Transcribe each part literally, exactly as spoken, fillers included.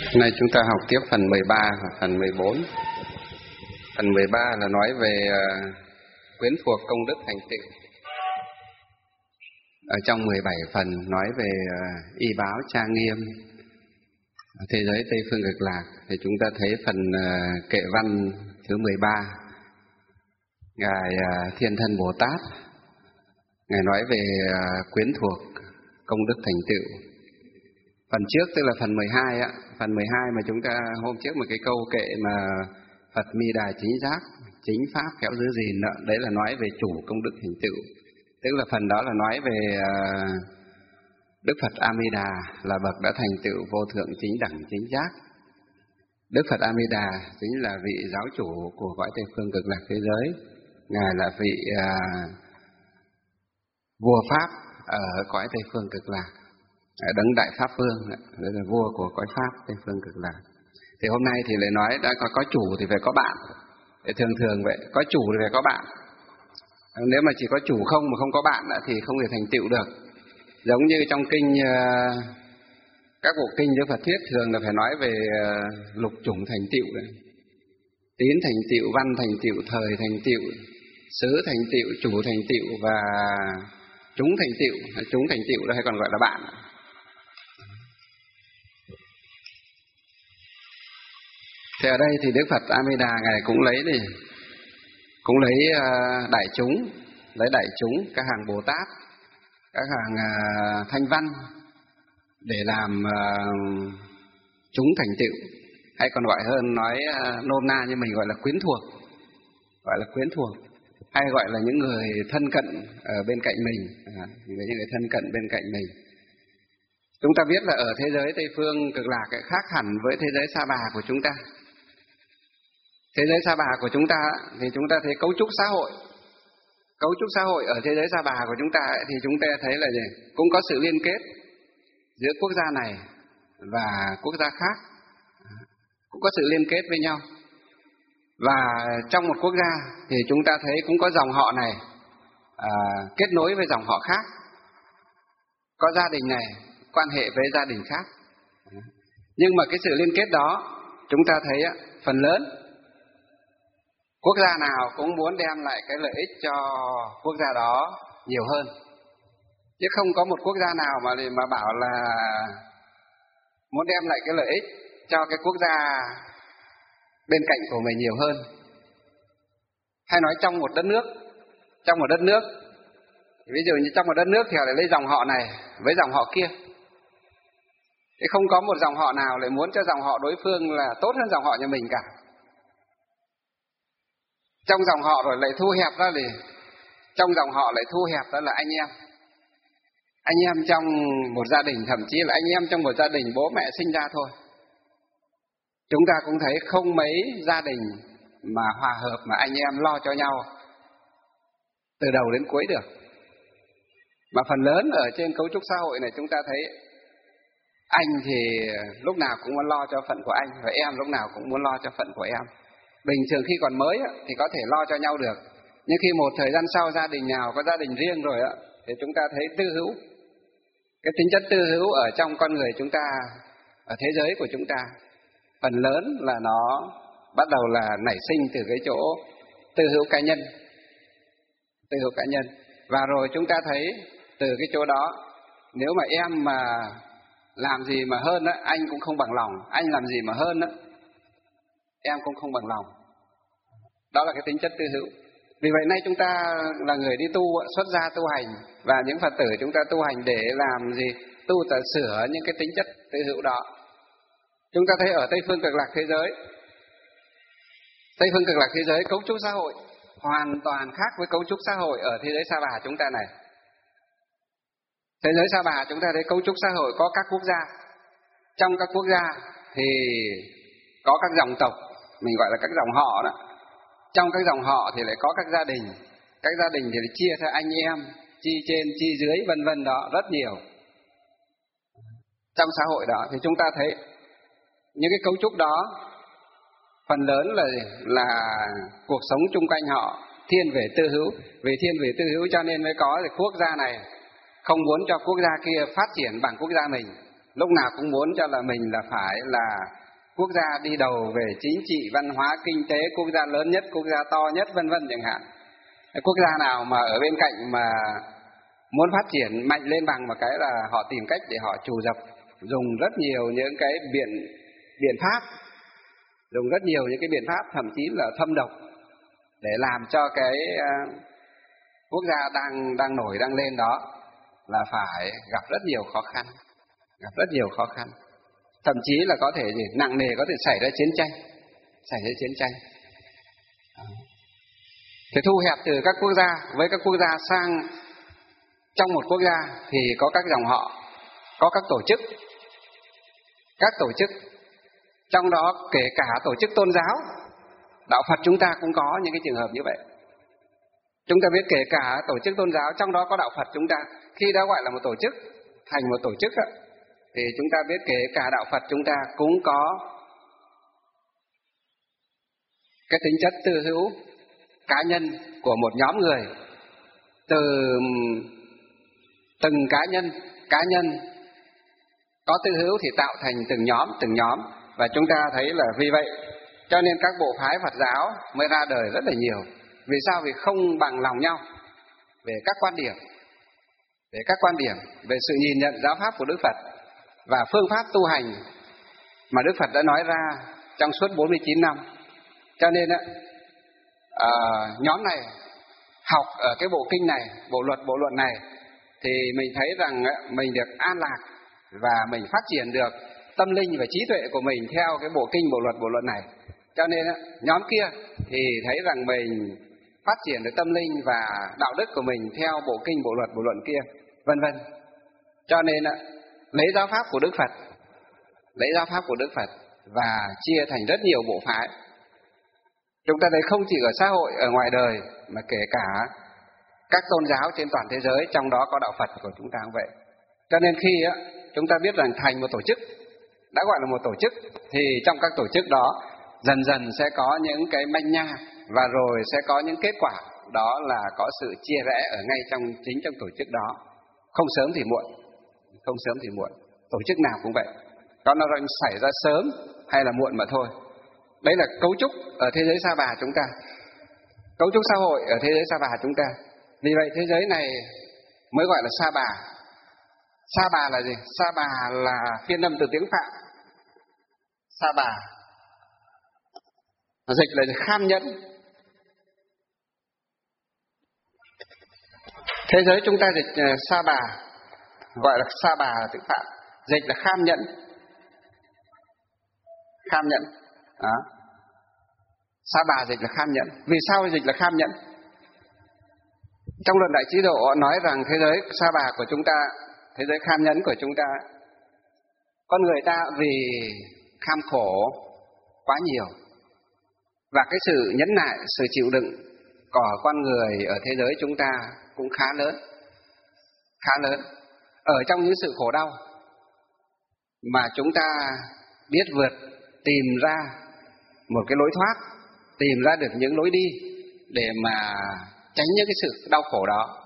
Hôm nay chúng ta học tiếp phần mười ba và phần mười bốn. Phần mười ba là nói về uh, quyến thuộc công đức thành tựu. Ở trong mười bảy phần nói về uh, y báo tra nghiêm ở thế giới Tây Phương Cực Lạc, thì chúng ta thấy phần uh, kệ văn thứ mười ba, Ngài uh, Thiên Thân Bồ Tát, Ngài nói về uh, quyến thuộc công đức thành tựu. Phần trước tức là phần mười hai á, phần mười hai mà chúng ta hôm trước một cái câu kệ mà Phật Mi Đà chính giác, chính pháp khéo giữ gìn đó, đấy là nói về chủ công đức thành tựu. Tức là phần đó là nói về uh, Đức Phật A Di Đà là bậc đã thành tựu vô thượng chính đẳng chính giác. Đức Phật A Di Đà chính là vị giáo chủ của cõi Tây Phương Cực Lạc thế giới. Ngài là vị uh, vua pháp ở cõi Tây Phương Cực Lạc, Đấng Đại Pháp Vương, đấy là vua của cõi Pháp Tây Phương Cực Lạc. Thì hôm nay thì lại nói đã có, có chủ thì phải có bạn. Để thường thường vậy, có chủ thì phải có bạn. Nếu mà chỉ có chủ không mà không có bạn thì không thể thành tựu được. Giống như trong kinh, các bộ kinh Đức Phật thuyết thường là phải nói về lục chủng thành tựu đấy. Tín thành tựu, văn thành tựu, thời thành tựu, xứ thành tựu, chủ thành tựu và chúng thành tựu. Chúng thành tựu đó hay còn gọi là bạn. Thì ở đây thì Đức Phật A Di Đà Ngài cũng lấy đi, cũng lấy uh, đại chúng, lấy đại chúng, các hàng Bồ Tát, các hàng uh, thanh văn để làm uh, chúng thành tựu, hay còn gọi hơn nói uh, nôm na như mình gọi là quyến thuộc, gọi là quyến thuộc, hay gọi là những người thân cận ở bên cạnh mình, uh, những người thân cận bên cạnh mình. Chúng ta biết là ở thế giới Tây Phương Cực Lạc ấy, khác hẳn với thế giới Sa Bà của chúng ta. Thế giới Sa Bà của chúng ta thì chúng ta thấy cấu trúc xã hội, cấu trúc xã hội ở thế giới Sa Bà của chúng ta ấy, thì chúng ta thấy là gì? Cũng có sự liên kết giữa quốc gia này và quốc gia khác, cũng có sự liên kết với nhau. Và trong một quốc gia thì chúng ta thấy cũng có dòng họ này à, kết nối với dòng họ khác, có gia đình này quan hệ với gia đình khác. Nhưng mà cái sự liên kết đó chúng ta thấy á, phần lớn quốc gia nào cũng muốn đem lại cái lợi ích cho quốc gia đó nhiều hơn. Chứ không có một quốc gia nào mà mà bảo là muốn đem lại cái lợi ích cho cái quốc gia bên cạnh của mình nhiều hơn. Hay nói trong một đất nước, trong một đất nước, ví dụ như trong một đất nước thì họ lại lấy dòng họ này với dòng họ kia. Thì không có một dòng họ nào lại muốn cho dòng họ đối phương là tốt hơn dòng họ nhà mình cả. Trong dòng họ rồi lại thu hẹp ra thì trong dòng họ lại thu hẹp đó là anh em. Anh em trong một gia đình, thậm chí là anh em trong một gia đình bố mẹ sinh ra thôi. Chúng ta cũng thấy không mấy gia đình mà hòa hợp mà anh em lo cho nhau từ đầu đến cuối được. Mà phần lớn ở trên cấu trúc xã hội này chúng ta thấy anh thì lúc nào cũng muốn lo cho phận của anh, và em lúc nào cũng muốn lo cho phận của em. Bình thường khi còn mới thì có thể lo cho nhau được, nhưng khi một thời gian sau gia đình nào có gia đình riêng rồi thì chúng ta thấy tư hữu. Cái tính chất tư hữu ở trong con người chúng ta, ở thế giới của chúng ta, phần lớn là nó bắt đầu là nảy sinh từ cái chỗ tư hữu cá nhân. Tư hữu cá nhân. Và rồi chúng ta thấy từ cái chỗ đó, nếu mà em mà làm gì mà hơn á, anh cũng không bằng lòng. Anh làm gì mà hơn á, em cũng không bằng lòng. Đó là cái tính chất tư hữu. Vì vậy nay chúng ta là người đi tu, xuất gia tu hành, và những Phật tử chúng ta tu hành để làm gì? Tu ta sửa những cái tính chất tư hữu đó. Chúng ta thấy ở Tây Phương Cực Lạc thế giới, Tây Phương Cực Lạc thế giới cấu trúc xã hội hoàn toàn khác với cấu trúc xã hội ở thế giới Sa Bà chúng ta này. Thế giới Sa Bà chúng ta thấy cấu trúc xã hội có các quốc gia. Trong các quốc gia thì có các dòng tộc, mình gọi là các dòng họ đó. Trong các dòng họ thì lại có các gia đình. Các gia đình thì lại chia theo anh em, chi trên, chi dưới, vân vân đó, rất nhiều. Trong xã hội đó thì chúng ta thấy những cái cấu trúc đó phần lớn là là cuộc sống chung quanh họ thiên về tư hữu. Vì thiên về tư hữu cho nên mới có thì quốc gia này không muốn cho quốc gia kia phát triển bằng quốc gia mình. lúc nào cũng muốn cho là mình là phải là quốc gia đi đầu về chính trị, văn hóa, kinh tế, quốc gia lớn nhất, quốc gia to nhất, vân vân chẳng hạn. Quốc gia nào mà ở bên cạnh mà muốn phát triển mạnh lên bằng một cái là họ tìm cách để họ trù dập, dùng rất nhiều những cái biện biện pháp, dùng rất nhiều những cái biện pháp thậm chí là thâm độc để làm cho cái uh, quốc gia đang đang nổi đang lên đó là phải gặp rất nhiều khó khăn, gặp rất nhiều khó khăn, thậm chí là có thể gì nặng nề, có thể xảy ra chiến tranh, xảy ra chiến tranh. Thì thu hẹp từ các quốc gia với các quốc gia sang trong một quốc gia thì có các dòng họ, có các tổ chức, các tổ chức, trong đó kể cả tổ chức tôn giáo, đạo Phật chúng ta cũng có những cái trường hợp như vậy. Chúng ta biết kể cả tổ chức tôn giáo, trong đó có đạo Phật chúng ta, khi đã gọi là một tổ chức, thành một tổ chức đó, thì chúng ta biết kể cả đạo Phật chúng ta cũng có cái tính chất tư hữu cá nhân của một nhóm người, từ từng cá nhân, cá nhân có tư hữu thì tạo thành từng nhóm, từng nhóm. Và chúng ta thấy là vì vậy cho nên các bộ phái Phật giáo mới ra đời rất là nhiều. Vì sao? Vì không bằng lòng nhau về các quan điểm, về các quan điểm, về sự nhìn nhận giáo pháp của Đức Phật và phương pháp tu hành mà Đức Phật đã nói ra trong suốt bốn mươi chín năm. Cho nên à, nhóm này học ở cái bộ kinh này, bộ luật, bộ luận này, thì mình thấy rằng mình được an lạc và mình phát triển được tâm linh và trí tuệ của mình theo cái bộ kinh, bộ luật, bộ luận này. Cho nên nhóm kia thì thấy rằng mình phát triển được tâm linh và đạo đức của mình theo bộ kinh, bộ luật, bộ luận kia, vân vân. Cho nên lấy giáo pháp của Đức Phật, lấy giáo pháp của Đức Phật và chia thành rất nhiều bộ phái. Chúng ta thấy không chỉ ở xã hội, ở ngoài đời, mà kể cả các tôn giáo trên toàn thế giới, trong đó có đạo Phật của chúng ta cũng vậy. Cho nên khi á, chúng ta biết rằng thành một tổ chức, đã gọi là một tổ chức, thì trong các tổ chức đó dần dần sẽ có những cái manh nha, và rồi sẽ có những kết quả, đó là có sự chia rẽ ở ngay trong chính trong tổ chức đó. Không sớm thì muộn, không sớm thì muộn, tổ chức nào cũng vậy. Có nó xảy ra sớm hay là muộn mà thôi. Đấy là cấu trúc ở thế giới Sa Bà chúng ta, cấu trúc xã hội ở thế giới Sa Bà chúng ta. Vì vậy thế giới này mới gọi là Sa Bà. Sa Bà là gì? Sa Bà là phiên âm từ tiếng Phạn. Sa Bà dịch là kham nhẫn. Thế giới chúng ta dịch uh, Sa Bà, gọi là Sa Bà là tiếng Phạn, dịch là kham nhẫn. Kham nhẫn. Đó. Sa Bà dịch là kham nhẫn. Vì sao dịch là kham nhẫn? Trong luận Đại Trí Độ nói rằng thế giới Sa Bà của chúng ta, thế giới kham nhẫn của chúng ta, con người ta vì kham khổ quá nhiều, và cái sự nhẫn nại, sự chịu đựng của con người ở thế giới chúng ta cũng khá lớn, khá lớn. Ở trong những sự khổ đau mà chúng ta biết vượt, tìm ra một cái lối thoát, tìm ra được những lối đi để mà tránh những cái sự đau khổ đó.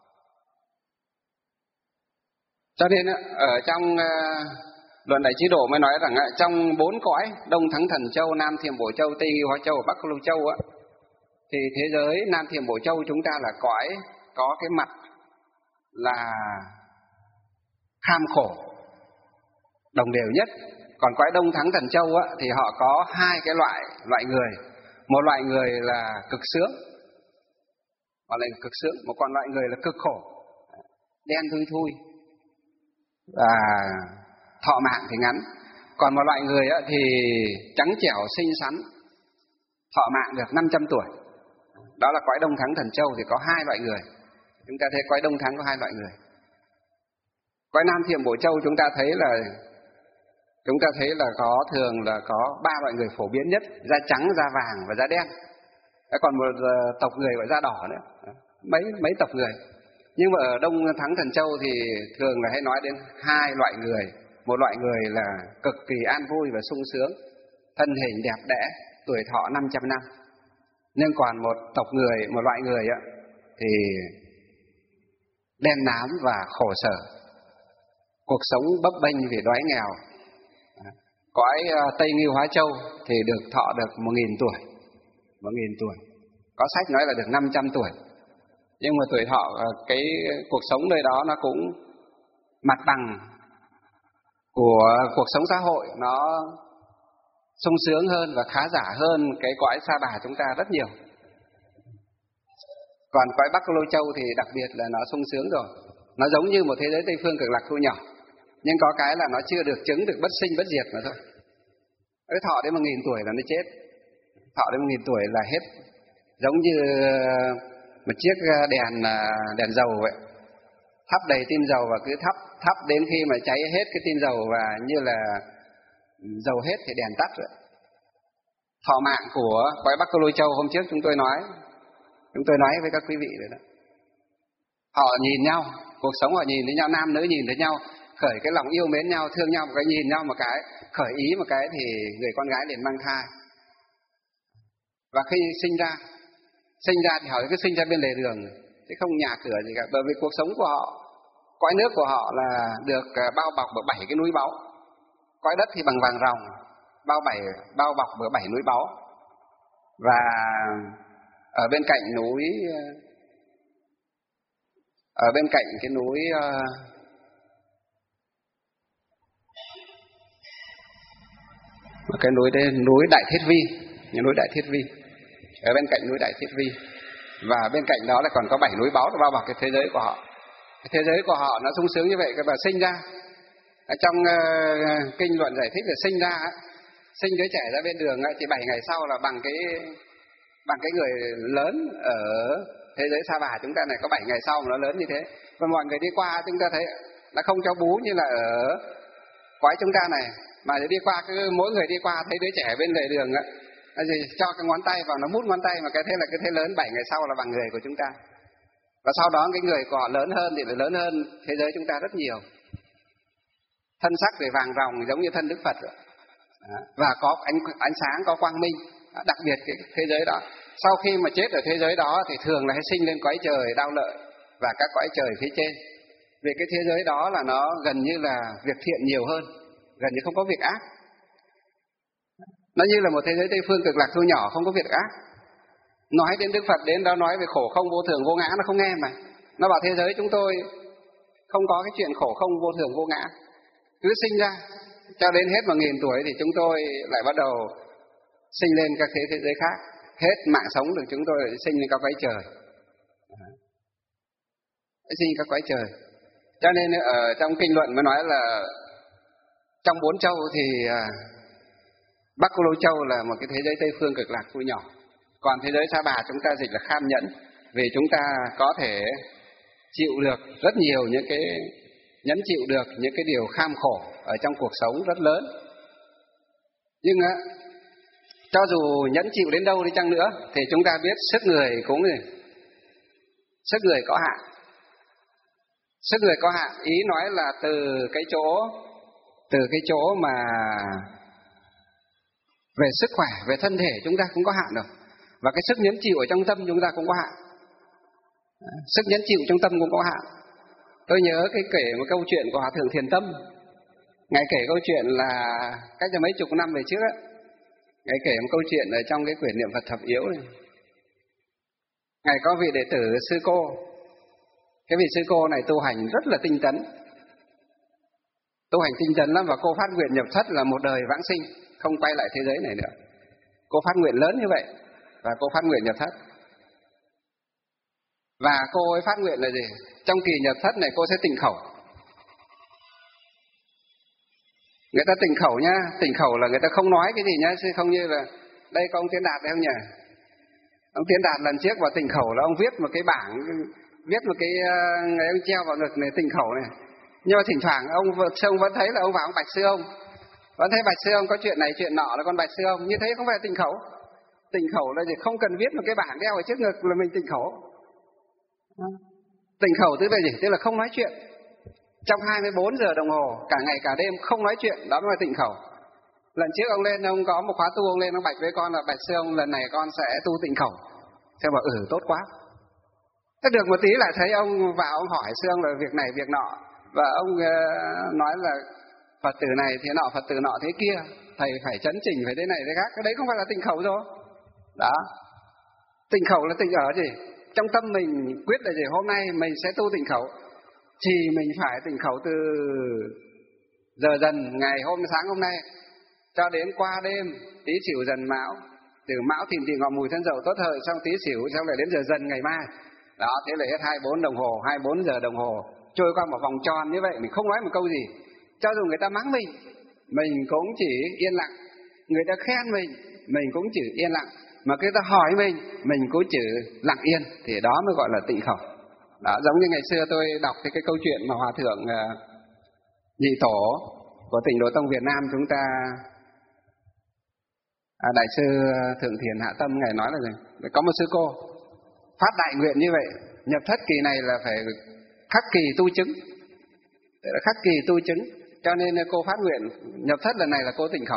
Cho nên ở trong uh, luận Đại Trí Độ mới nói rằng uh, trong bốn cõi Đông Thắng Thần Châu, Nam Thiểm Bổ Châu, Tây Ngưu Hóa Châu, Bắc Lưu Châu uh, thì thế giới Nam Thiểm Bổ Châu chúng ta là cõi có cái mặt là kham khổ đồng đều nhất. Còn cõi Đông Thắng Thần Châu uh, thì họ có hai cái loại loại người. Một loại người là cực sướng, một loại cực sướng, một còn loại người là cực khổ, đen thui thui và thọ mạng thì ngắn. Còn một loại người thì trắng trẻo xinh xắn, thọ mạng được năm trăm tuổi. Đó là cõi Đông Thắng Thần Châu thì có hai loại người. Chúng ta thấy cõi Đông Thắng có hai loại người. Cõi Nam Thiểm Bổ Châu chúng ta thấy là chúng ta thấy là có thường là có ba loại người phổ biến nhất: da trắng, da vàng và da đen. Còn một tộc người gọi da đỏ nữa, mấy mấy tộc người. Nhưng mà ở Đông Thắng Thần Châu thì thường là hay nói đến hai loại người. Một loại người là cực kỳ an vui và sung sướng, thân hình đẹp đẽ, tuổi thọ năm trăm năm. Nhưng còn một tộc người, một loại người á, thì đen nám và khổ sở. cuộc sống bấp bênh vì đói nghèo. Cõi Tây Ngưu Hóa Châu thì được thọ được một nghìn tuổi, một nghìn tuổi. Có sách nói là được năm trăm tuổi. Nhưng mà tuổi thọ, cái cuộc sống nơi đó nó cũng mặt bằng của cuộc sống xã hội, nó sung sướng hơn và khá giả hơn cái cõi Sa Bà chúng ta rất nhiều. Còn cõi Bắc Lô Châu thì đặc biệt là nó sung sướng rồi. Nó giống như một thế giới Tây Phương Cực Lạc thu nhỏ, nhưng có cái là nó chưa được chứng được bất sinh bất diệt mà thôi. Cái thọ đến một nghìn tuổi là nó chết. Thọ đến một nghìn tuổi là hết. Giống như một chiếc đèn đèn dầu vậy, thắp đầy tim dầu và cứ thắp thắp đến khi mà cháy hết cái tim dầu và như là dầu hết thì đèn tắt rồi. Thọ mạng của cõi Bắc Lô Châu hôm trước chúng tôi nói, chúng tôi nói với các quý vị rồi đó. Họ nhìn nhau, cuộc sống họ nhìn thấy nhau, nam nữ nhìn thấy nhau, khởi cái lòng yêu mến nhau, thương nhau một cái, nhìn nhau một cái, khởi ý một cái thì người con gái liền mang thai. Và khi sinh ra, sinh ra thì họ cứ sinh ra bên lề đường, chứ không nhà cửa gì cả, bởi vì cuộc sống của họ, cõi nước của họ là được bao bọc bởi bảy cái núi báu. Cõi đất thì bằng vàng ròng, bao bảy bao bọc bởi bảy núi báu. Và ở bên cạnh núi, ở bên cạnh cái núi cái núi đây, núi Đại Thiết Vi, núi Đại Thiết Vi, ở bên cạnh núi Đại Thiết Vi, và bên cạnh đó là còn có bảy núi báu bao bọc cái thế giới của họ. Cái thế giới của họ nó sung sướng như vậy. Và sinh ra ở trong uh, kinh luận giải thích là sinh ra, sinh đứa trẻ ra bên đường thì bảy ngày sau là bằng cái bằng cái người lớn ở thế giới Sa Bà chúng ta này, có bảy ngày sau mà nó lớn như thế. Và mọi người đi qua chúng ta thấy nó không cho bú như là ở cõi chúng ta này, mà đi qua cứ mỗi người đi qua thấy đứa trẻ bên lề đường á, gì cho cái ngón tay vào nó mút ngón tay, mà cái thế là cái thế lớn, bảy ngày sau là bằng người của chúng ta. Và sau đó cái người của họ lớn hơn thì lại lớn hơn thế giới chúng ta rất nhiều. Thân sắc về vàng ròng giống như thân Đức Phật rồi. Và có ánh, ánh sáng, có quang minh. Đặc biệt cái thế giới đó, sau khi mà chết ở thế giới đó thì thường là hay sinh lên cõi trời Đao Lợi và các cõi trời phía trên. Vì cái thế giới đó là nó gần như là việc thiện nhiều hơn, gần như không có việc ác. Nó như là một thế giới Tây Phương Cực Lạc thu nhỏ, không có việc ác. Nói đến Đức Phật đến đó nói về khổ không vô thường vô ngã nó không nghe mà. Nó bảo thế giới chúng tôi không có cái chuyện khổ không vô thường vô ngã. Cứ sinh ra cho đến hết một nghìn tuổi thì chúng tôi lại bắt đầu sinh lên các thế, thế giới khác. Hết mạng sống được chúng tôi lại sinh lên các cõi trời. Sinh các cõi trời. Cho nên ở trong kinh luận mới nói là trong bốn châu thì Bắc Lô Châu là một cái thế giới Tây Phương Cực Lạc thu nhỏ. Còn thế giới Sa Bà chúng ta dịch là kham nhẫn, vì chúng ta có thể chịu được rất nhiều những cái, nhẫn chịu được những cái điều kham khổ ở trong cuộc sống rất lớn. Nhưng á, cho dù nhẫn chịu đến đâu đi chăng nữa thì chúng ta biết sức người cũng sức người có hạn. Sức người có hạn, ý nói là từ cái chỗ từ cái chỗ mà về sức khỏe, về thân thể chúng ta cũng có hạn rồi. Và cái sức nhẫn chịu ở trong tâm chúng ta cũng có hạn. Sức nhẫn chịu trong tâm cũng có hạn. Tôi nhớ cái kể một câu chuyện của Hòa Thượng Thiền Tâm. Ngài kể câu chuyện là cách cho mấy chục năm về trước ấy. Ngài kể một câu chuyện ở trong cái quyển Niệm Phật Thập Yếu này. Ngài có vị đệ tử sư cô. Cái vị sư cô này tu hành rất là tinh tấn. Tu hành tinh tấn lắm, và cô phát nguyện nhập thất là một đời vãng sinh, không quay lại thế giới này nữa. Cô phát nguyện lớn như vậy, và cô phát nguyện nhập thất. Và cô ấy phát nguyện là gì? Trong kỳ nhập thất này cô sẽ tịnh khẩu. Người ta tịnh khẩu nhá, tịnh khẩu là người ta không nói cái gì nhá, chứ không như là đây có ông Tiến Đạt đây không nhỉ? Ông Tiến Đạt lần trước vào tịnh khẩu là ông viết một cái bảng, viết một cái người ông treo vào ngực này, tịnh khẩu này. Nhưng mà thỉnh thoảng ông ông vẫn thấy là ông vào ông bạch sư ông, vẫn thấy bạch sư ông có chuyện này chuyện nọ là con bạch sư ông, như thế không phải tịnh khẩu. Tịnh khẩu là gì? Không cần viết một cái bảng đeo ở trước ngực là mình tịnh khẩu. Tịnh khẩu tức là gì? Tức là không nói chuyện. Trong hai mươi bốn giờ đồng hồ, cả ngày cả đêm không nói chuyện, đó mới là tịnh khẩu. Lần trước ông lên, ông có một khóa tu, ông lên ông bạch với con là bạch sư ông lần này con sẽ tu tịnh khẩu. Thế bảo ừ tốt quá. Thế được một tí lại thấy ông vào ông hỏi sư ông là việc này việc nọ. Và ông uh, nói là Phật tử này thế nọ, Phật tử nọ thế kia, thầy phải chấn chỉnh, phải thế này thế khác. Cái đấy không phải là tịnh khẩu rồi. Đó. Tịnh khẩu là tịnh ở gì? Trong tâm mình quyết là gì? Hôm nay mình sẽ tu tịnh khẩu, thì mình phải tịnh khẩu từ giờ dần ngày hôm sáng hôm nay cho đến qua đêm Tý Sửu Dần Mão, từ Mão Thìn Tỵ Ngọ Mùi Thân Dậu Tốt Hợi, xong Tý Sửu, xong lại đến giờ dần ngày mai. Đó, thế là hết hai mươi bốn đồng hồ, hai mươi bốn giờ đồng hồ trôi qua một vòng tròn như vậy, mình không nói một câu gì. Cho dù người ta mắng mình, mình cũng chỉ yên lặng. Người ta khen mình, mình cũng chỉ yên lặng. Mà người ta hỏi mình, mình cũng chỉ lặng yên. Thì đó mới gọi là tịnh khẩu. Đó, giống như ngày xưa tôi đọc cái, cái câu chuyện mà Hòa Thượng uh, Nhị Tổ của Tịnh Độ Tông Việt Nam chúng ta, à, Đại sư Thượng Thiền Hạ Tâm, Ngài nói là gì? Có một sư cô phát đại nguyện như vậy, nhập thất kỳ này là phải khắc kỳ tu chứng, khắc kỳ tu chứng, cho nên cô phát nguyện nhập thất lần này là cô tịnh khẩu.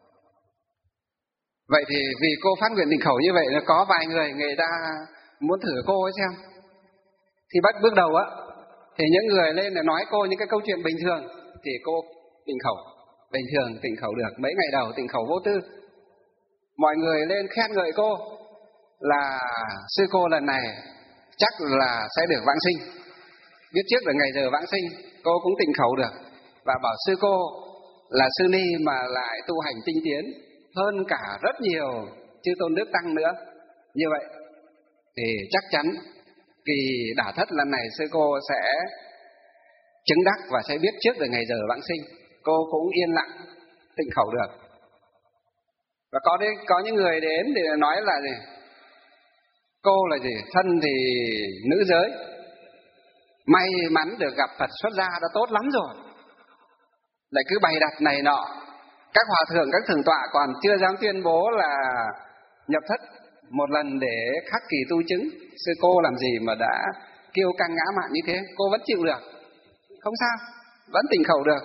Vậy thì vì cô phát nguyện tịnh khẩu như vậy, có vài người người ta muốn thử cô ấy xem. Thì bắt bước đầu á, thì những người lên để nói cô những cái câu chuyện bình thường, thì cô tịnh khẩu bình thường, tịnh khẩu được mấy ngày đầu, tịnh khẩu vô tư. Mọi người lên khen ngợi cô là sư cô lần này chắc là sẽ được vãng sinh, biết trước được ngày giờ vãng sinh, cô cũng tịnh khẩu được. Và bảo sư cô là sư ni mà lại tu hành tinh tiến hơn cả rất nhiều chư tôn đức tăng nữa. Như vậy thì chắc chắn kỳ đả thất lần này sư cô sẽ chứng đắc và sẽ biết trước được ngày giờ vãng sinh. Cô cũng yên lặng tịnh khẩu được. Và có đấy, có những người đến để nói là gì? Cô là gì? Thân thì nữ giới, may mắn được gặp Phật xuất gia đã tốt lắm rồi, lại cứ bày đặt này nọ. Các hòa thượng, các thượng tọa còn chưa dám tuyên bố là nhập thất một lần để khắc kỳ tu chứng. Sư cô làm gì mà đã kêu căng ngã mạn như thế? Cô vẫn chịu được, không sao, vẫn tịnh khẩu được.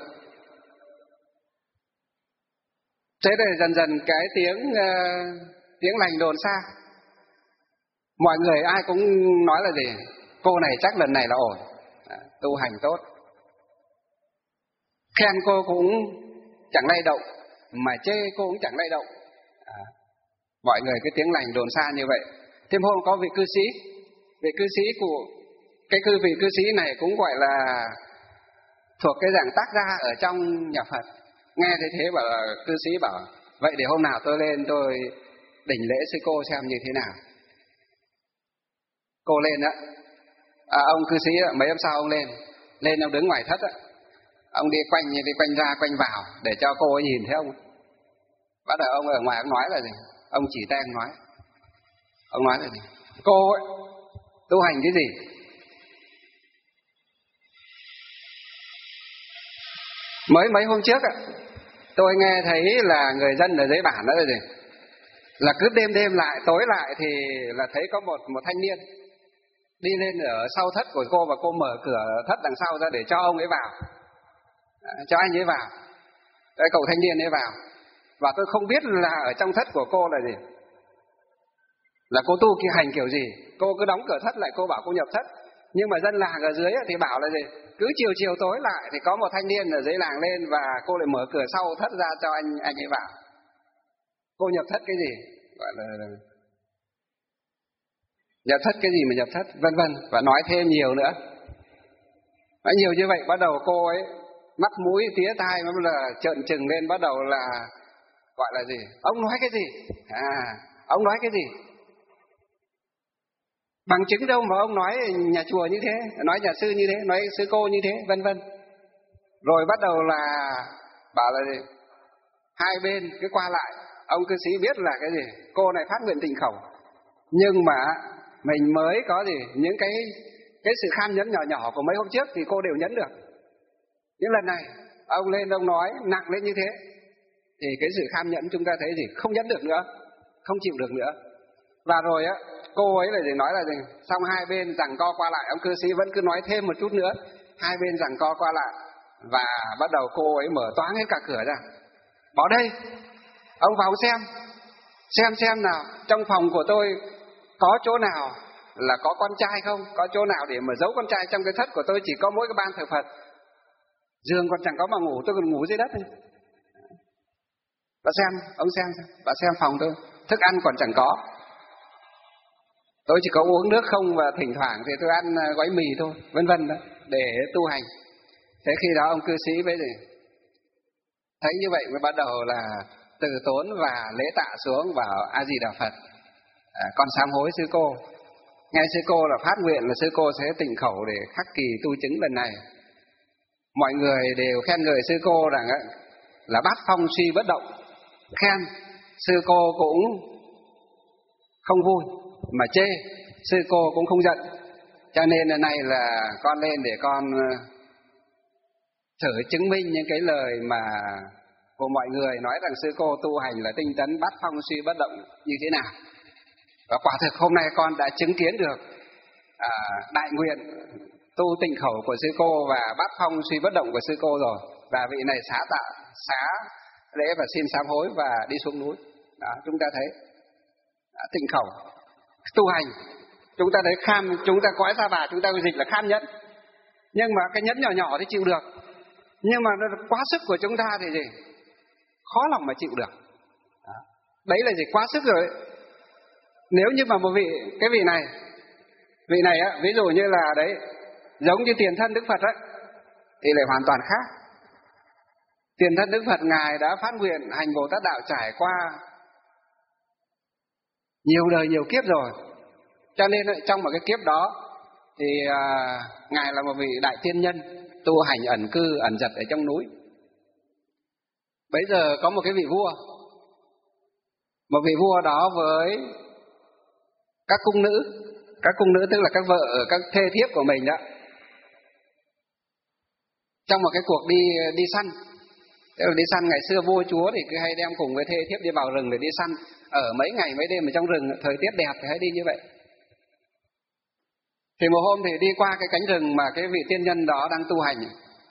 Thế rồi dần dần cái tiếng uh, tiếng lành đồn xa, mọi người ai cũng nói là gì? Cô này chắc lần này là ổn, à, tu hành tốt. Khen cô cũng chẳng lay động, mà chê cô cũng chẳng lay động. À, mọi người cái tiếng lành đồn xa như vậy. Thêm hôm có vị cư sĩ, vị cư sĩ của cái cư vị cư sĩ này cũng gọi là thuộc cái dạng tác gia ở trong nhà Phật. Nghe thấy thế bảo là, cư sĩ bảo vậy để hôm nào tôi lên tôi đỉnh lễ sư cô xem như thế nào. Cô lên đó, à, ông cư sĩ đó, mấy hôm sau ông lên, lên ông đứng ngoài thất đó. Ông đi quanh đi quanh ra quanh vào để cho cô ấy nhìn thấy ông. Bắt đầu ông ở ngoài ông nói là gì? Ông chỉ tay ông nói. Ông nói là gì? Cô ấy tu hành cái gì? Mới mấy hôm trước á, tôi nghe thấy là người dân ở dưới bản đó là gì? Là cứ đêm đêm lại, tối lại thì là thấy có một một thanh niên đi lên ở sau thất của cô, và cô mở cửa thất đằng sau ra để cho ông ấy vào, à, cho anh ấy vào, cái cậu thanh niên ấy vào. Và tôi không biết là ở trong thất của cô là gì, là cô tu kỳ hành kiểu gì. Cô cứ đóng cửa thất lại, cô bảo cô nhập thất. Nhưng mà dân làng ở dưới thì bảo là gì? Cứ chiều chiều tối lại thì có một thanh niên ở dưới làng lên, và cô lại mở cửa sau thất ra cho anh anh ấy vào. Cô nhập thất cái gì? Gọi là nhập thất cái gì mà nhập thất, vân vân, và nói thêm nhiều nữa. Nói nhiều như vậy bắt đầu cô ấy mắt mũi tía tai mới là trợn trừng lên, bắt đầu là gọi là gì? Ông nói cái gì? À, ông nói cái gì? Bằng chứng đâu mà ông nói nhà chùa như thế, nói nhà sư như thế, nói sư cô như thế, vân vân. Rồi bắt đầu là bảo là gì? Hai bên cứ qua lại, ông cư sĩ biết là cái gì? Cô này phát nguyện tịnh khẩu, nhưng mà mình mới có gì? Những cái cái sự kham nhẫn nhỏ nhỏ của mấy hôm trước thì cô đều nhẫn được. Những lần này ông lên ông nói nặng lên như thế thì cái sự kham nhẫn chúng ta thấy gì? Không nhẫn được nữa, không chịu được nữa. Và rồi á, cô ấy là gì? Nói là gì? Xong hai bên giằng co qua lại, ông cư sĩ vẫn cứ nói thêm một chút nữa, hai bên giằng co qua lại, và bắt đầu cô ấy mở toáng hết cả cửa ra, bảo đây, ông vào xem, xem xem nào, trong phòng của tôi có chỗ nào là có con trai không? Có chỗ nào để mà giấu con trai? Trong cái thất của tôi chỉ có mỗi cái ban thờ Phật, Giường còn chẳng có mà ngủ, tôi còn ngủ dưới đất này. Bà xem, ông xem xem, bà xem phòng tôi, thức ăn còn chẳng có. Tôi chỉ có uống nước không và thỉnh thoảng thì tôi ăn gói mì thôi, vân vân đó, để tu hành. Thế khi đó ông cư sĩ với gì? Thấy như vậy mới bắt đầu là từ tốn và lễ tạ xuống bảo A Di Đà Phật. À, con sám hối sư cô. Nghe sư cô là phát nguyện là sư cô sẽ tịnh khẩu để khắc kỳ tu chứng lần này. Mọi người đều khen ngợi sư cô rằng là bát phong suy bất động. Khen, sư cô cũng không vui, mà chê, sư cô cũng không giận. Cho nên lần này là con lên để con thử chứng minh những cái lời mà của mọi người nói rằng sư cô tu hành là tinh tấn bát phong suy bất động như thế nào. Và quả thực hôm nay con đã chứng kiến được à, đại nguyện tu tịnh khẩu của sư cô và bát phong suy bất động của sư cô rồi. Và vị này xá tạ, xá lễ và xin sám hối và đi xuống núi. Đó, chúng ta thấy à, tịnh khẩu tu hành, chúng ta thấy kham, chúng ta cõi Sa Bà chúng ta dịch là kham nhẫn. Nhưng mà cái nhẫn nhỏ nhỏ thì chịu được, nhưng mà nó quá sức của chúng ta thì gì? Khó lòng mà chịu được. Đó. Đấy là gì? Quá sức rồi. Nếu như mà một vị, cái vị này, vị này á, ví dụ như là đấy, giống như tiền thân Đức Phật ấy, thì lại hoàn toàn khác. Tiền thân Đức Phật Ngài đã phát nguyện hành Bồ Tát Đạo trải qua nhiều đời nhiều kiếp rồi. Cho nên trong một cái kiếp đó thì à, Ngài là một vị đại tiên nhân tu hành ẩn cư, ẩn giật ở trong núi. Bây giờ có một cái vị vua, một vị vua đó với các cung nữ, các cung nữ tức là các vợ, các thê thiếp của mình đó, trong một cái cuộc đi đi săn. Tức là đi săn, ngày xưa vua chúa thì cứ hay đem cùng với thê thiếp đi vào rừng để đi săn, ở mấy ngày mấy đêm ở trong rừng, thời tiết đẹp thì hay đi như vậy. Thì một hôm thì đi qua cái cánh rừng mà cái vị tiên nhân đó đang tu hành.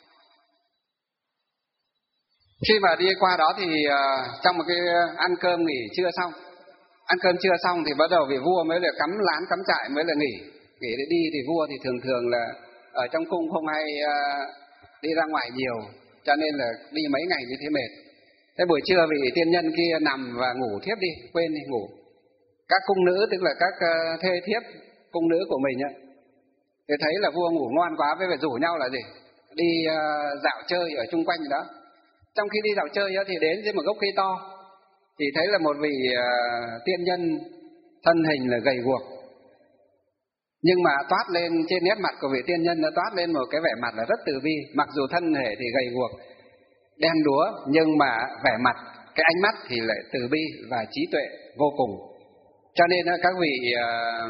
Khi mà đi qua đó thì uh, trong một cái ăn cơm nghỉ trưa xong, ăn cơm trưa xong thì bắt đầu vị vua mới là cắm lán cắm trại mới là nghỉ. Nghỉ để đi thì vua thì thường thường là ở trong cung không hay uh, đi ra ngoài nhiều, cho nên là đi mấy ngày như thế mệt. Thế buổi trưa vị tiên nhân kia nằm và ngủ thiếp đi, quên đi ngủ. Các cung nữ tức là các uh, thê thiếp cung nữ của mình á, thì thấy là vua ngủ ngon quá, với phải rủ nhau là gì? Đi uh, dạo chơi ở chung quanh đó. Trong khi đi dạo chơi á, thì đến dưới một gốc cây to, thì thấy là một vị uh, tiên nhân thân hình là gầy guộc, nhưng mà toát lên trên nét mặt của vị tiên nhân nó toát lên một cái vẻ mặt là rất từ bi. Mặc dù thân thể thì gầy guộc, đen đúa, nhưng mà vẻ mặt, cái ánh mắt thì lại từ bi và trí tuệ vô cùng. Cho nên các vị uh,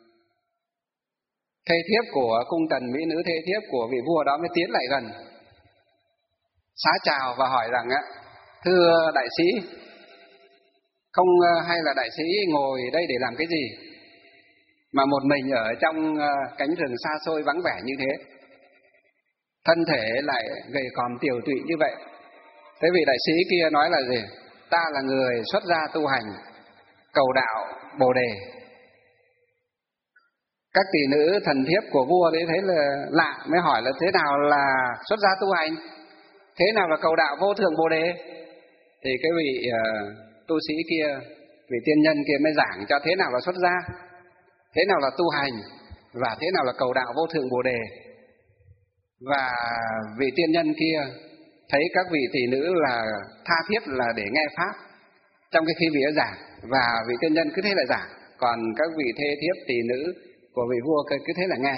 thê thiếp của cung tần, mỹ nữ thê thiếp của vị vua đó mới tiến lại gần, xá chào và hỏi rằng á, thưa đại sĩ, không hay là đại sĩ ngồi đây để làm cái gì mà một mình ở trong cánh rừng xa xôi vắng vẻ như thế, thân thể lại gầy còm tiều tụy như vậy. Thế vị đại sĩ kia nói là gì? Ta là người xuất gia tu hành, cầu đạo Bồ Đề. Các tỷ nữ thần thiếp của vua đấy thấy là lạ, mới hỏi là thế nào là xuất gia tu hành, thế nào là cầu đạo vô thượng Bồ Đề. Thì cái vị uh, tu sĩ kia, vị tiên nhân kia mới giảng cho thế nào là xuất gia, thế nào là tu hành, và thế nào là cầu đạo vô thượng Bồ Đề. Và vị tiên nhân kia thấy các vị tỷ nữ là tha thiết là để nghe pháp trong cái khi vị ấy giảng, và vị tiên nhân cứ thế là giảng, còn các vị thê thiếp tỷ nữ của vị vua cứ thế là nghe.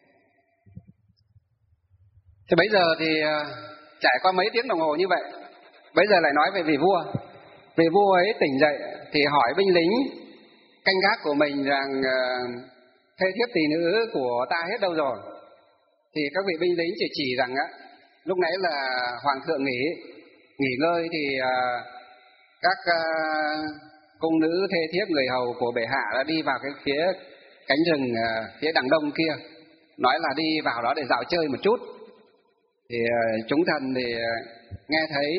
Thì bây giờ thì trải qua mấy tiếng đồng hồ như vậy, bây giờ lại nói về vị vua. Vị vua ấy tỉnh dậy thì hỏi binh lính canh gác của mình rằng thê thiếp tỷ nữ của ta hết đâu rồi. Thì các vị binh lính chỉ chỉ rằng á, lúc nãy là hoàng thượng nghỉ nghỉ ngơi thì các cung nữ thê thiếp người hầu của bệ hạ đã đi vào cái phía cánh rừng phía đằng đông kia, nói là đi vào đó để dạo chơi một chút. Thì chúng thần thì nghe thấy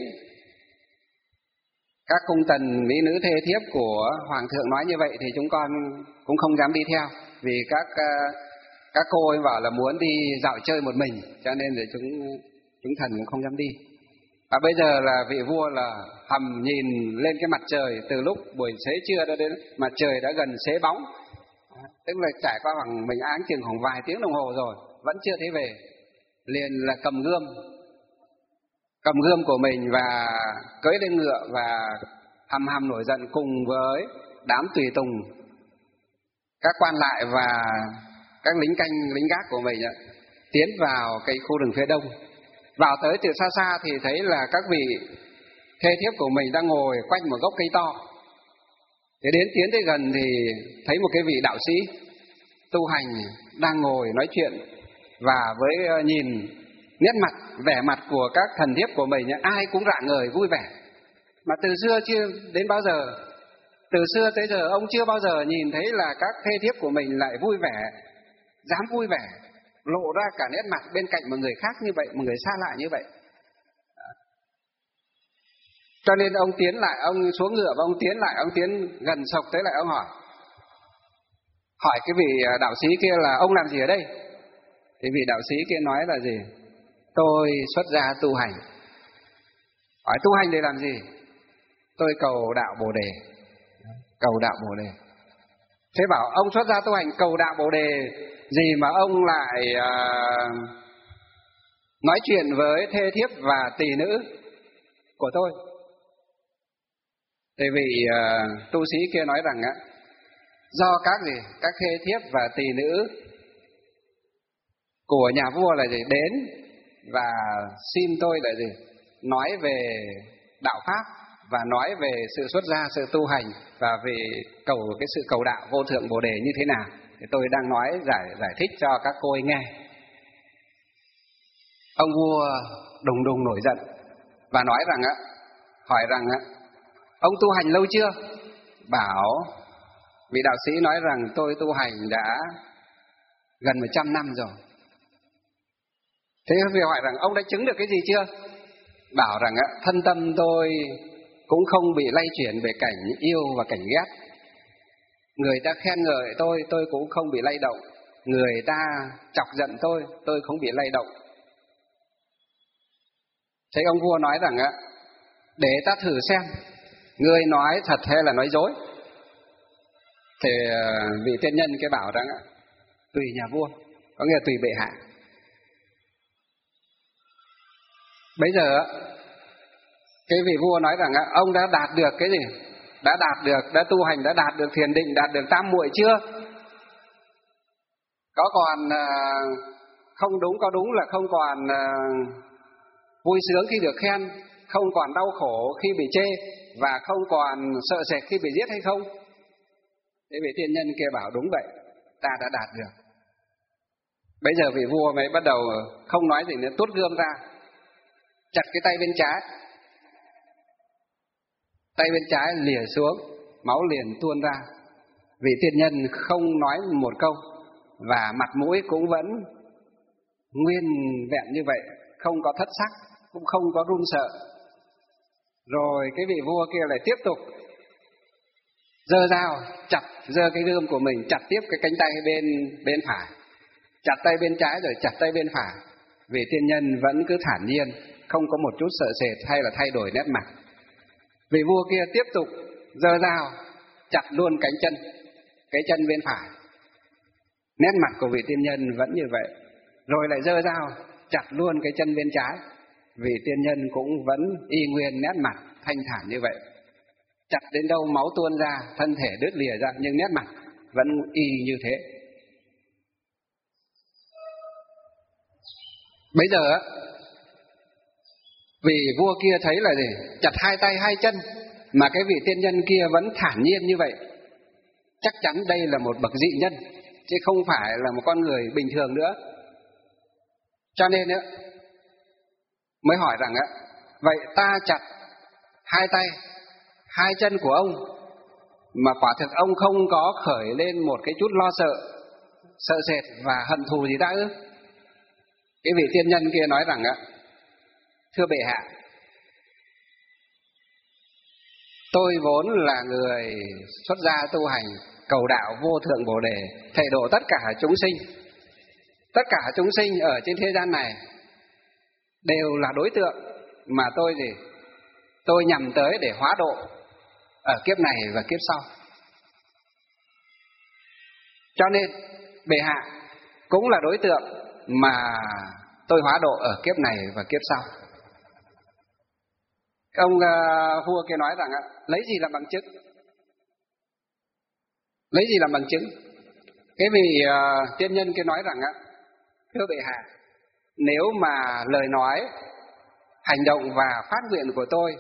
các cung tần mỹ nữ thê thiếp của hoàng thượng nói như vậy thì chúng con cũng không dám đi theo, vì các các cô ấy bảo là muốn đi dạo chơi một mình, cho nên là chúng chúng thần cũng không dám đi. Và bây giờ là vị vua là hầm nhìn lên cái mặt trời từ lúc buổi xế trưa đã đến mặt trời đã gần xế bóng, tức là trải qua khoảng mình áng chừng khoảng vài tiếng đồng hồ rồi vẫn chưa thấy về, liền là cầm gươm cầm gươm của mình và cưỡi lên ngựa và hầm hầm nổi giận cùng với đám tùy tùng, các quan lại và các lính canh lính gác của mình ấy, tiến vào cái khu rừng phía đông. Vào tới từ xa xa thì thấy là các vị thê thiếp của mình đang ngồi quanh một gốc cây to. Thế đến tiến tới gần thì thấy một cái vị đạo sĩ tu hành đang ngồi nói chuyện, và với nhìn nét mặt vẻ mặt của các thần thiếp của mình ấy, ai cũng rạng ngời vui vẻ. Mà từ xưa chưa đến bao giờ, từ xưa tới giờ ông chưa bao giờ nhìn thấy là các thê thiếp của mình lại vui vẻ, dám vui vẻ, lộ ra cả nét mặt bên cạnh một người khác như vậy, một người xa lạ như vậy. Cho nên ông tiến lại, ông xuống ngựa và ông tiến lại, ông tiến gần sộc tới lại ông hỏi. Hỏi cái vị đạo sĩ kia là ông làm gì ở đây? Thì vị đạo sĩ kia nói là gì? Tôi xuất gia tu hành. Hỏi tu hành để làm gì? Tôi cầu đạo Bồ Đề. Cầu đạo Bồ Đề. Thế bảo ông xuất gia tu hành cầu đạo Bồ Đề gì mà ông lại uh, nói chuyện với thê thiếp và tỳ nữ của tôi? Thì vị uh, tu sĩ kia nói rằng á, do các gì các thê thiếp và tỳ nữ của nhà vua là gì đến và xin tôi là gì nói về đạo pháp và nói về sự xuất gia, sự tu hành và về cầu cái sự cầu đạo vô thượng Bồ Đề như thế nào. Thì tôi đang nói giải giải thích cho các cô ấy nghe. Ông vua đùng đùng nổi giận và nói rằng á, hỏi rằng á, ông tu hành lâu chưa? Bảo vị đạo sĩ nói rằng tôi tu hành đã gần một trăm năm rồi. Thế vì hỏi rằng ông đã chứng được cái gì chưa? Bảo rằng á, thân tâm tôi cũng không bị lay chuyển về cảnh yêu và cảnh ghét. Người ta khen ngợi tôi, tôi cũng không bị lay động. Người ta chọc giận tôi, tôi không bị lay động. Thế ông vua nói rằng á, để ta thử xem người nói thật hay là nói dối. Thì vị tiên nhân cái bảo rằng á, tùy nhà vua, có nghĩa là tùy bệ hạ. Bây giờ cái vị vua nói rằng á, ông đã đạt được cái gì? Đã đạt được, đã tu hành, đã đạt được thiền định, đạt được tam muội chưa? Có còn không đúng, có đúng là không còn vui sướng khi được khen, không còn đau khổ khi bị chê, và không còn sợ sệt khi bị giết hay không? Thế vị tiên nhân kia bảo đúng vậy, ta đã đạt được. Bây giờ vị vua mới bắt đầu không nói gì nữa, tuốt gươm ra, chặt cái tay bên trái. Tay bên trái lìa xuống, máu liền tuôn ra. Vị tiên nhân không nói một câu và mặt mũi cũng vẫn nguyên vẹn như vậy, không có thất sắc, cũng không có run sợ. Rồi cái vị vua kia lại tiếp tục giơ dao chặt, giơ cái gươm của mình chặt tiếp cái cánh tay bên bên phải, chặt tay bên trái rồi chặt tay bên phải. Vị tiên nhân vẫn cứ thản nhiên, không có một chút sợ sệt hay là thay đổi nét mặt. Vị vua kia tiếp tục giơ dao chặt luôn cánh chân, cái chân bên phải. Nét mặt của vị tiên nhân vẫn như vậy. Rồi lại giơ dao chặt luôn cái chân bên trái. Vị tiên nhân cũng vẫn y nguyên nét mặt thanh thản như vậy. Chặt đến đâu máu tuôn ra, thân thể đứt lìa ra, nhưng nét mặt vẫn y như thế. Bây giờ vị vua kia thấy là gì? Chặt hai tay hai chân mà cái vị tiên nhân kia vẫn thản nhiên như vậy, chắc chắn đây là một bậc dị nhân, chứ không phải là một con người bình thường nữa. Cho nên nữa mới hỏi rằng á, vậy ta chặt hai tay hai chân của ông mà quả thực ông không có khởi lên một cái chút lo sợ, sợ sệt và hận thù gì đã ư? Cái vị tiên nhân kia nói rằng á, thưa bệ hạ, tôi vốn là người xuất gia tu hành, cầu đạo vô thượng Bồ Đề, thệ độ tất cả chúng sinh. Tất cả chúng sinh ở trên thế gian này đều là đối tượng mà tôi gì? Tôi nhằm tới để hóa độ ở kiếp này và kiếp sau. Cho nên bệ hạ cũng là đối tượng mà tôi hóa độ ở kiếp này và kiếp sau. Ông uh, vua kia nói rằng uh, lấy gì làm bằng chứng? Lấy gì làm bằng chứng? Cái vị uh, tiên nhân kia nói rằng uh, thưa bệ hạ, nếu mà lời nói, hành động và phát nguyện của tôi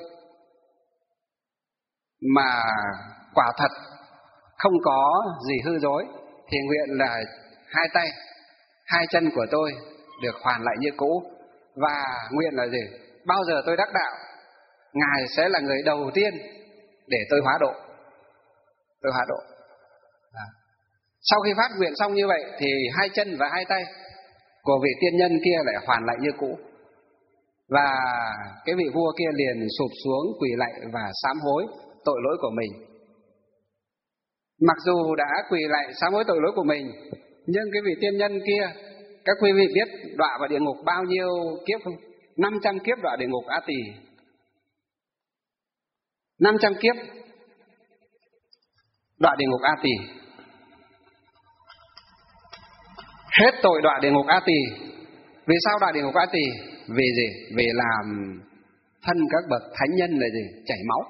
mà quả thật không có gì hư dối, thì nguyện là hai tay, hai chân của tôi được hoàn lại như cũ. Và nguyện là gì? Bao giờ tôi đắc đạo, Ngài sẽ là người đầu tiên để tôi hóa độ. Tôi hóa độ. À. Sau khi phát nguyện xong như vậy thì hai chân và hai tay của vị tiên nhân kia lại hoàn lại như cũ. Và cái vị vua kia liền sụp xuống quỳ lạy và sám hối tội lỗi của mình. Mặc dù đã quỳ lạy sám hối tội lỗi của mình, nhưng cái vị tiên nhân kia, các quý vị biết đọa vào địa ngục bao nhiêu kiếp không? năm trăm kiếp đọa địa ngục A Tỳ. năm trăm kiếp đọa địa ngục A Tỳ. Hết tội đọa địa ngục A Tỳ. Vì sao đọa địa ngục A Tỳ? Vì gì? Vì làm thân các bậc thánh nhân là gì? Chảy máu.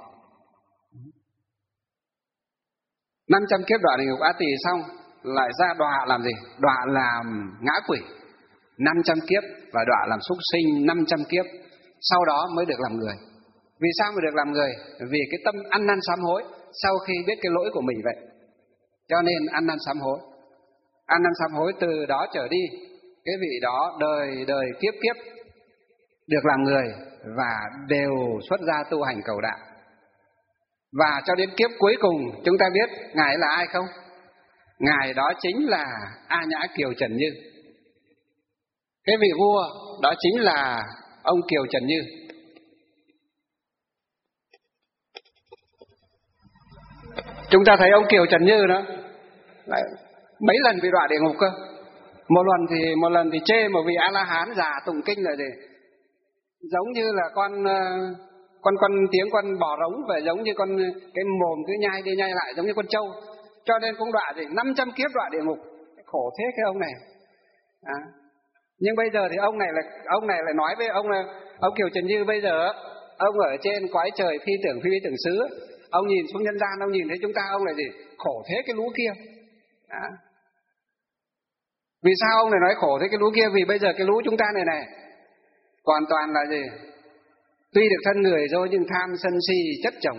năm trăm kiếp đọa địa ngục A Tỳ xong lại ra đọa làm gì? Đọa làm ngã quỷ năm trăm kiếp và đọa làm súc sinh năm trăm kiếp. Sau đó mới được làm người. Vì sao mới được làm người? Vì cái tâm ăn năn sám hối sau khi biết cái lỗi của mình vậy. Cho nên ăn năn sám hối. Ăn năn sám hối từ đó trở đi, cái vị đó đời đời kiếp kiếp được làm người và đều xuất gia tu hành cầu đạo. Và cho đến kiếp cuối cùng chúng ta biết Ngài là ai không? Ngài đó chính là A Nhã Kiều Trần Như. Cái vị vua đó chính là ông Kiều Trần Như. Chúng ta thấy ông Kiều Trần Như đó lại mấy lần bị đọa địa ngục cơ. Một lần thì một lần thì chê một vị A La Hán già tụng kinh là gì? Giống như là con con con tiếng con bò rống, và giống như con cái mồm cứ nhai đi nhai lại giống như con trâu. Cho nên cũng đọa gì? năm trăm kiếp đọa địa ngục. Khổ thế cái ông này. À. Nhưng bây giờ thì ông này là ông này lại nói với ông là ông Kiều Trần Như bây giờ ông ở trên cõi trời phi tưởng phi tưởng xứ, ông nhìn xuống nhân gian, ông nhìn thấy chúng ta, ông là gì? Khổ thế cái lũ kia. À. Vì sao ông này nói khổ thế cái lũ kia? Vì bây giờ cái lũ chúng ta này này hoàn toàn là gì? Tuy được thân người rồi nhưng tham sân si chất chồng.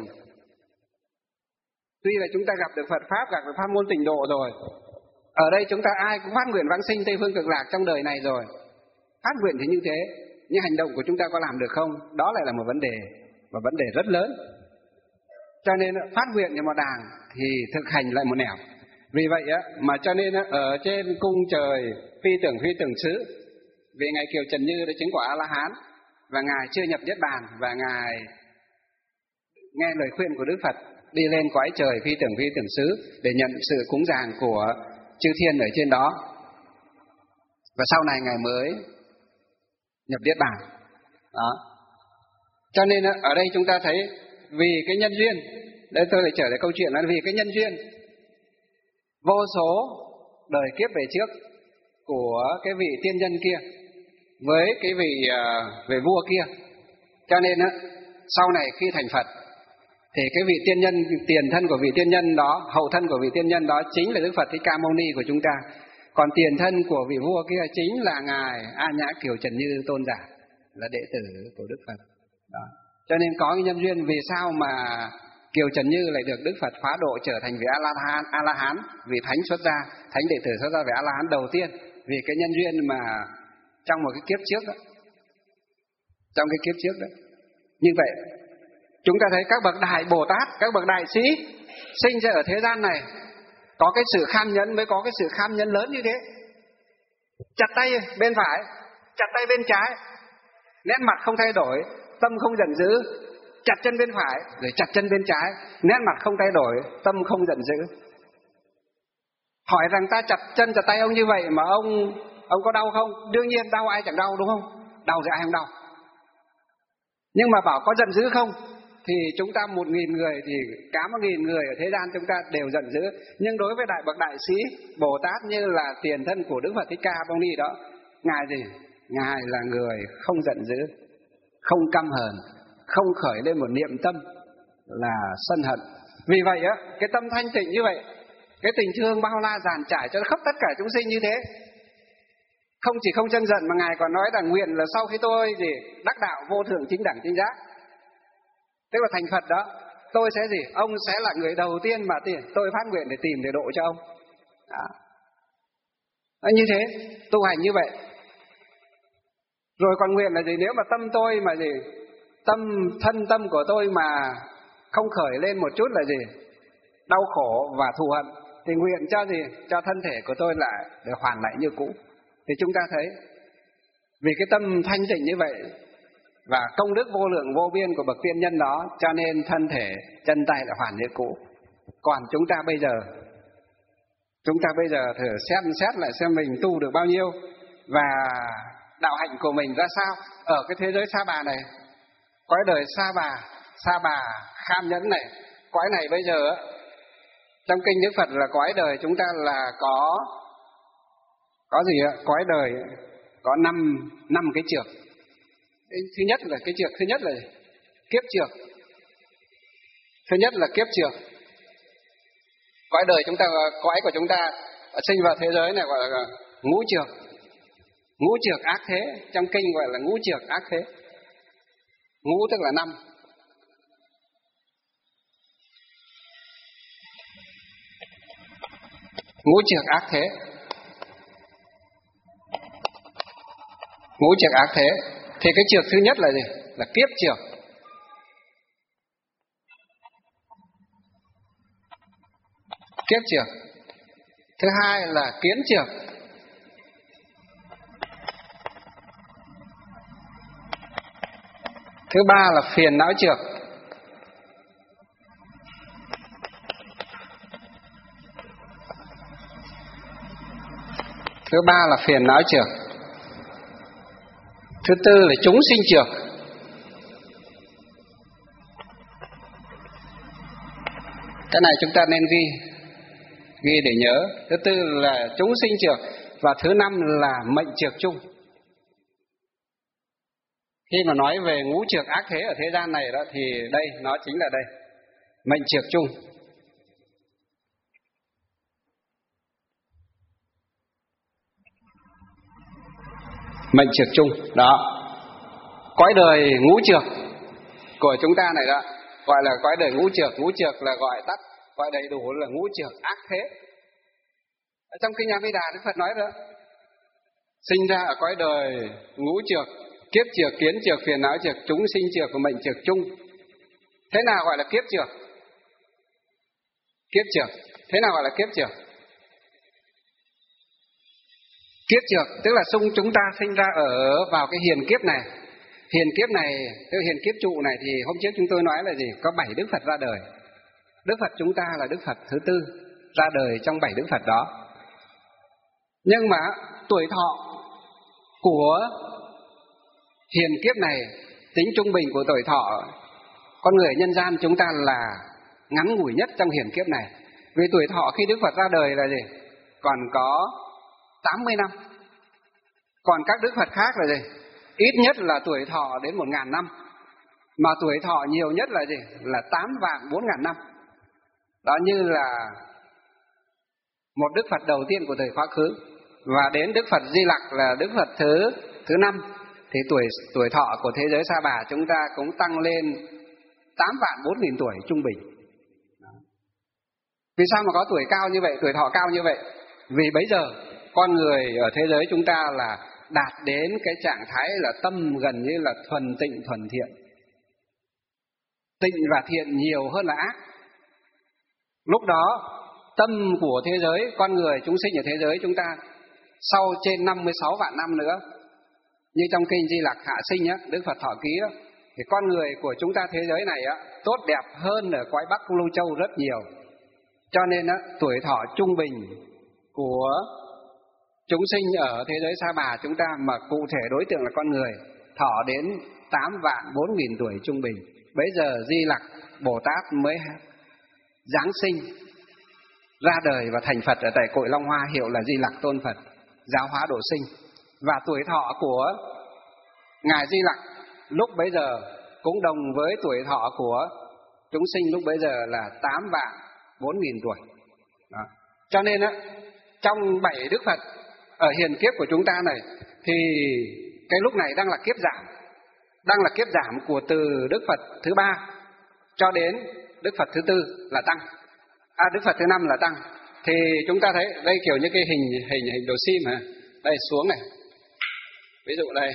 Tuy là chúng ta gặp được Phật Pháp, gặp được pháp môn tịnh độ rồi, ở đây chúng ta ai cũng phát nguyện vãng sinh Tây Phương Cực Lạc trong đời này rồi. Phát nguyện thì như thế, nhưng hành động của chúng ta có làm được không? Đó lại là một vấn đề, và vấn đề rất lớn. Cho nên phát nguyện như một đàng thì thực hành lại một nẻo. Vì vậy á, mà cho nên ở trên cung trời phi tưởng phi tưởng xứ, vì Ngài Kiều Trần Như đã chứng quả A La Hán và Ngài chưa nhập Niết Bàn, và Ngài nghe lời khuyên của Đức Phật đi lên cõi trời phi tưởng phi tưởng xứ để nhận sự cúng dường của chư thiên ở trên đó. Và sau này Ngài mới nhập Niết Bàn. Đó. Cho nên ở đây chúng ta thấy vì cái nhân duyên, đây tôi lại trở lại câu chuyện là vì cái nhân duyên vô số đời kiếp về trước của cái vị tiên nhân kia với cái vị uh, về vua kia. Cho nên á, sau này khi thành Phật thì cái vị tiên nhân, tiền thân của vị tiên nhân đó, hậu thân của vị tiên nhân đó chính là Đức Phật Thích Ca Mâu Ni của chúng ta. Còn tiền thân của vị vua kia chính là Ngài A Nhã Kiều Trần Như Tôn giả, là đệ tử của Đức Phật. Đó. Cho nên có cái nhân duyên vì sao mà Kiều Trần Như lại được Đức Phật hóa độ trở thành vị A La Hán, A La Hán, vị thánh xuất gia, thánh đệ tử xuất gia vị A La Hán đầu tiên, vì cái nhân duyên mà trong một cái kiếp trước đó, trong cái kiếp trước đó. Như vậy chúng ta thấy các bậc đại Bồ Tát, các bậc đại sĩ sinh ra ở thế gian này có cái sự kham nhẫn, mới có cái sự kham nhẫn lớn như thế. Chặt tay bên phải, chặt tay bên trái, nét mặt không thay đổi, tâm không giận dữ. Chặt chân bên phải rồi chặt chân bên trái, nét mặt không thay đổi, tâm không giận dữ. Hỏi rằng ta chặt chân chặt tay ông như vậy mà ông ông có đau không? Đương nhiên đau, ai chẳng đau đúng không? Đau thì ai không đau. Nhưng mà bảo có giận dữ không, thì chúng ta một nghìn người thì cả một nghìn người ở thế gian chúng ta đều giận dữ. Nhưng đối với đại bậc đại sĩ Bồ Tát như là tiền thân của Đức Phật Thích Ca Mâu Ni đó, ngài gì? Ngài là người không giận dữ, không căm hờn, không khởi lên một niệm tâm là sân hận. Vì vậy á, cái tâm thanh tịnh như vậy, cái tình thương bao la dàn trải cho khắp tất cả chúng sinh như thế, không chỉ không chân giận mà ngài còn nói rằng nguyện là sau khi tôi gì đắc đạo vô thượng chính đẳng chính giác, tức là thành Phật đó, tôi sẽ gì? Ông sẽ là người đầu tiên mà tôi phát nguyện để tìm để độ cho ông. Đó. Đó, như thế, tu hành như vậy. Rồi còn nguyện là gì? Nếu mà tâm tôi mà gì? Tâm, thân tâm của tôi mà không khởi lên một chút là gì? Đau khổ và thù hận, thì nguyện cho gì? Cho thân thể của tôi lại để hoàn lại như cũ. Thì chúng ta thấy, vì cái tâm thanh tịnh như vậy và công đức vô lượng vô biên của bậc tiên nhân đó, cho nên thân thể, chân tay là hoàn như cũ. Còn chúng ta bây giờ, chúng ta bây giờ thử xem xét lại xem mình tu được bao nhiêu và đạo hạnh của mình ra sao ở cái thế giới Sa Bà này. Cõi đời Sa Bà, Sa Bà Kham Nhẫn này, cõi này bây giờ trong kinh Đức Phật là cõi đời chúng ta là có có gì ạ? Cõi đời có năm năm cái trược. Thứ nhất là cái trược thứ nhất là kiếp trược. Thứ nhất là kiếp trược. Cõi đời chúng ta, cõi của chúng ta sinh vào thế giới này gọi là ngũ trược. Ngũ trược ác thế, trong kinh gọi là ngũ trược ác thế. Ngũ tức là năm. Ngũ trược ác thế. Ngũ trược ác thế. Thì cái trược thứ nhất là gì? Là kiếp trược. Kiếp trược. Thứ hai là kiến trược. Thứ ba là phiền não trược. Thứ ba là phiền não trược. Thứ tư là chúng sinh trược. Cái này chúng ta nên ghi, ghi để nhớ. Thứ tư là chúng sinh trược. Và thứ năm là mệnh trược chung. Khi mà nói về ngũ trược ác thế ở thế gian này đó, thì đây, nó chính là đây, mệnh trược chung. Mệnh trược chung, đó. Cõi đời ngũ trược của chúng ta này đó, gọi là cõi đời ngũ trược. Ngũ trược là gọi tắt, gọi đầy đủ là ngũ trược ác thế. Ở trong kinh A Di Đà Đức Phật nói đó, sinh ra ở cõi đời ngũ trược, kiếp trược, kiến trược, phiền não trược, chúng sinh trược và mệnh trược chung. Thế nào gọi là kiếp trược? Kiếp trược, thế nào gọi là kiếp trược? Kiếp trược tức là xung chúng ta sinh ra ở vào cái hiền kiếp này. Hiền kiếp này, cái hiền kiếp trụ này thì hôm trước chúng tôi nói là gì? Có bảy Đức Phật ra đời. Đức Phật chúng ta là Đức Phật thứ tư ra đời trong bảy Đức Phật đó. Nhưng mà tuổi thọ của hiền kiếp này, tính trung bình của tuổi thọ con người nhân gian chúng ta là ngắn ngủi nhất trong hiền kiếp này. Vì tuổi thọ khi Đức Phật ra đời là gì? Còn có tám mươi năm. Còn các Đức Phật khác là gì? Ít nhất là tuổi thọ đến một ngàn năm. Mà tuổi thọ nhiều nhất là gì? Là tám vạn bốn ngàn năm. Đó như là một Đức Phật đầu tiên của thời quá khứ. Và đến Đức Phật Di Lặc là Đức Phật thứ thứ năm, thì tuổi tuổi thọ của thế giới Sa Bà chúng ta cũng tăng lên tám vạn bốn nghìn tuổi trung bình. Đó. Vì sao mà có tuổi cao như vậy, tuổi thọ cao như vậy? Vì bấy giờ con người ở thế giới chúng ta là đạt đến cái trạng thái là tâm gần như là thuần tịnh thuần thiện. Tịnh và thiện nhiều hơn là ác. Lúc đó tâm của thế giới, con người chúng sinh ở thế giới chúng ta sau trên năm mươi sáu vạn năm nữa, như trong kinh Di Lặc Hạ Sinh á, Đức Phật Thọ Ký á, thì con người của chúng ta thế giới này á tốt đẹp hơn ở cõi Bắc Lưu Châu rất nhiều. Cho nên á, tuổi thọ trung bình của chúng sinh ở thế giới Sa Bà chúng ta mà cụ thể đối tượng là con người thọ đến tám vạn bốn nghìn tuổi trung bình. Bây giờ Di Lặc Bồ Tát mới giáng sinh ra đời và thành Phật ở tại cội Long Hoa, hiệu là Di Lặc Tôn Phật, giáo hóa độ sinh. Và tuổi thọ của Ngài Di Lặc lúc bấy giờ cũng đồng với tuổi thọ của chúng sinh lúc bấy giờ là tám vạn bốn nghìn tuổi. Đó. Cho nên á, trong bảy Đức Phật ở hiền kiếp của chúng ta này, thì cái lúc này đang là kiếp giảm, đang là kiếp giảm của từ Đức Phật thứ ba cho đến Đức Phật thứ tư là tăng, à Đức Phật thứ năm là tăng. Thì chúng ta thấy đây kiểu như cái hình hình hình đồ sim hả? Đây xuống này, ví dụ đây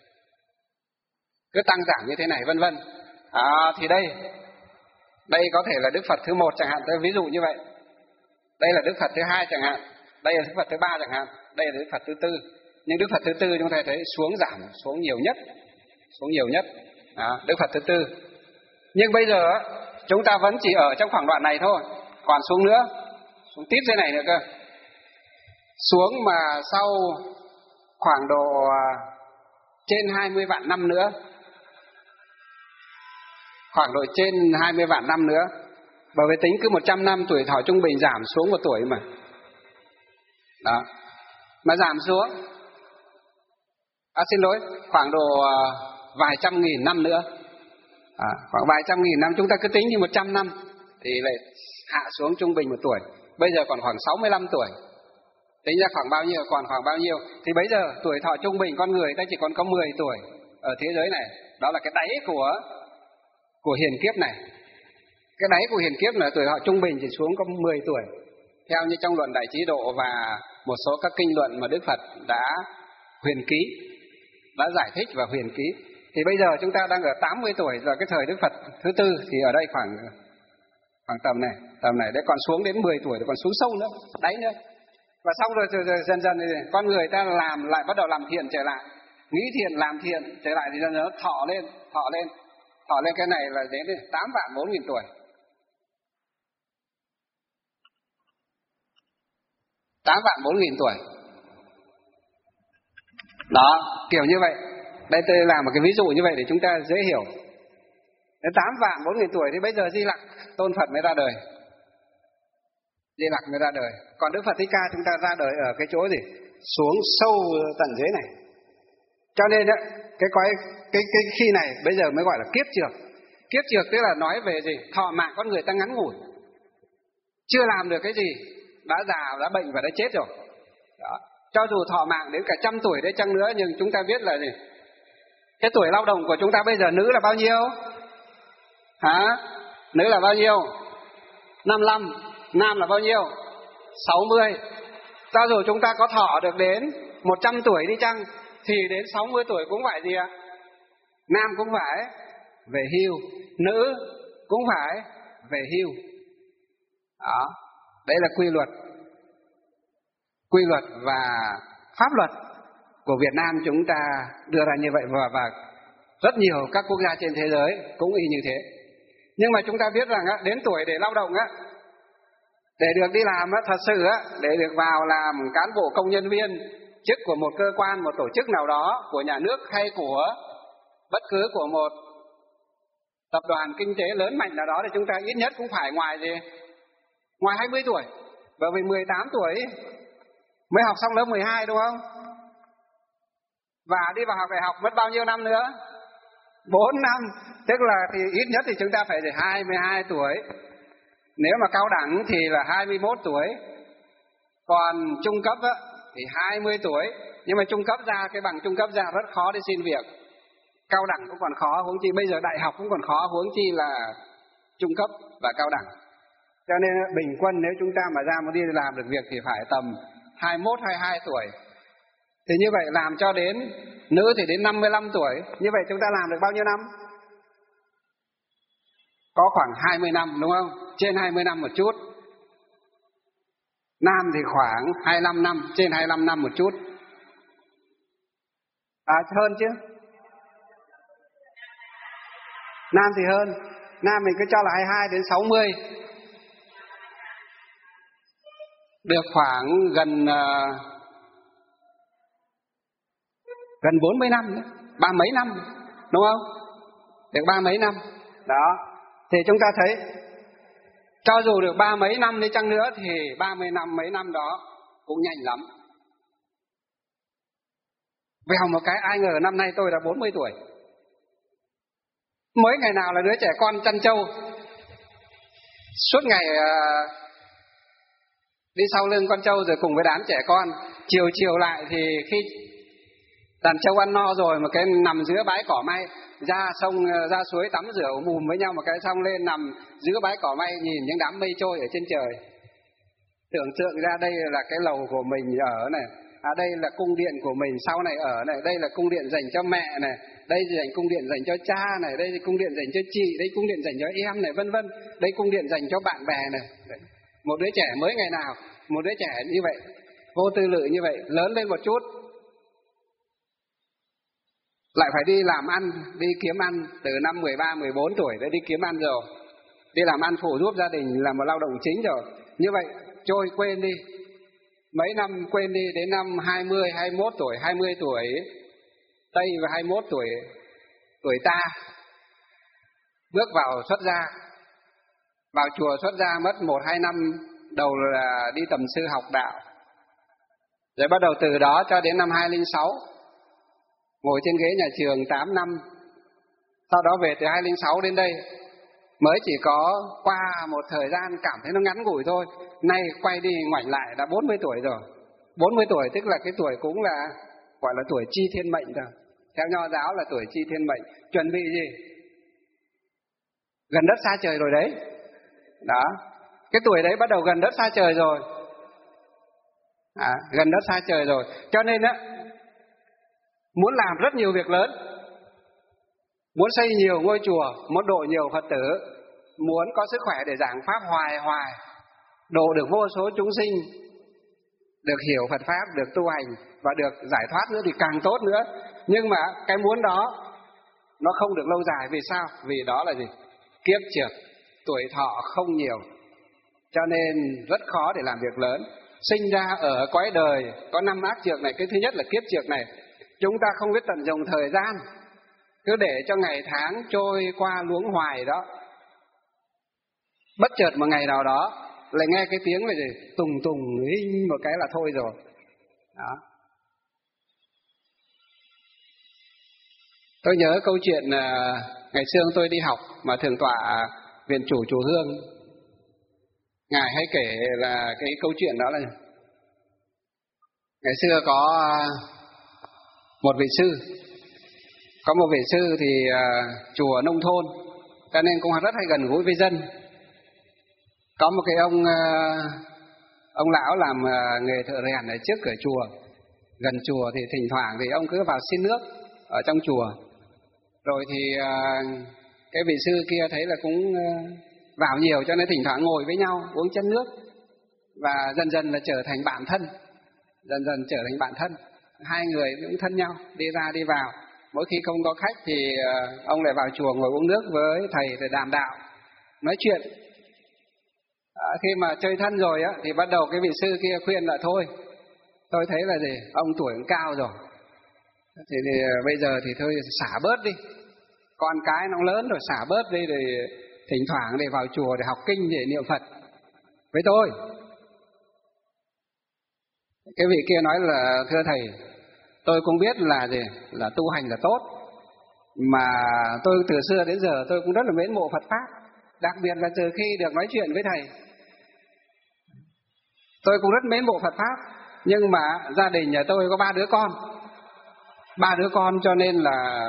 cứ tăng giảm như thế này vân vân. À, thì đây đây có thể là Đức Phật thứ một chẳng hạn, tôi ví dụ như vậy. Đây là Đức Phật thứ hai chẳng hạn, đây là Đức Phật thứ ba chẳng hạn, đây là Đức Phật thứ tư. Nhưng Đức Phật thứ tư chúng ta thấy xuống giảm, xuống nhiều nhất, xuống nhiều nhất. Đó, Đức Phật thứ tư. Nhưng bây giờ chúng ta vẫn chỉ ở trong khoảng đoạn này thôi, còn xuống nữa, xuống tiếp thế này nữa cơ. Xuống mà sau khoảng độ trên hai mươi vạn năm nữa, khoảng độ trên hai mươi vạn năm nữa, bởi vì tính cứ một trăm năm tuổi thọ trung bình giảm xuống một tuổi mà. Đó, mà giảm xuống, à xin lỗi, khoảng độ vài trăm nghìn năm nữa, à, khoảng vài trăm nghìn năm, chúng ta cứ tính như một trăm năm thì lại hạ xuống trung bình một tuổi. Bây giờ còn khoảng sáu mươi lăm tuổi, tính ra khoảng bao nhiêu, còn khoảng bao nhiêu. Thì bây giờ tuổi thọ trung bình con người ta chỉ còn có mười tuổi ở thế giới này. Đó là cái đáy của của hiền kiếp này. Cái đáy của hiền kiếp là tuổi thọ trung bình chỉ xuống có mười tuổi, theo như trong luận Đại Trí Độ và một số các kinh luận mà Đức Phật đã huyền ký, đã giải thích và huyền ký. Thì bây giờ chúng ta đang ở tám mươi tuổi, là cái thời Đức Phật thứ tư, thì ở đây khoảng khoảng tầm này, tầm này đấy, còn xuống đến mười tuổi, còn xuống sâu nữa, đáy nữa. Và xong rồi, rồi, rồi dần dần thì con người ta làm lại, bắt đầu làm thiện trở lại, nghĩ thiện, làm thiện trở lại, thì dần dần nó thọ lên, thọ lên, thọ lên. Cái này là đến tám vạn bốn nghìn tuổi. Tám vạn bốn nghìn tuổi. Đó, kiểu như vậy. Đây tôi làm một cái ví dụ như vậy để chúng ta dễ hiểu. Đến tám vạn bốn nghìn tuổi thì bây giờ Di Lặc Tôn Phật mới ra đời. Di Lặc mới ra đời. Còn Đức Phật Thích Ca chúng ta ra đời ở cái chỗ gì? Xuống sâu tận dưới này. Cho nên á, cái, cái, cái, cái khi này bây giờ mới gọi là kiếp trược. Kiếp trược tức là nói về gì? Thọ mạng con người ta ngắn ngủi, chưa làm được cái gì, đã già, đã bệnh và đã chết rồi. Đó. Cho dù thọ mạng đến cả trăm tuổi đấy chăng nữa, nhưng chúng ta biết là gì? Cái tuổi lao động của chúng ta bây giờ nữ là bao nhiêu? Hả? Nữ là bao nhiêu? năm mươi lăm. Nam là bao nhiêu? sáu mươi. Cho dù chúng ta có thọ được đến một trăm tuổi đi chăng, thì đến sáu mươi tuổi cũng phải gì ạ? Nam cũng phải về hưu, nữ cũng phải về hưu. Đó, đây là quy luật, quy luật và pháp luật của Việt Nam chúng ta đưa ra như vậy, và, và rất nhiều các quốc gia trên thế giới cũng y như thế. Nhưng mà chúng ta biết rằng á, đến tuổi để lao động á, để được đi làm á, thật sự á, để được vào làm cán bộ công nhân viên, chức của một cơ quan, một tổ chức nào đó của nhà nước hay của bất cứ của một tập đoàn kinh tế lớn mạnh nào đó, thì chúng ta ít nhất cũng phải ngoài gì? Ngoài hai mươi tuổi. Bởi vì mười tám tuổi mới học xong lớp mười hai đúng không? Và đi vào học đại học mất bao nhiêu năm nữa? bốn năm. Tức là thì ít nhất thì chúng ta phải hai mươi hai tuổi. Nếu mà cao đẳng thì là hai mươi mốt tuổi. Còn trung cấp á, thì hai mươi tuổi. Nhưng mà trung cấp ra, cái bằng trung cấp ra rất khó để xin việc. Cao đẳng cũng còn khó, huống chi bây giờ đại học cũng còn khó, huống chi là trung cấp và cao đẳng. Cho nên bình quân nếu chúng ta mà ra mà đi làm được việc thì phải tầm hai mươi mốt, hai mươi hai tuổi. Thì như vậy làm cho đến nữ thì đến năm mươi lăm tuổi. Như vậy chúng ta làm được bao nhiêu năm? Có khoảng hai mươi năm đúng không? Trên hai mươi năm một chút. Nam thì khoảng hai mươi lăm năm, trên hai mươi lăm năm một chút. À hơn chứ. Nam thì hơn. Nam mình cứ cho là hai mươi hai đến sáu mươi. Được khoảng gần uh, gần bốn mươi năm nữa, ba mấy năm, đúng không? Được ba mấy năm. Đó, thì chúng ta thấy cho dù được ba mấy năm đi chăng nữa thì ba mươi năm mấy năm đó cũng nhanh lắm. Vèo một cái ai ngờ năm nay tôi đã bốn mươi tuổi. Mới ngày nào là đứa trẻ con chăn trâu, suốt ngày uh, đi sau lưng con trâu rồi cùng với đám trẻ con. Chiều chiều lại thì khi đàn trâu ăn no rồi mà cái nằm giữa bãi cỏ may, ra sông ra suối tắm rửa mùm với nhau một cái xong lên nằm giữa bãi cỏ may nhìn những đám mây trôi ở trên trời. Tưởng tượng ra đây là cái lầu của mình ở này, à đây là cung điện của mình sau này ở này, đây là cung điện dành cho mẹ này, đây dành cung điện dành cho cha này, đây là cung điện dành cho chị, đây cung điện dành cho em này, vân vân, đây cung điện dành cho bạn bè này. Một đứa trẻ mới ngày nào, một đứa trẻ như vậy, vô tư lự như vậy, lớn lên một chút lại phải đi làm ăn, đi kiếm ăn từ năm mười ba, mười bốn tuổi đã đi kiếm ăn rồi. Đi làm ăn phụ giúp gia đình là một lao động chính rồi. Như vậy trôi quên đi. Mấy năm quên đi đến năm hai mươi, hai mươi mốt tuổi, hai mươi tuổi Tây và hai mươi mốt tuổi tuổi ta bước vào xuất gia. Vào chùa xuất gia mất một hai năm đầu là đi tầm sư học đạo. Rồi bắt đầu từ đó cho đến năm hai không không sáu ngồi trên ghế nhà trường tám năm. Sau đó về từ hai không không sáu đến đây mới chỉ có qua một thời gian cảm thấy nó ngắn ngủi thôi. Nay quay đi ngoảnh lại đã bốn mươi tuổi rồi. bốn mươi tuổi tức là cái tuổi cũng là gọi là tuổi chi thiên mệnh rồi. Theo Nho giáo là tuổi chi thiên mệnh. Chuẩn bị gì? Gần đất xa trời rồi đấy. Đó, cái tuổi đấy bắt đầu gần đất xa trời rồi. À, gần đất xa trời rồi. Cho nên á, muốn làm rất nhiều việc lớn, muốn xây nhiều ngôi chùa, muốn độ nhiều Phật tử, muốn có sức khỏe để giảng pháp hoài hoài, độ được vô số chúng sinh, được hiểu Phật Pháp, được tu hành và được giải thoát nữa thì càng tốt nữa. Nhưng mà cái muốn đó nó không được lâu dài. Vì sao? Vì đó là gì? Kiếp trược, tuổi thọ không nhiều, cho nên rất khó để làm việc lớn. Sinh ra ở cõi đời có năm ác trược này. Cái thứ nhất là kiếp trược này, chúng ta không biết tận dụng thời gian, cứ để cho ngày tháng trôi qua luống hoài đó. Bất chợt một ngày nào đó lại nghe cái tiếng là gì? Tùng tùng hinh một cái là thôi rồi. Đó. Tôi nhớ câu chuyện uh, ngày xưa tôi đi học mà thượng tọa viện chủ chùa Hương, ngài hay kể là cái câu chuyện đó là ngày xưa có uh, một vị sư, có một vị sư thì uh, chùa nông thôn, cho nên cũng rất hay gần gũi với dân. Có một cái ông uh, ông lão làm uh, nghề thợ rèn ở trước cửa chùa, gần chùa, thì thỉnh thoảng thì ông cứ vào xin nước ở trong chùa. Rồi thì uh, cái vị sư kia thấy là cũng uh, vào nhiều, cho nên thỉnh thoảng ngồi với nhau uống chén nước, và dần dần là trở thành bạn thân, dần dần trở thành bạn thân. Hai người cũng thân nhau, đi ra đi vào. Mỗi khi không có khách thì uh, ông lại vào chùa ngồi uống nước với thầy để đàm đạo, nói chuyện. À, khi mà chơi thân rồi á, thì bắt đầu cái vị sư kia khuyên là thôi, tôi thấy là gì, ông tuổi cũng cao rồi, thì, thì bây giờ thì thôi xả bớt đi, con cái nó lớn rồi, xả bớt đi, rồi thỉnh thoảng để vào chùa để học kinh, để niệm Phật với tôi. Cái vị kia nói là thưa thầy, tôi cũng biết là gì, là tu hành là tốt, mà tôi từ xưa đến giờ tôi cũng rất là mến mộ Phật Pháp, đặc biệt là từ khi được nói chuyện với thầy, tôi cũng rất mến mộ Phật Pháp. Nhưng mà gia đình nhà tôi có ba đứa con, ba đứa con cho nên là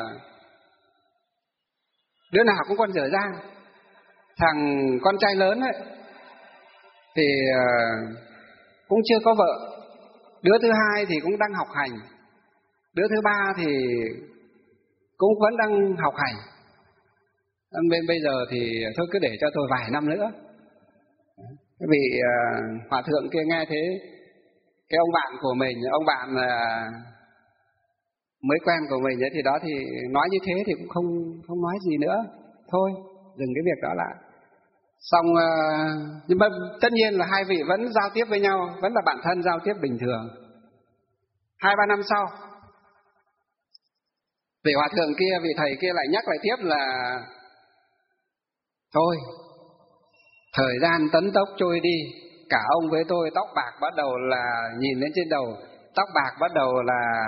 đứa nào cũng con dở dang. Thằng con trai lớn ấy thì cũng chưa có vợ, đứa thứ hai thì cũng đang học hành, đứa thứ ba thì cũng vẫn đang học hành. Bên bây giờ thì thôi cứ để cho tôi vài năm nữa. Cái vị uh, hòa thượng kia nghe thế, cái ông bạn của mình, ông bạn uh, mới quen của mình ấy, thì đó thì nói như thế thì cũng không không nói gì nữa, thôi dừng cái việc đó lại. Xong uh, nhưng mà tất nhiên là hai vị vẫn giao tiếp với nhau, vẫn là bạn thân giao tiếp bình thường. Hai ba năm sau, Vị hòa thượng kia, vị thầy kia lại nhắc lại tiếp là thôi, thời gian tấn tốc trôi đi, cả ông với tôi tóc bạc bắt đầu là nhìn lên trên đầu, tóc bạc bắt đầu là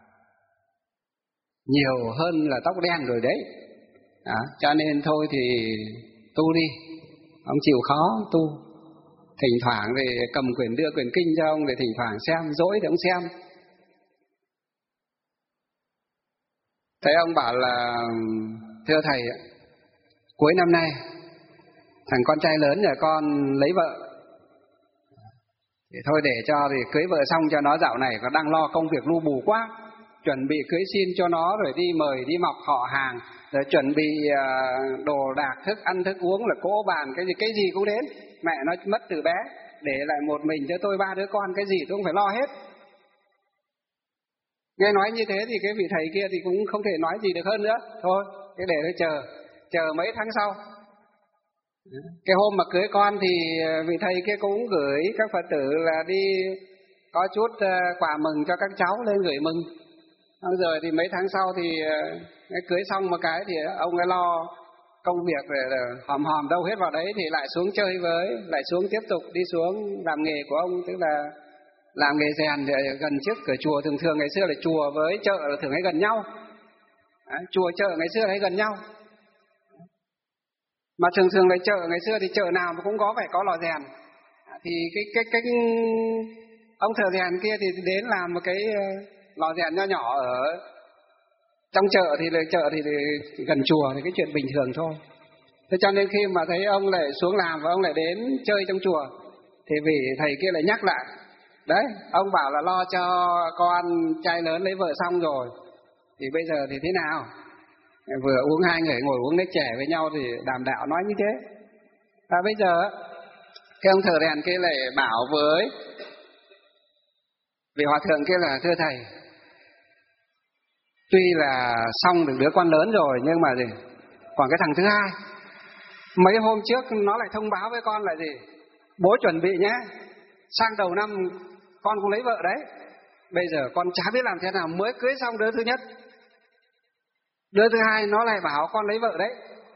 nhiều hơn là tóc đen rồi đấy. À, cho nên thôi thì tu đi, ông chịu khó tu. Thỉnh thoảng thì cầm quyển đưa quyển kinh cho ông, để thỉnh thoảng xem, dỗi thì ông xem. Thế ông bảo là thưa thầy, cuối năm nay thằng con trai lớn nhà con lấy vợ, thì thôi để cho thì cưới vợ xong cho nó, dạo này nó đang lo công việc lu bù quá, chuẩn bị cưới xin cho nó, rồi đi mời đi mọc họ hàng, rồi chuẩn bị uh, đồ đạc thức ăn thức uống, là cỗ bàn cái gì cái gì cũng đến. Mẹ nó mất từ bé, để lại một mình cho tôi ba đứa con, cái gì tôi cũng phải lo hết. Nghe nói như thế thì cái vị thầy kia thì cũng không thể nói gì được hơn nữa. Thôi, cái để tôi chờ, chờ mấy tháng sau. Cái hôm mà cưới con thì vị thầy kia cũng gửi các Phật tử là đi có chút quà mừng cho các cháu lên gửi mừng. Rồi thì mấy tháng sau thì cưới xong một cái thì ông ấy lo công việc rồi hòm hòm đâu hết vào đấy, thì lại xuống chơi với, lại xuống tiếp tục đi xuống làm nghề của ông, tức là làm nghề rèn. Thì gần trước cửa chùa, thường thường ngày xưa là chùa với chợ là thường hay gần nhau. Đấy, chùa chợ ngày xưa hay gần nhau. Mà thường thường là chợ ngày xưa thì chợ nào mà cũng có phải có lò rèn. Thì cái cái cái ông thợ rèn kia thì đến làm một cái lò rèn nho nhỏ ở trong chợ, thì là chợ thì, thì gần chùa thì cái chuyện bình thường thôi. Thế cho nên khi mà thấy ông lại xuống làm và ông lại đến chơi trong chùa, thì vị thầy kia lại nhắc lại, đấy, ông bảo là lo cho con trai lớn lấy vợ xong rồi, thì bây giờ thì thế nào? Vừa uống, hai người ngồi uống nước chè với nhau thì đàm đạo nói như thế. Và bây giờ cái ông thợ rèn kia lại bảo với vị hòa thượng kia là thưa thầy, tuy là xong được đứa con lớn rồi, nhưng mà gì, còn cái thằng thứ hai, mấy hôm trước nó lại thông báo với con là gì, bố chuẩn bị nhé, sang đầu năm con cũng lấy vợ đấy. Bây giờ con chả biết làm thế nào, mới cưới xong đứa thứ nhất, đứa thứ hai nó lại bảo con lấy vợ đấy.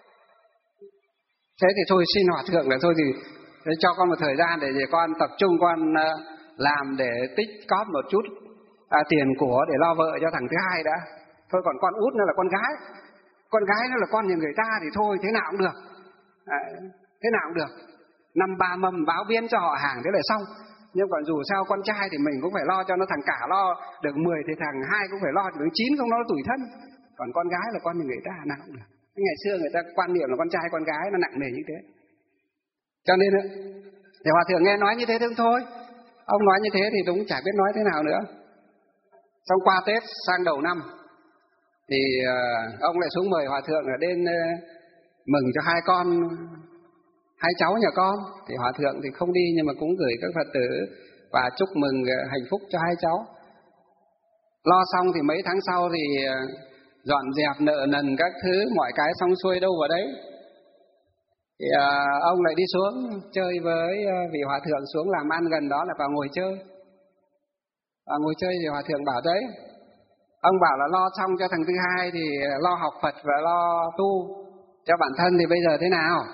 Thế thì thôi xin hòa thượng là thôi thì để cho con một thời gian để để con tập trung, con làm để tích cóp một chút à, tiền của để lo vợ cho thằng thứ hai đã. Thôi còn con út nó là con gái, con gái nó là con nhà người ta thì thôi thế nào cũng được, à, thế nào cũng được. Năm ba mâm báo biến cho họ hàng thế là xong. Nhưng còn dù sao con trai thì mình cũng phải lo cho nó, thằng cả lo được mười thì thằng hai cũng phải lo được chín, không nó tủi thân. Còn con gái là con nhà người ta nào cũng được. Ngày xưa người ta quan niệm là con trai con gái nó nặng nề như thế. Cho nên thì hòa thượng nghe nói như thế thương thôi. Ông nói như thế thì đúng chả biết nói thế nào nữa. Xong qua Tết sang đầu năm thì uh, ông lại xuống mời hòa thượng ở đến uh, mừng cho hai con, hai cháu nhà con. Thì hòa thượng thì không đi, nhưng mà cũng gửi các Phật tử và chúc mừng uh, hạnh phúc cho hai cháu. Lo xong thì mấy tháng sau thì uh, dọn dẹp nợ nần các thứ, mọi cái xong xuôi đâu vào đấy. Thì à, ông lại đi xuống chơi với à, vị hòa thượng, xuống làm ăn gần đó là vào ngồi chơi. Và ngồi chơi thì hòa thượng bảo đấy, ông bảo là lo xong cho thằng thứ hai thì lo học Phật và lo tu cho bản thân, thì bây giờ thế nào?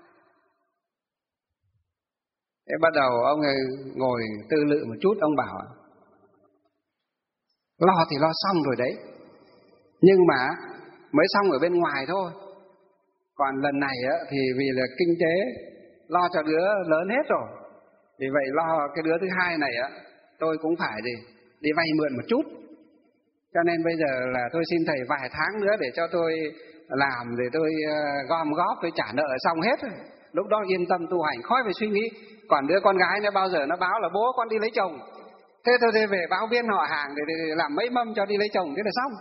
Thế bắt đầu ông ấy ngồi tư lự một chút, ông bảo lo thì lo xong rồi đấy, nhưng mà mới xong ở bên ngoài thôi. Còn lần này á, thì vì là kinh tế lo cho đứa lớn hết rồi, vì vậy lo cái đứa thứ hai này á, tôi cũng phải đi, đi vay mượn một chút. Cho nên bây giờ là tôi xin thầy vài tháng nữa để cho tôi làm, để tôi uh, gom góp, tôi trả nợ xong hết. Lúc đó yên tâm tu hành, khỏi phải suy nghĩ. Còn đứa con gái nó bao giờ nó báo là bố con đi lấy chồng, thế tôi đi về báo viên họ hàng để, để làm mấy mâm cho đi lấy chồng, thế là xong.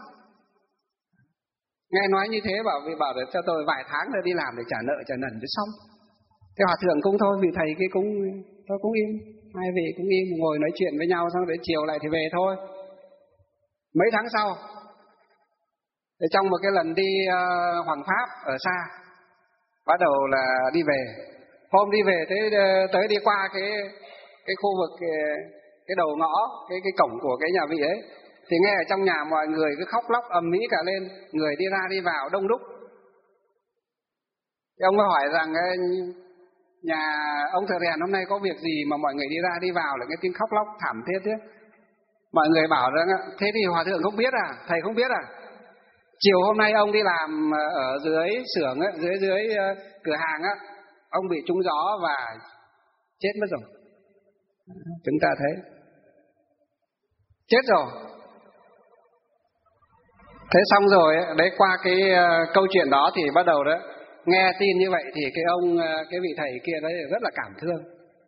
Nghe nói như thế bảo vì bảo để cho tôi vài tháng nữa đi làm để trả nợ trả nần cho xong. Thế hòa thượng cũng thôi, vị thầy kia cũng tôi cũng im, hai vị cũng im, ngồi nói chuyện với nhau, xong để chiều lại thì về thôi. Mấy tháng sau, thì trong một cái lần đi uh, Hoàng Pháp ở xa, bắt đầu là đi về. Hôm đi về tới tới đi qua cái cái khu vực cái, cái đầu ngõ, cái cái cổng của cái nhà vị ấy, thì nghe ở trong nhà mọi người cứ khóc lóc ầm ĩ cả lên, người đi ra đi vào đông đúc. Thì ông mới hỏi rằng nhà ông thợ rèn hôm nay có việc gì mà mọi người đi ra đi vào là cái tiếng khóc lóc thảm thiết thế? Mọi người bảo rằng thế thì hòa thượng không biết à, thầy không biết à? Chiều hôm nay ông đi làm ở dưới xưởng ấy, dưới dưới cửa hàng á, ông bị trúng gió và chết mất rồi. Chúng ta thấy chết rồi. Thế xong rồi đấy, qua cái uh, câu chuyện đó thì bắt đầu đó nghe tin như vậy thì cái ông uh, cái vị thầy kia đấy rất là cảm thương,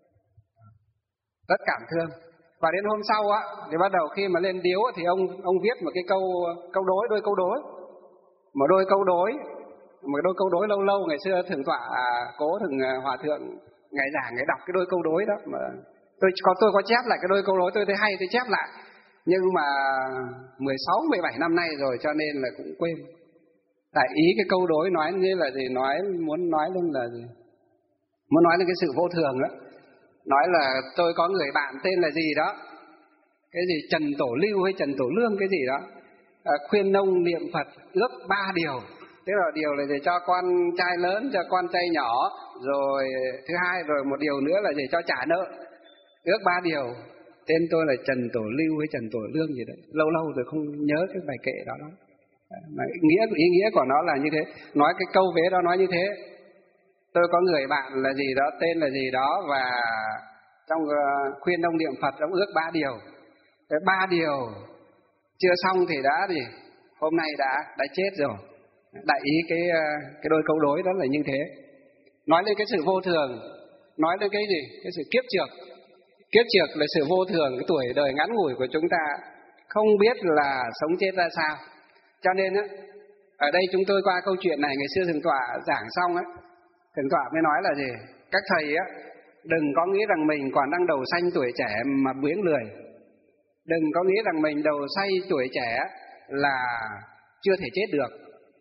rất cảm thương. Và đến hôm sau á thì bắt đầu khi mà lên điếu thì ông ông viết một cái câu câu đối, đôi câu đối, một đôi câu đối, một đôi câu đối lâu lâu ngày xưa thượng tọa à, cố thượng uh, hòa thượng ngày giảng ngày đọc cái đôi câu đối đó mà tôi có tôi có chép lại cái đôi câu đối, tôi thấy hay tôi chép lại. Nhưng mà mười sáu, mười bảy năm nay rồi cho nên là cũng quên. Tại ý cái câu đối nói như là gì, nói muốn nói lên là gì? Muốn nói lên cái sự vô thường đó. Nói là tôi có người bạn tên là gì đó, cái gì Trần Tổ Lưu hay Trần Tổ Lương cái gì đó, à, khuyên nông niệm Phật ước ba điều. Thế là điều là để cho con trai lớn, cho con trai nhỏ, rồi thứ hai rồi một điều nữa là để cho trả nợ. Ước ba điều. Tên tôi là Trần Tổ Lưu hay Trần Tổ Lương gì đấy, lâu lâu rồi không nhớ cái bài kệ đó lắm. Mà nghĩa ý nghĩa của nó là như thế, nói cái câu vế đó nói như thế. Tôi có người bạn là gì đó, tên là gì đó, và trong uh, khuyên ông niệm Phật ông ước ba điều. Cái ba điều chưa xong thì đã gì, hôm nay đã đã chết rồi. Đại ý cái uh, cái đôi câu đối đó là như thế. Nói lên cái sự vô thường, nói lên cái gì, cái sự kiếp trược. Kiếp trược là sự vô thường, cái tuổi đời ngắn ngủi của chúng ta không biết là sống chết ra sao. Cho nên á, ở đây chúng tôi qua câu chuyện này ngày xưa thượng tọa giảng xong á, thượng tọa mới nói là gì? Các thầy á, đừng có nghĩ rằng mình còn đang đầu xanh tuổi trẻ mà biếng lười. Đừng có nghĩ rằng mình đầu xay tuổi trẻ là chưa thể chết được.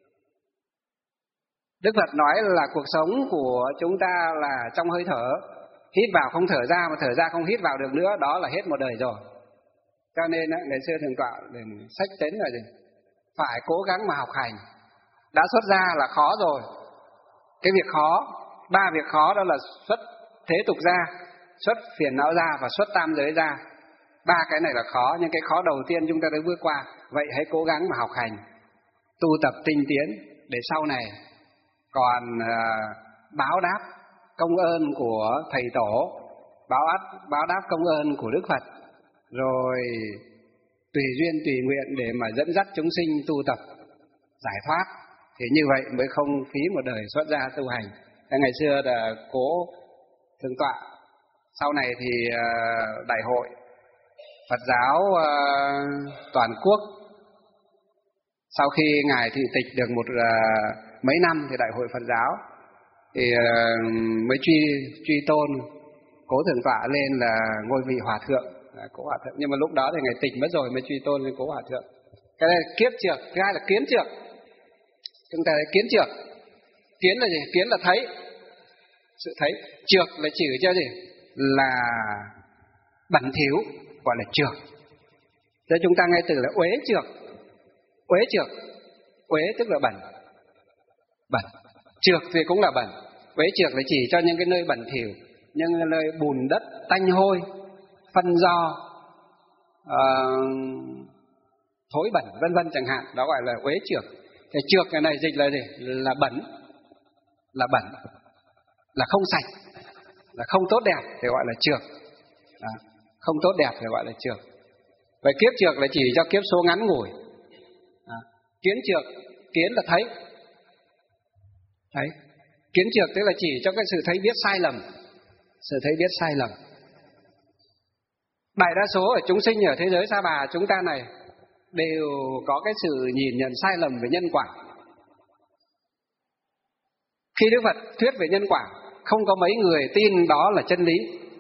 Đức Phật nói là cuộc sống của chúng ta là trong hơi thở, hít vào không thở ra, mà thở ra không hít vào được nữa, đó là hết một đời rồi. Cho nên ngày xưa thượng tọa sách tính là gì? Phải cố gắng mà học hành. Đã xuất gia là khó rồi. Cái việc khó, ba việc khó đó là xuất thế tục gia, xuất phiền não gia và xuất tam giới gia. Ba cái này là khó, nhưng cái khó đầu tiên chúng ta đã bước qua. Vậy hãy cố gắng mà học hành, tu tập tinh tiến để sau này còn uh, báo đáp công ơn của thầy tổ, báo đáp, báo đáp công ơn của Đức Phật, rồi tùy duyên tùy nguyện để mà dẫn dắt chúng sinh tu tập giải thoát. Thì như vậy mới không phí một đời xuất gia tu hành. Thế ngày xưa là cố thượng tọa, sau này thì uh, đại hội Phật giáo uh, toàn quốc, sau khi ngài thị tịch được một uh, mấy năm thì đại hội Phật giáo thì uh, mới truy truy tôn cố thượng tọa lên là ngôi vị hòa thượng, à, cố hòa thượng. Nhưng mà lúc đó thì ngài tịch mất rồi mới truy tôn lên cố hòa thượng. Cái này là kiếp trược, thứ hai là kiến trược. Chúng ta thấy kiến trược. Kiến là gì? Kiến là thấy, sự thấy. Trược là chỉ cho gì? Là bẩn thỉu, gọi là trược. Thế chúng ta nghe từ là uế trược. Uế trược, uế tức là bẩn, bẩn. Trược thì cũng là bẩn. Uế trược là chỉ cho những cái nơi bẩn thỉu, những cái nơi bùn đất, tanh hôi, phân do, uh, thối bẩn vân vân chẳng hạn, đó gọi là uế trược. Cái trược cái này dịch là gì? Là bẩn, là bẩn, là không sạch, là không tốt đẹp thì gọi là trược. Đó. Không tốt đẹp thì gọi là trược. Vậy kiếp trược là chỉ cho kiếp số ngắn ngủi. Đó. Kiến trược, kiến là thấy, thấy. Kiến trược tức là chỉ cho cái sự thấy biết sai lầm, sự thấy biết sai lầm. Đại đa số ở chúng sinh ở thế giới Sa Bà chúng ta này đều có cái sự nhìn nhận sai lầm về nhân quả. Khi Đức Phật thuyết về nhân quả, không có mấy người tin đó là chân lý.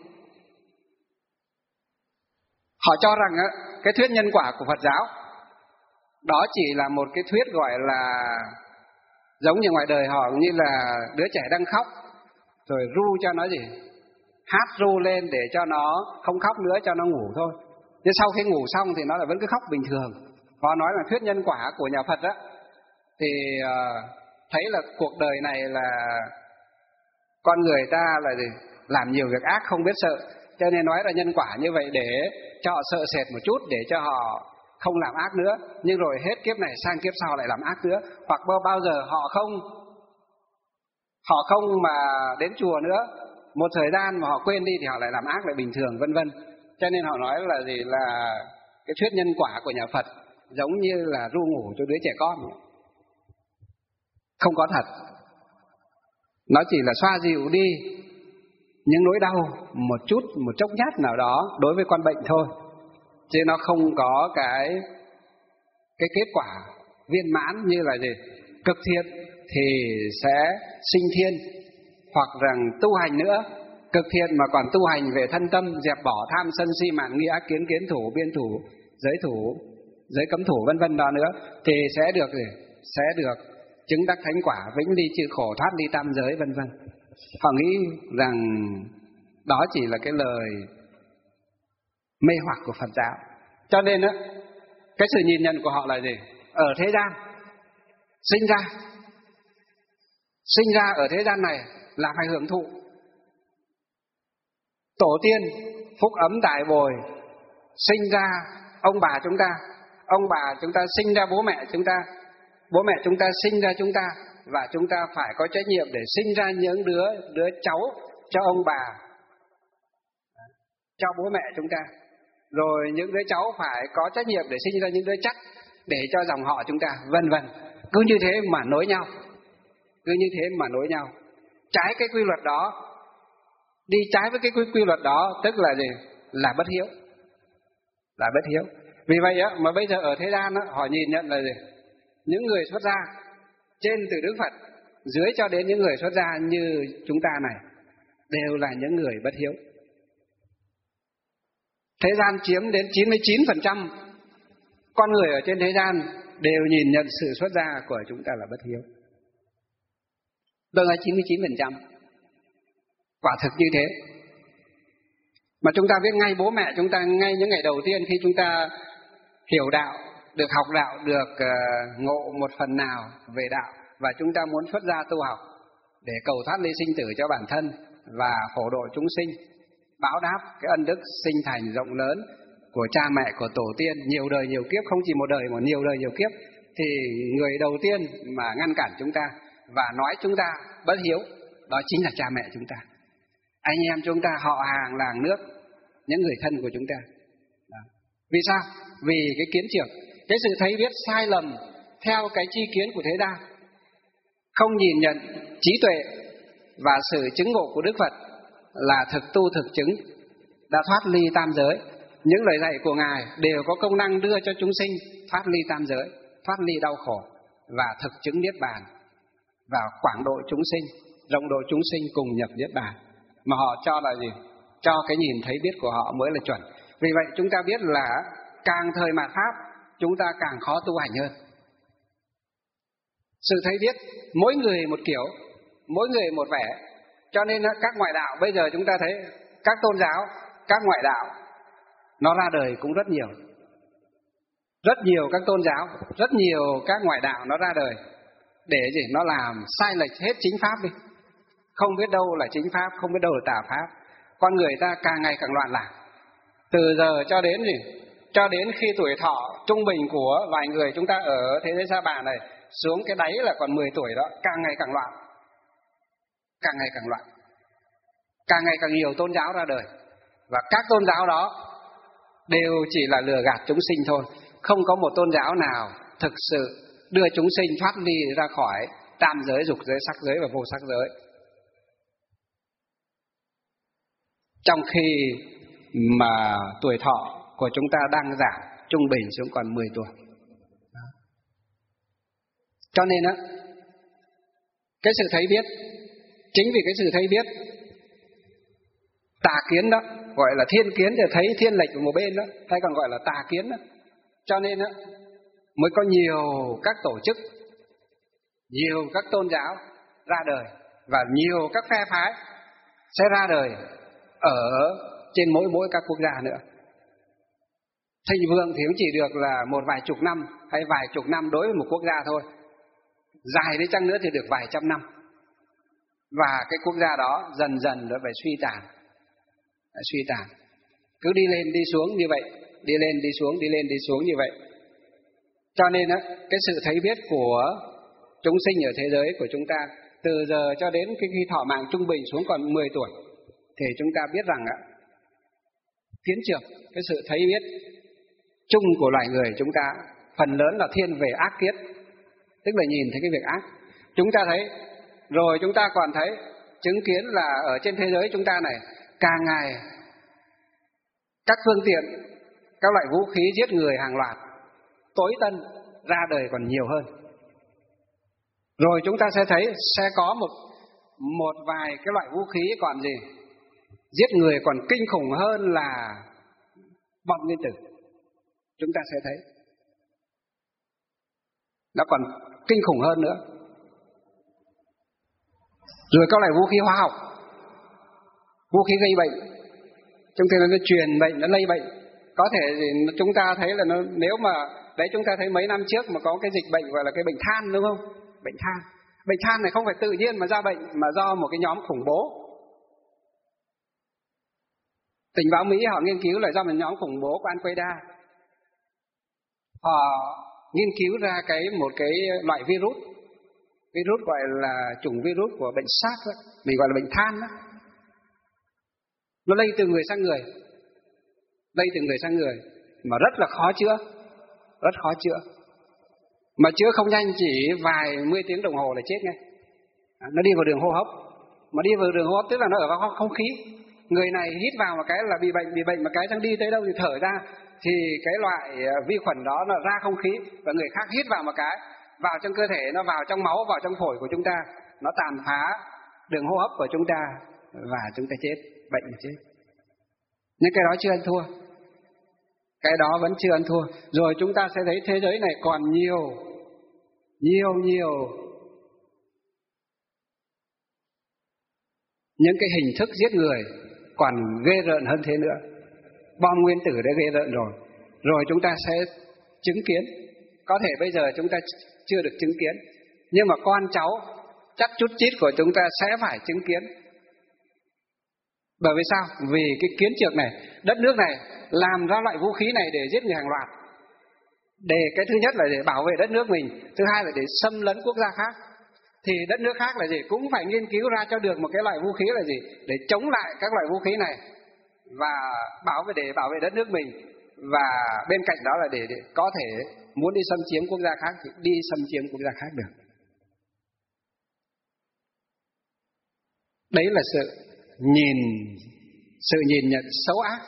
Họ cho rằng cái thuyết nhân quả của Phật giáo đó chỉ là một cái thuyết gọi là giống như ngoài đời họ như là đứa trẻ đang khóc rồi ru cho nó gì, hát ru lên để cho nó không khóc nữa, cho nó ngủ thôi. Nhưng sau khi ngủ xong thì nó lại vẫn cứ khóc bình thường. Họ nói là thuyết nhân quả của nhà Phật đó, thì uh, thấy là cuộc đời này là con người ta là gì? Làm nhiều việc ác không biết sợ, cho nên nói là nhân quả như vậy để cho họ sợ sệt một chút, để cho họ không làm ác nữa. Nhưng rồi hết kiếp này sang kiếp sau lại làm ác nữa, hoặc bao bao giờ họ không họ không mà đến chùa nữa, một thời gian mà họ quên đi thì họ lại làm ác lại bình thường, vân vân. Cho nên họ nói là gì, là cái thuyết nhân quả của nhà Phật giống như là ru ngủ cho đứa trẻ con, không có thật. Nó chỉ là xoa dịu đi những nỗi đau một chút, một chốc nhát nào đó đối với con bệnh thôi, chứ nó không có cái cái kết quả viên mãn như là gì, cực thiện thì sẽ sinh thiên, hoặc rằng tu hành nữa, cực thiện mà còn tu hành về thân tâm, dẹp bỏ tham sân si mạn nghi ác kiến, kiến thủ, biên thủ, giới thủ, giới cấm thủ, vân vân đó nữa, thì sẽ được gì, sẽ được chứng đắc thánh quả, vĩnh ly trừ khổ, thoát ly tam giới, vân vân. Họ nghĩ rằng đó chỉ là cái lời mê hoặc của Phật giáo. Cho nên á, cái sự nhìn nhận của họ là gì? Ở thế gian sinh ra sinh ra ở thế gian này là phải hưởng thụ. Tổ tiên phúc ấm đại bồi sinh ra ông bà chúng ta, ông bà chúng ta sinh ra bố mẹ chúng ta, bố mẹ chúng ta sinh ra chúng ta, và chúng ta phải có trách nhiệm để sinh ra những đứa đứa cháu cho ông bà, cho bố mẹ chúng ta. Rồi những đứa cháu phải có trách nhiệm để sinh ra những đứa chắc để cho dòng họ chúng ta, vân vân. Cứ như thế mà nối nhau, cứ như thế mà nối nhau. Trái cái quy luật đó, đi trái với cái quy, quy luật đó, tức là gì? Là bất hiếu, là bất hiếu. Vì vậy á, mà bây giờ ở thế gian á, họ nhìn nhận là gì? Những người xuất gia, trên từ Đức Phật dưới cho đến những người xuất gia như chúng ta này, đều là những người bất hiếu. Thế gian chiếm đến chín mươi chín phần trăm con người ở trên thế gian đều nhìn nhận sự xuất gia của chúng ta là bất hiếu. Tôi nói chín mươi chín phần trăm, quả thực như thế. Mà chúng ta biết ngay bố mẹ chúng ta, ngay những ngày đầu tiên khi chúng ta hiểu đạo, được học đạo, được uh, ngộ một phần nào về đạo, và chúng ta muốn xuất gia tu học để cầu thoát ly sinh tử cho bản thân và phổ độ chúng sinh, báo đáp cái ân đức sinh thành rộng lớn của cha mẹ, của tổ tiên nhiều đời nhiều kiếp, không chỉ một đời mà nhiều đời nhiều kiếp, thì người đầu tiên mà ngăn cản chúng ta và nói chúng ta bất hiếu đó chính là cha mẹ chúng ta, anh em chúng ta, họ hàng làng nước, những người thân của chúng ta. Đó. Vì sao? Vì cái kiến trước, cái sự thấy biết sai lầm theo cái tri kiến của thế gian, không nhìn nhận trí tuệ và sự chứng ngộ của Đức Phật là thực tu thực chứng, đã thoát ly tam giới. Những lời dạy của Ngài đều có công năng đưa cho chúng sinh thoát ly tam giới, thoát ly đau khổ và thực chứng niết bàn, và quảng độ chúng sinh, rộng độ chúng sinh cùng nhập niết bàn. Mà họ cho là gì? Cho cái nhìn thấy biết của họ mới là chuẩn. Vì vậy chúng ta biết là càng thời mạt Pháp chúng ta càng khó tu hành hơn. Sự thấy biết mỗi người một kiểu, mỗi người một vẻ. Cho nên các ngoại đạo bây giờ chúng ta thấy các tôn giáo, các ngoại đạo nó ra đời cũng rất nhiều. Rất nhiều các tôn giáo, rất nhiều các ngoại đạo nó ra đời để gì? Nó làm sai lệch hết chính pháp đi. Không biết đâu là chính pháp, không biết đâu là tà pháp. Con người ta càng ngày càng loạn lạc. Từ giờ cho đến gì? Cho đến khi tuổi thọ trung bình của loài người chúng ta ở thế giới Sa Bà này xuống cái đáy là còn mười tuổi đó, càng ngày càng loạn. Càng ngày càng loạn. Càng ngày càng nhiều tôn giáo ra đời. Và các tôn giáo đó đều chỉ là lừa gạt chúng sinh thôi. Không có một tôn giáo nào thực sự đưa chúng sinh thoát ly ra khỏi tam giới, dục giới, sắc giới và vô sắc giới. Trong khi mà tuổi thọ của chúng ta đang giảm trung bình xuống còn mười tuổi. Cho nên á, cái sự thấy biết, chính vì cái sự thấy biết, tà kiến đó, gọi là thiên kiến để thấy thiên lệch của một bên đó, hay còn gọi là tà kiến đó. Cho nên á, mới có nhiều các tổ chức, nhiều các tôn giáo ra đời, và nhiều các phe phái sẽ ra đời ở trên mỗi mỗi các quốc gia nữa. thịnh vượng thì cũng chỉ được là một vài chục năm hay vài chục năm đối với một quốc gia thôi. Dài đến chăng nữa thì được vài trăm năm. Và cái quốc gia đó dần dần nó phải suy tàn. Phải suy tàn. Cứ đi lên đi xuống như vậy, đi lên đi xuống, đi lên đi xuống như vậy. Cho nên á, cái sự thấy biết của chúng sinh ở thế giới của chúng ta từ giờ cho đến cái khi thọ mạng trung bình xuống còn mười tuổi thì chúng ta biết rằng á, tiến trưởng cái sự thấy biết chung của loài người chúng ta phần lớn là thiên về ác kiến, tức là nhìn thấy cái việc ác. Chúng ta thấy, rồi chúng ta còn thấy, chứng kiến là ở trên thế giới chúng ta này, càng ngày các phương tiện, các loại vũ khí giết người hàng loạt, tối tân ra đời còn nhiều hơn. Rồi chúng ta sẽ thấy sẽ có một một vài cái loại vũ khí còn gì giết người còn kinh khủng hơn là bom nguyên tử. Chúng ta sẽ thấy nó còn kinh khủng hơn nữa. Rồi các loại vũ khí hóa học, vũ khí gây bệnh, chúng ta nó truyền bệnh, nó lây bệnh. Có thể thì chúng ta thấy là nó, nếu mà đấy chúng ta thấy mấy năm trước mà có cái dịch bệnh gọi là cái bệnh than, đúng không? Bệnh than. Bệnh than này không phải tự nhiên mà ra bệnh, mà do một cái nhóm khủng bố. Tình báo Mỹ họ nghiên cứu là do một nhóm khủng bố của Al-Qaeda. Họ nghiên cứu ra cái một cái loại virus, virus gọi là chủng virus của bệnh SARS đó, mình gọi là bệnh than đó. Nó lây từ người sang người, lây từ người sang người mà rất là khó chữa, rất khó chữa. Mà chữa không nhanh, chỉ vài mươi tiếng đồng hồ là chết ngay. Nó đi vào đường hô hấp, mà đi vào đường hô hấp tức là nó ở vào không khí. Người này hít vào một cái là bị bệnh, bị bệnh mà cái chẳng đi tới đâu thì thở ra, thì cái loại vi khuẩn đó nó ra không khí, và người khác hít vào một cái, vào trong cơ thể, nó vào trong máu, vào trong phổi của chúng ta, nó tàn phá đường hô hấp của chúng ta và chúng ta chết, bệnh là chết. Nhưng cái đó chưa ăn thua, cái đó vẫn chưa ăn thua. Rồi chúng ta sẽ thấy thế giới này còn nhiều, nhiều nhiều những cái hình thức giết người còn ghê rợn hơn thế nữa. Bom nguyên tử đã ghê rợn rồi. Rồi chúng ta sẽ chứng kiến. Có thể bây giờ chúng ta chưa được chứng kiến, nhưng mà con cháu chắc chút chít của chúng ta sẽ phải chứng kiến. Bởi vì sao? Vì cái kiến trược này, đất nước này làm ra loại vũ khí này để giết người hàng loạt. Để cái thứ nhất là để bảo vệ đất nước mình, thứ hai là để xâm lấn quốc gia khác. Thì đất nước khác là gì? Cũng phải nghiên cứu ra cho được một cái loại vũ khí là gì? Để chống lại các loại vũ khí này và bảo vệ để bảo vệ đất nước mình. Và bên cạnh đó là để, để có thể muốn đi xâm chiếm quốc gia khác thì đi xâm chiếm quốc gia khác được. Đấy là sự nhìn, sự nhìn nhận xấu ác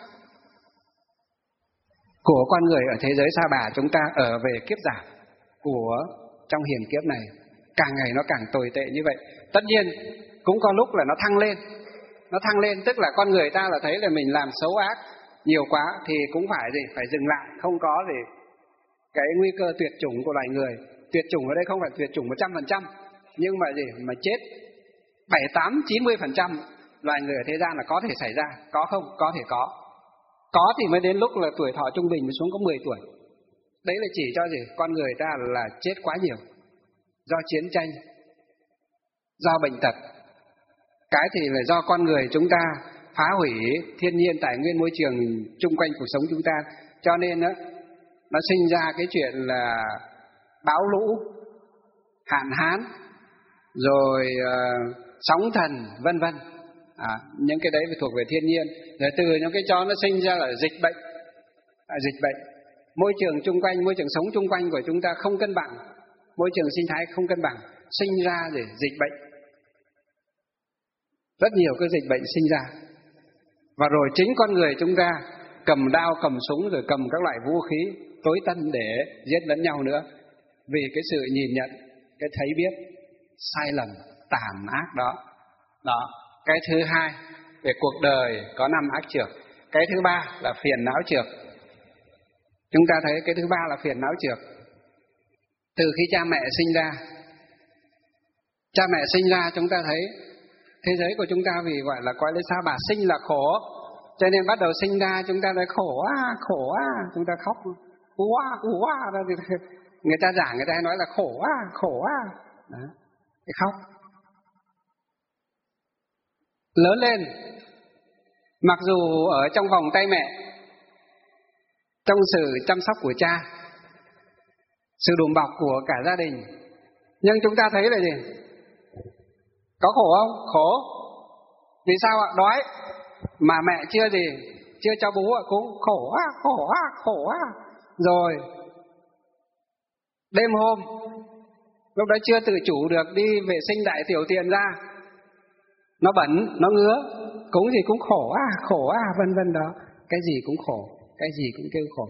của con người ở thế giới sa bà chúng ta ở về kiếp giả của trong hiền kiếp này. Càng ngày nó càng tồi tệ như vậy. Tất nhiên cũng có lúc là nó thăng lên. Nó thăng lên tức là con người ta là thấy là mình làm xấu ác nhiều quá thì cũng phải gì? Phải dừng lại, không có gì cái nguy cơ tuyệt chủng của loài người. Tuyệt chủng ở đây không phải tuyệt chủng một trăm phần trăm, nhưng mà gì? Mà chết bảy, tám, chín mươi phần trăm loài người ở thế gian là có thể xảy ra. Có không? Có thể có. Có thì mới đến lúc là tuổi thọ trung bình mới xuống có mười tuổi. Đấy là chỉ cho gì? Con người ta là chết quá nhiều. Do chiến tranh, do bệnh tật. Cái thì là do con người chúng ta phá hủy thiên nhiên tài nguyên môi trường chung quanh cuộc sống chúng ta. Cho nên đó, nó sinh ra cái chuyện là bão lũ, hạn hán, rồi uh, sóng thần vân vân. À, những cái đấy phải thuộc về thiên nhiên. Rồi từ những cái cho nó sinh ra là dịch bệnh, à, dịch bệnh. Môi trường chung quanh, môi trường sống chung quanh của chúng ta không cân bằng, môi trường sinh thái không cân bằng, sinh ra để dịch bệnh. Rất nhiều cái dịch bệnh sinh ra. Và rồi chính con người chúng ta cầm đao, cầm súng, rồi cầm các loại vũ khí tối tân để giết lẫn nhau nữa. Vì cái sự nhìn nhận, cái thấy biết sai lầm, tàn ác đó. Đó. Cái thứ hai, về cuộc đời có năm ác trược. Cái thứ ba là phiền não trược. Chúng ta thấy cái thứ ba là phiền não trược. Từ khi cha mẹ sinh ra, cha mẹ sinh ra chúng ta thấy thế giới của chúng ta vì gọi là coi lấy sa bà sinh là khổ, Cho nên bắt đầu sinh ra chúng ta nói khổ á, khổ á, chúng ta khóc, ua, ua, người ta giảng người ta nói là khổ á, khổ á, đó, cái khóc. Lớn lên, mặc dù ở trong vòng tay mẹ, trong sự chăm sóc của cha, sự đùm bọc của cả gia đình, nhưng chúng ta thấy là gì? Có khổ không? Khổ. Vì sao ạ? Đói mà mẹ chưa gì, chưa cho bú ạ, cũng khổ á, khổ á, khổ á. Rồi đêm hôm, lúc đó chưa tự chủ được đi vệ sinh đại tiểu tiện ra, nó bẩn, nó ngứa, cũng gì cũng khổ á, khổ á, vân vân đó. Cái gì cũng khổ, cái gì cũng kêu khổ.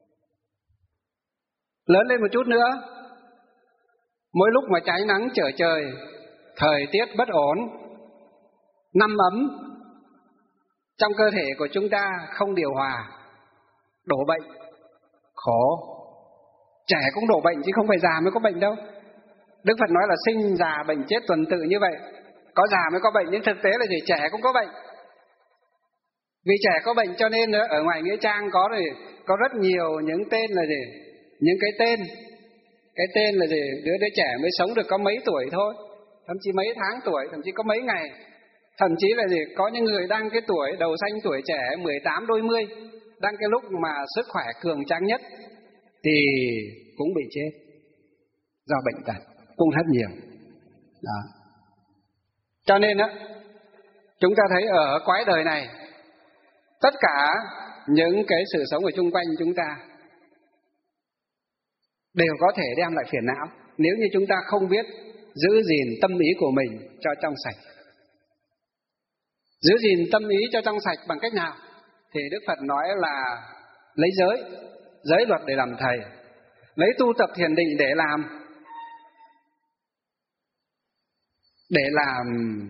Lớn lên một chút nữa, mỗi lúc mà trái nắng trở trời, thời tiết bất ổn, năm ấm, trong cơ thể của chúng ta không điều hòa, đổ bệnh, khổ. Trẻ cũng đổ bệnh chứ không phải già mới có bệnh đâu. Đức Phật nói là sinh già bệnh chết tuần tự như vậy. Có già mới có bệnh, nhưng thực tế là gì? Trẻ cũng có bệnh. Vì trẻ có bệnh cho nên ở ngoài nghĩa trang có rồi, có rất nhiều những tên là gì? Những cái tên, cái tên là gì? Đứa đứa trẻ mới sống được có mấy tuổi thôi, thậm chí mấy tháng tuổi, thậm chí có mấy ngày. Thậm chí là gì? Có những người đang cái tuổi đầu xanh tuổi trẻ mười tám đôi mươi, đang cái lúc mà sức khỏe cường tráng nhất thì cũng bị chết do bệnh tật, cũng rất nhiều. Đó. Cho nên á, chúng ta thấy ở quái đời này, tất cả những cái sự sống ở chung quanh chúng ta đều có thể đem lại phiền não nếu như chúng ta không biết giữ gìn tâm ý của mình cho trong sạch. Giữ gìn tâm ý cho trong sạch bằng cách nào? Thì Đức Phật nói là lấy giới, giới luật để làm thầy, lấy tu tập thiền định để làm để làm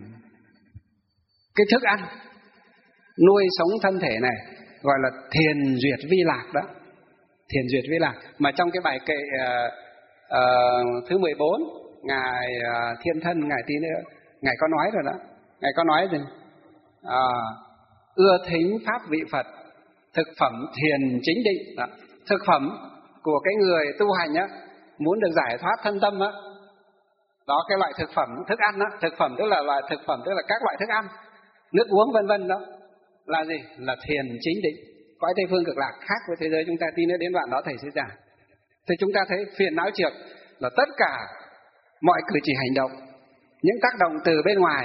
cái thức ăn nuôi sống thân thể này, gọi là thiền duyệt vi lạc đó. Thiền duyệt vi lạc mà trong cái bài kệ uh, uh, thứ mười bốn, ngài uh, Thiên Thân, ngài tí nữa ngài có nói rồi đó. Ngài có nói gì? À, ưa thính pháp vị Phật, thực phẩm thiền chính định đó. Thực phẩm của cái người tu hành á, muốn được giải thoát thân tâm á, đó, cái loại thực phẩm, thức ăn á, thực phẩm tức là loại thực phẩm tức là các loại thức ăn, nước uống vân vân đó, là gì? Là thiền chính định. Cõi Tây Phương Cực Lạc khác với thế giới chúng ta, tí nữa đến đoạn đó thầy sẽ giảng. Thì chúng ta thấy phiền não trược là tất cả mọi cử chỉ hành động, những tác động từ bên ngoài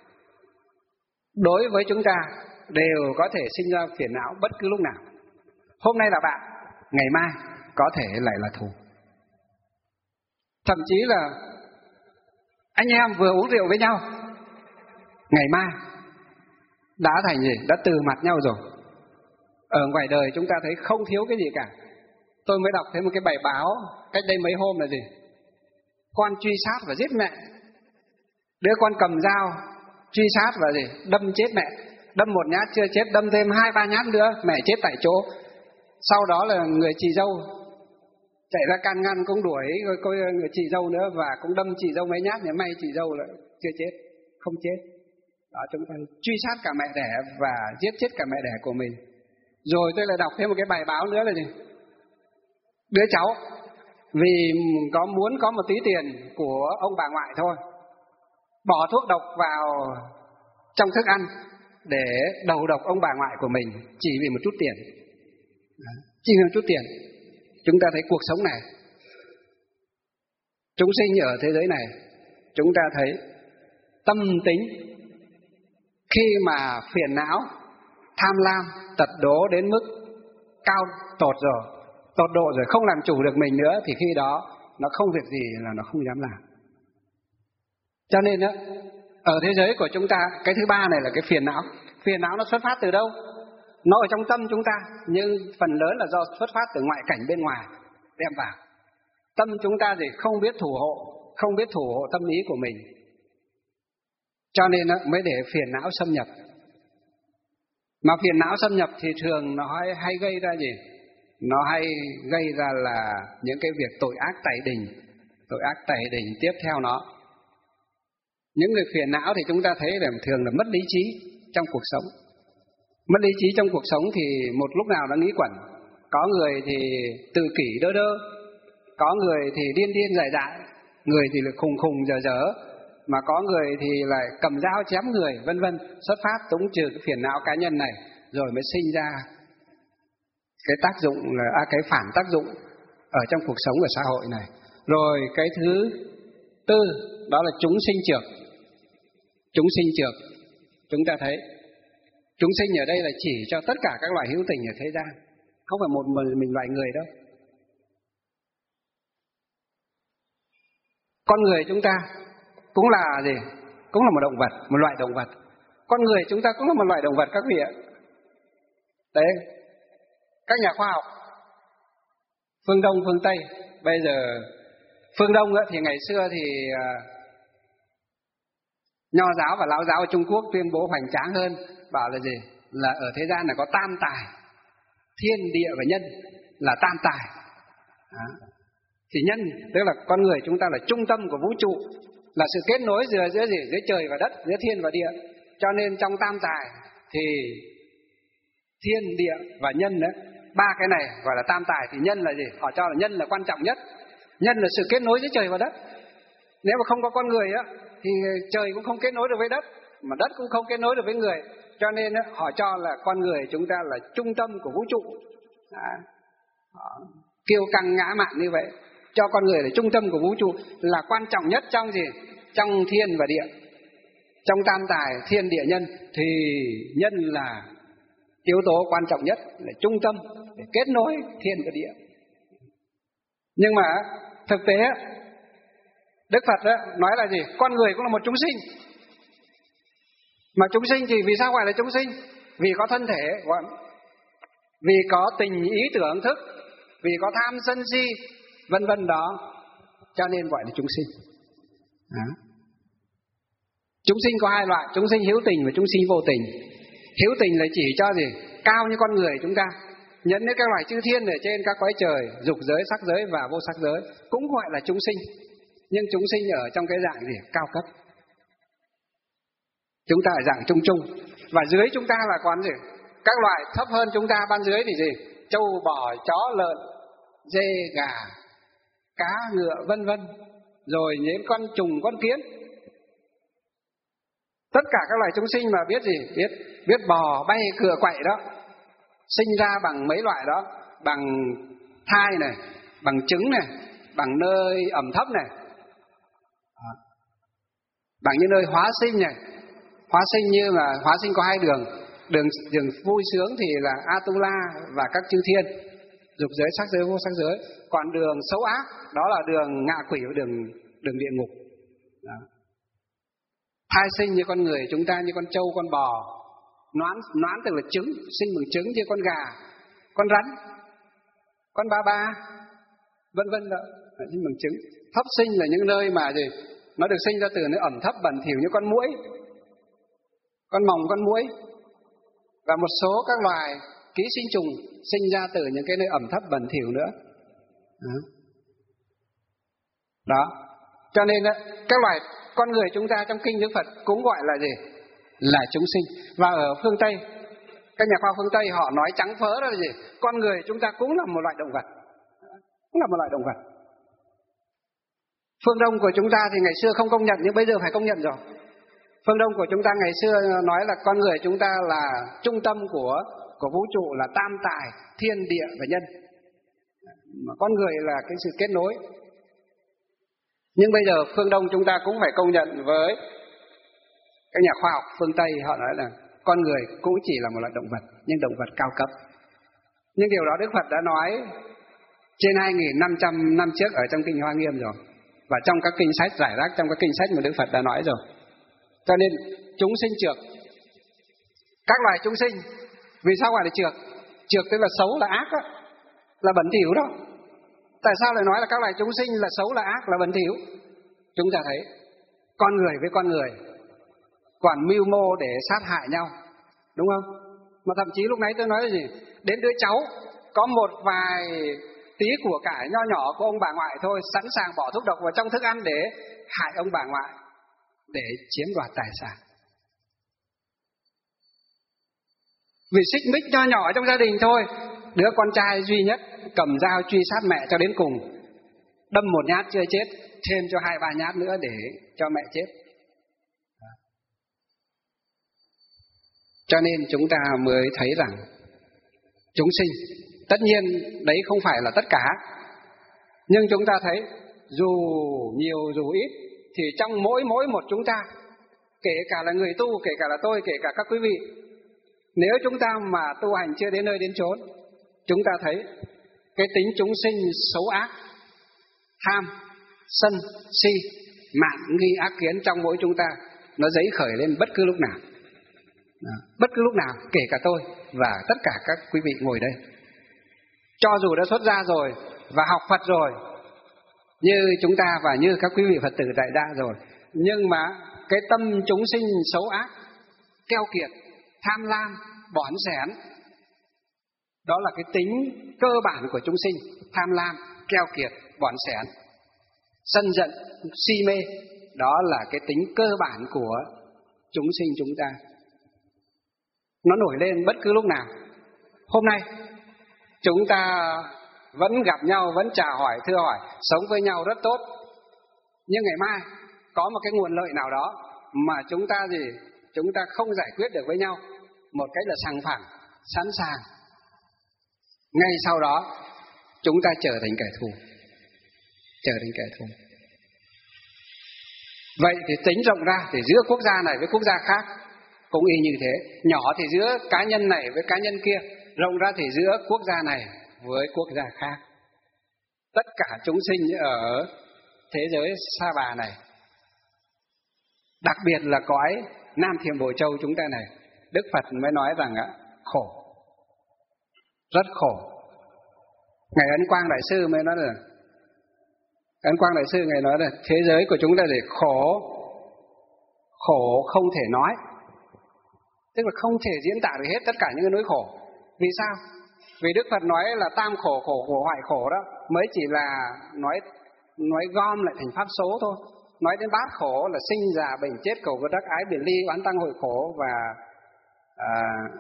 đối với chúng ta đều có thể sinh ra phiền não bất cứ lúc nào. Hôm nay là bạn, ngày mai có thể lại là thù. Thậm chí là anh em vừa uống rượu với nhau, ngày mai đã thành gì? Đã từ mặt nhau rồi. Ở ngoài đời chúng ta thấy không thiếu cái gì cả. Tôi mới đọc thấy một cái bài báo cách đây mấy hôm là gì? Con truy sát và giết mẹ. Đứa con cầm dao truy sát và gì? Đâm chết mẹ. Đâm một nhát chưa chết, đâm thêm hai ba nhát nữa, mẹ chết tại chỗ. Sau đó là người chị dâu chạy ra can ngăn cũng đuổi coi người chị dâu nữa, và cũng đâm chị dâu mấy nhát, nhưng may chị dâu lại chưa chết, không chết. Đó, chúng ta truy sát cả mẹ đẻ và giết chết cả mẹ đẻ của mình. Rồi tôi lại đọc thêm một cái bài báo nữa là gì? Đứa cháu vì có muốn có một tí tiền của ông bà ngoại thôi, bỏ thuốc độc vào trong thức ăn để đầu độc ông bà ngoại của mình chỉ vì một chút tiền. Chỉ vì một chút tiền. Chúng ta thấy cuộc sống này, chúng sinh ở thế giới này, chúng ta thấy tâm tính khi mà phiền não, tham lam, tật đố đến mức cao tột rồi, tột độ rồi, không làm chủ được mình nữa, thì khi đó nó không việc gì là nó không dám làm. Cho nên đó, ở thế giới của chúng ta, cái thứ ba này là cái phiền não. Phiền não nó xuất phát từ đâu? Nó ở trong tâm chúng ta, nhưng phần lớn là do xuất phát từ ngoại cảnh bên ngoài đem vào. Tâm chúng ta thì không biết thủ hộ, không biết thủ hộ tâm ý của mình, cho nên mới để phiền não xâm nhập. Mà phiền não xâm nhập thì thường nó hay, hay gây ra gì? Nó hay gây ra là những cái việc tội ác tày đình, tội ác tày đình tiếp theo nó. Những người phiền não thì chúng ta thấy là thường là mất lý trí trong cuộc sống. Mất lý trí trong cuộc sống thì một lúc nào nó nghĩ quẩn. Có người thì tự kỷ đơ đơ, có người thì điên điên dại dại, người thì là khùng khùng dở dở, mà có người thì lại cầm dao chém người, vân vân. Xuất phát túng trừ cái phiền não cá nhân này, rồi mới sinh ra cái tác dụng là à, cái phản tác dụng ở trong cuộc sống ở xã hội này. Rồi cái thứ tư đó là chúng sinh trược. Chúng sinh trược, chúng ta thấy chúng sinh ở đây là chỉ cho tất cả các loài hữu tình ở thế gian, không phải một mình, mình loài người đâu. Con người chúng ta cũng là gì? Cũng là một động vật, một loại động vật. Con người chúng ta cũng là một loại động vật các vị ạ. Đấy, các nhà khoa học phương Đông, phương Tây, bây giờ phương Đông thì ngày xưa thì Nho giáo và Lão giáo ở Trung Quốc tuyên bố hoành tráng hơn, bảo là gì? Là ở thế gian này có tam tài, thiên địa và nhân là tam tài. Đó. Thì nhân tức là con người chúng ta là trung tâm của vũ trụ, là sự kết nối giữa giữa gì? Giữa trời và đất, giữa thiên và địa. Cho nên trong tam tài thì thiên, địa và nhân đấy, ba cái này gọi là tam tài. Thì nhân là gì? Họ cho là nhân là quan trọng nhất. Nhân là sự kết nối giữa trời và đất. Nếu mà không có con người á thì trời cũng không kết nối được với đất, mà đất cũng không kết nối được với người. Cho nên á, họ cho là con người chúng ta là trung tâm của vũ trụ. À, họ kiêu căng ngã mạn như vậy, cho con người là trung tâm của vũ trụ, là quan trọng nhất trong gì? Trong thiên và địa. Trong tam tài thiên địa nhân thì nhân là yếu tố quan trọng nhất, là trung tâm để kết nối thiên và địa. Nhưng mà thực tế Đức Phật nói là gì? Con người cũng là một chúng sinh. Mà chúng sinh thì vì sao gọi là chúng sinh? Vì có thân thể, vì có tình ý tưởng thức, vì có tham sân si, vân vân đó, cho nên gọi là chúng sinh. Đó. Chúng sinh có hai loại, chúng sinh hữu tình và chúng sinh vô tình. Hữu tình là chỉ cho gì? Cao như con người chúng ta, nhẫn đến các loài chư thiên ở trên các cõi trời, dục giới, sắc giới và vô sắc giới, cũng gọi là chúng sinh. Nhưng chúng sinh ở trong cái dạng gì? Cao cấp. Chúng ta ở dạng trung trung. Và dưới chúng ta là còn gì? Các loài thấp hơn chúng ta ban dưới thì gì? Trâu, bò, chó, lợn, dê, gà, cá, ngựa, vân vân. Rồi những con trùng, con kiến. Tất cả các loài chúng sinh mà biết gì? Biết biết bò, bay, cựa, quậy đó, sinh ra bằng mấy loại đó, bằng thai này, bằng trứng này, bằng nơi ẩm thấp này, bằng những nơi hóa sinh này. Hóa sinh như là hóa sinh có hai đường. Đường, đường vui sướng thì là Atula và các chư thiên, dục giới, sắc giới, vô sắc giới. Còn đường xấu ác đó là đường ngạ quỷ và đường, đường địa ngục. Đó. Thai sinh như con người chúng ta, như con trâu, con bò. Noãn, noãn tức là trứng, sinh bằng trứng như con gà, con rắn, con ba ba, vân vân đó, sinh bằng trứng. Thấp sinh là những nơi mà gì? Nó được sinh ra từ nơi ẩm thấp bẩn thỉu như con muỗi, con mòng, con muỗi. Và một số các loài ký sinh trùng sinh ra từ những cái nơi ẩm thấp bẩn thỉu nữa. Đó. Đó. Cho nên đó, các loài con người chúng ta trong kinh Đức Phật cũng gọi là gì? Là chúng sinh. Và ở phương Tây, các nhà khoa phương Tây họ nói trắng phớ đó là gì? Con người chúng ta cũng là một loại động vật. Cũng là một loại động vật. Phương Đông của chúng ta thì ngày xưa không công nhận, nhưng bây giờ phải công nhận rồi. Phương Đông của chúng ta ngày xưa nói là con người chúng ta là trung tâm của, của vũ trụ, là tam tài, thiên địa và nhân. Mà con người là cái sự kết nối. Nhưng bây giờ phương Đông chúng ta cũng phải công nhận với các nhà khoa học phương Tây, họ nói là con người cũng chỉ là một loại động vật, nhưng động vật cao cấp. Nhưng điều đó Đức Phật đã nói trên hai nghìn năm trăm năm trước ở trong Kinh Hoa Nghiêm rồi. Và trong các kinh sách giải rác, trong các kinh sách mà Đức Phật đã nói rồi. Cho nên chúng sinh trược. Các loài chúng sinh, vì sao gọi là trược? Trược tức là xấu, là ác đó, là bẩn thỉu đó. Tại sao lại nói là các loài chúng sinh là xấu, là ác, là bẩn thỉu? Chúng ta thấy con người với con người còn mưu mô để sát hại nhau, đúng không? Mà thậm chí lúc nãy tôi nói là gì? Đến đứa cháu có một vài tí của cải nho nhỏ của ông bà ngoại thôi, sẵn sàng bỏ thuốc độc vào trong thức ăn để hại ông bà ngoại, để chiếm đoạt tài sản. Vì xích mích nho nhỏ trong gia đình thôi, đứa con trai duy nhất cầm dao truy sát mẹ cho đến cùng, đâm một nhát chưa chết, thêm cho hai ba nhát nữa để cho mẹ chết. Cho nên chúng ta mới thấy rằng chúng sinh, tất nhiên đấy không phải là tất cả, nhưng chúng ta thấy dù nhiều dù ít thì trong mỗi mỗi một chúng ta, kể cả là người tu, kể cả là tôi, kể cả các quý vị, nếu chúng ta mà tu hành chưa đến nơi đến chốn, chúng ta thấy cái tính chúng sinh xấu ác, tham, sân, si, mạn, nghi, ác kiến trong mỗi chúng ta, nó dấy khởi lên bất cứ lúc nào. Đó, bất cứ lúc nào, kể cả tôi và tất cả các quý vị ngồi đây. Cho dù đã xuất gia rồi và học Phật rồi, như chúng ta và như các quý vị Phật tử tại gia rồi, nhưng mà cái tâm chúng sinh xấu ác, keo kiệt, tham lam, bỏn sẻn, đó là cái tính cơ bản của chúng sinh. Tham lam, keo kiệt, bỏn sẻn, sân giận, si mê, đó là cái tính cơ bản của chúng sinh chúng ta. Nó nổi lên bất cứ lúc nào. Hôm nay chúng ta vẫn gặp nhau, vẫn chào hỏi, thưa hỏi, sống với nhau rất tốt. Nhưng ngày mai có một cái nguồn lợi nào đó mà chúng ta gì? Chúng ta không giải quyết được với nhau, một cách là sòng phẳng, sẵn sàng. Ngay sau đó chúng ta trở thành kẻ thù, trở thành kẻ thù. Vậy thì tính rộng ra thì giữa quốc gia này với quốc gia khác cũng y như thế. Nhỏ thì giữa cá nhân này với cá nhân kia, rộng ra thì giữa quốc gia này với quốc gia khác. Tất cả chúng sinh ở thế giới Sa Bà này, đặc biệt là cõi Nam Thiểm Bổ Châu chúng ta này, Đức Phật mới nói rằng ạ, khổ, rất khổ. Ngài Ấn Quang Đại Sư mới nói là, Ấn Quang Đại Sư Ngài nói là thế giới của chúng ta để khổ, khổ không thể nói, tức là không thể diễn tả được hết tất cả những cái nỗi khổ. Vì sao? Vì Đức Phật nói là tam khổ, khổ khổ hoại khổ đó mới chỉ là nói nói gom lại thành pháp số thôi. Nói đến bát khổ là sinh già bệnh chết, cầu vô đắc, ái biệt ly, oán tăng hội khổ và à,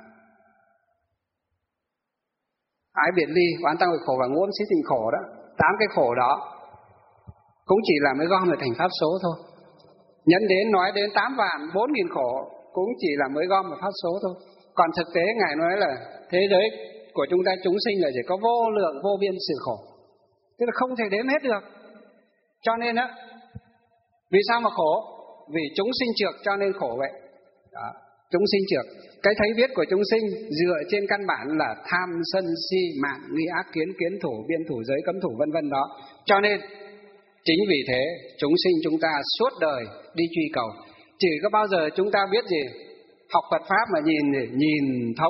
ái biệt ly, oán tăng hội khổ và ngũ ấm xí tình khổ đó. Tám cái khổ đó cũng chỉ là mới gom lại thành pháp số thôi. Nhấn đến nói đến tám vạn bốn nghìn khổ cũng chỉ là mới gom một pháp số thôi. Còn thực tế Ngài nói là thế giới của chúng ta chúng sinh là chỉ có vô lượng vô biên sự khổ, tức là không thể đếm hết được. Cho nên á, vì sao mà khổ? Vì chúng sinh trược cho nên khổ vậy. Đó, chúng sinh trược. Cái thấy biết của chúng sinh dựa trên căn bản là tham sân si mạn nghi ác kiến, kiến thủ biên thủ giới cấm thủ vân vân đó. Cho nên chính vì thế chúng sinh chúng ta suốt đời đi truy cầu. Chỉ có bao giờ chúng ta biết gì? Học Phật Pháp mà nhìn gì? Nhìn thấu,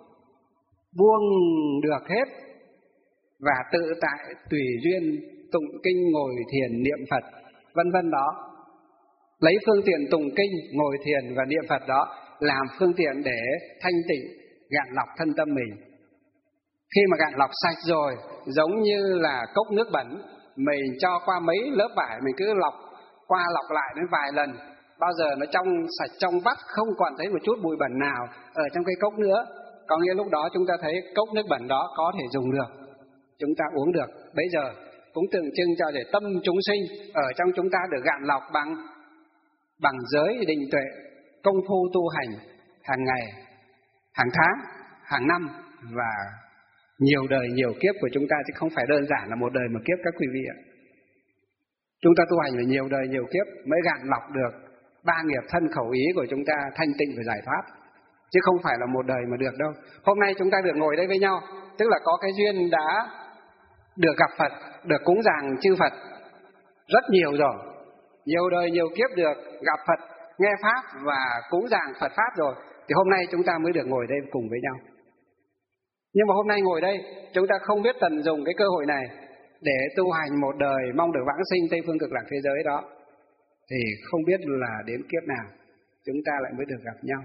buông được hết và tự tại tùy duyên tụng kinh, ngồi thiền, niệm Phật vân vân đó. Lấy phương tiện tụng kinh, ngồi thiền và niệm Phật đó làm phương tiện để thanh tịnh, gạn lọc thân tâm mình. Khi mà gạn lọc sạch rồi, giống như là cốc nước bẩn, mình cho qua mấy lớp vải, mình cứ lọc qua lọc lại đến vài lần, bao giờ nó trong sạch trong vắt, không còn thấy một chút bụi bẩn nào ở trong cái cốc nữa. Có nghĩa lúc đó chúng ta thấy cốc nước bẩn đó có thể dùng được, chúng ta uống được. Bây giờ cũng tượng trưng cho để tâm chúng sinh ở trong chúng ta được gạn lọc bằng bằng giới định tuệ, công phu tu hành hàng ngày, hàng tháng, hàng năm và nhiều đời nhiều kiếp của chúng ta, chứ không phải đơn giản là một đời một kiếp các quý vị ạ. Chúng ta tu hành phải nhiều đời nhiều kiếp mới gạn lọc được ba nghiệp thân khẩu ý của chúng ta thanh tịnh và giải thoát, chứ không phải là một đời mà được đâu. Hôm nay chúng ta được ngồi đây với nhau, tức là có cái duyên đã được gặp Phật, được cúng dường chư Phật rất nhiều rồi, nhiều đời nhiều kiếp được gặp Phật, nghe Pháp và cúng dường Phật Pháp rồi, thì hôm nay chúng ta mới được ngồi đây cùng với nhau. Nhưng mà hôm nay ngồi đây, chúng ta không biết tận dụng cái cơ hội này để tu hành một đời mong được vãng sinh Tây Phương Cực Lạc thế giới đó, thì không biết là đến kiếp nào chúng ta lại mới được gặp nhau,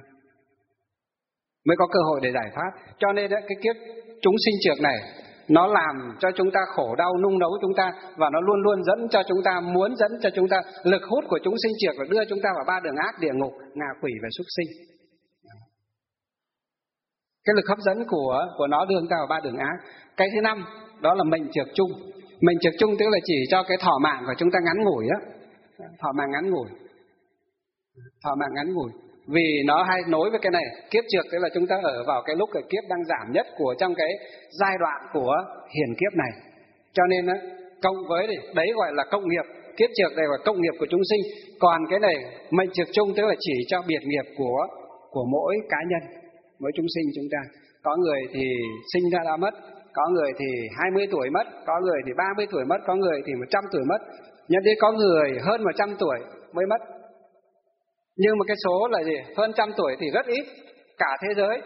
mới có cơ hội để giải thoát. Cho nên cái kiếp chúng sinh trược này nó làm cho chúng ta khổ đau nung nấu chúng ta, và nó luôn luôn dẫn cho chúng ta, muốn dẫn cho chúng ta, lực hút của chúng sinh trược là đưa chúng ta vào ba đường ác, địa ngục, ngạ quỷ và súc sinh. cái lực hấp dẫn của của nó đưa chúng ta vào ba đường ác. Cái thứ năm đó là mệnh trược chung. Mệnh trược chung tức là chỉ cho cái thọ mạng của chúng ta ngắn ngủi á, thọ mạng ngắn ngủi, thọ mạng ngắn ngủi. Vì nó hay nối với cái này, kiếp trược tức là chúng ta ở vào cái lúc cái kiếp đang giảm nhất của trong cái giai đoạn của hiển kiếp này. Cho nên á, cộng với đấy, đấy gọi là cộng nghiệp, kiếp trược đây là cộng nghiệp của chúng sinh. Còn cái này mệnh trược chung tức là chỉ cho biệt nghiệp của của mỗi cá nhân, mỗi chúng sinh chúng ta. Có người thì sinh ra đã mất, có người thì hai mươi tuổi mất, có người thì ba mươi tuổi mất, có người thì một trăm tuổi mất, nhận đến có người hơn một trăm tuổi mới mất. Nhưng mà cái số là gì? Hơn trăm tuổi thì rất ít cả thế giới.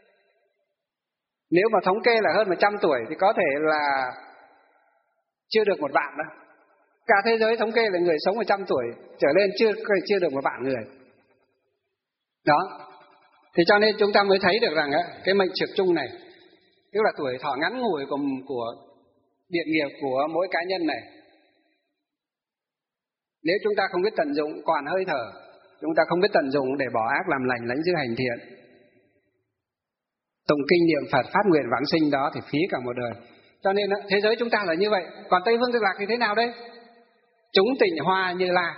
Nếu mà thống kê là hơn một trăm tuổi thì có thể là chưa được một bạn đâu. Cả thế giới thống kê là người sống một trăm tuổi trở lên chưa chưa được một bạn người. Đó. Thì cho nên chúng ta mới thấy được rằng á, cái mệnh trược chung này, tức là tuổi thọ ngắn ngủi của, của điện nghiệp của mỗi cá nhân này, nếu chúng ta không biết tận dụng còn hơi thở, chúng ta không biết tận dụng để bỏ ác làm lành, lánh dữ hành thiện, tụng kinh niệm Phật, phát nguyện vãng sinh, đó thì phí cả một đời. Cho nên thế giới chúng ta là như vậy. Còn Tây Phương Cực Lạc thì thế nào đây? Chúng tịnh hoa Như Lai.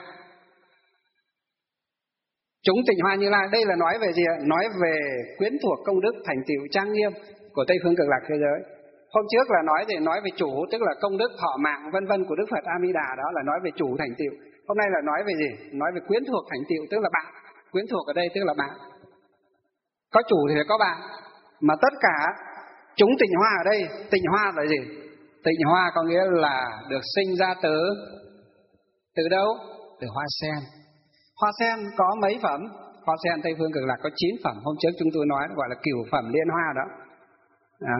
Chúng tịnh hoa Như Lai đây là nói về gì ạ? Nói về quyến thuộc công đức thành tựu trang nghiêm của Tây Phương Cực Lạc thế giới. Hôm trước là nói thì nói về chủ, tức là công đức thọ mạng vân vân của Đức Phật A Di Đà, đó là nói về chủ thành tựu. Hôm nay là nói về gì? Nói về quyến thuộc thành tựu, tức là bạn. Quyến thuộc ở đây tức là bạn. Có chủ thì phải có bạn. Mà tất cả chúng tịnh hoa ở đây, tịnh hoa là gì? Tịnh hoa có nghĩa là được sinh ra từ từ đâu? Từ hoa sen. Hoa sen có mấy phẩm? Hoa sen Tây Phương Cực Lạc có chín phẩm. Hôm trước chúng tôi nói gọi là cửu phẩm liên hoa đó. Đó.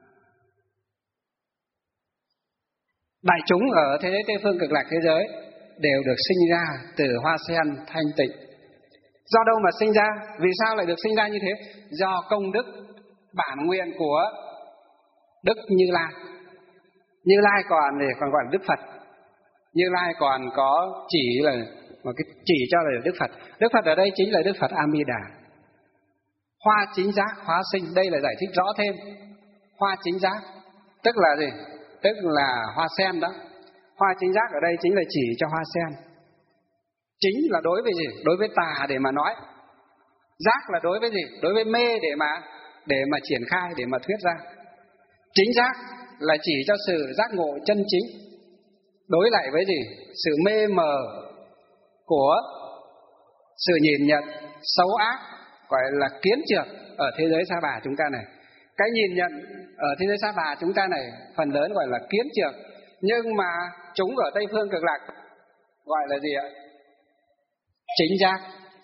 Đại chúng ở thế giới Tây Phương Cực Lạc thế giới đều được sinh ra từ hoa sen thanh tịnh. Do đâu mà sinh ra? Vì sao lại được sinh ra như thế? Do công đức bản nguyện của Đức Như Lai. Như Lai còn thì còn gọi là Đức Phật. Như Lai còn có chỉ là một cái chỉ cho là Đức Phật. Đức Phật ở đây chính là Đức Phật A Di Đà. Hoa chính giác hóa sinh, đây là giải thích rõ thêm. Hoa chính giác tức là gì? Tức là hoa sen đó. Hoa chính giác ở đây chính là chỉ cho hoa sen. Chính là đối với gì? Đối với tà để mà nói. Giác là đối với gì? Đối với mê để mà để mà triển khai, để mà thuyết ra. Chính giác là chỉ cho sự giác ngộ chân chính, đối lại với gì? Sự mê mờ của sự nhìn nhận xấu ác, gọi là kiến trược ở thế giới Sa Bà chúng ta này. Cái nhìn nhận ở thế giới Sa Bà chúng ta này phần lớn gọi là kiến trược, nhưng mà chúng ở Tây Phương Cực Lạc gọi là gì ạ? Chính giác.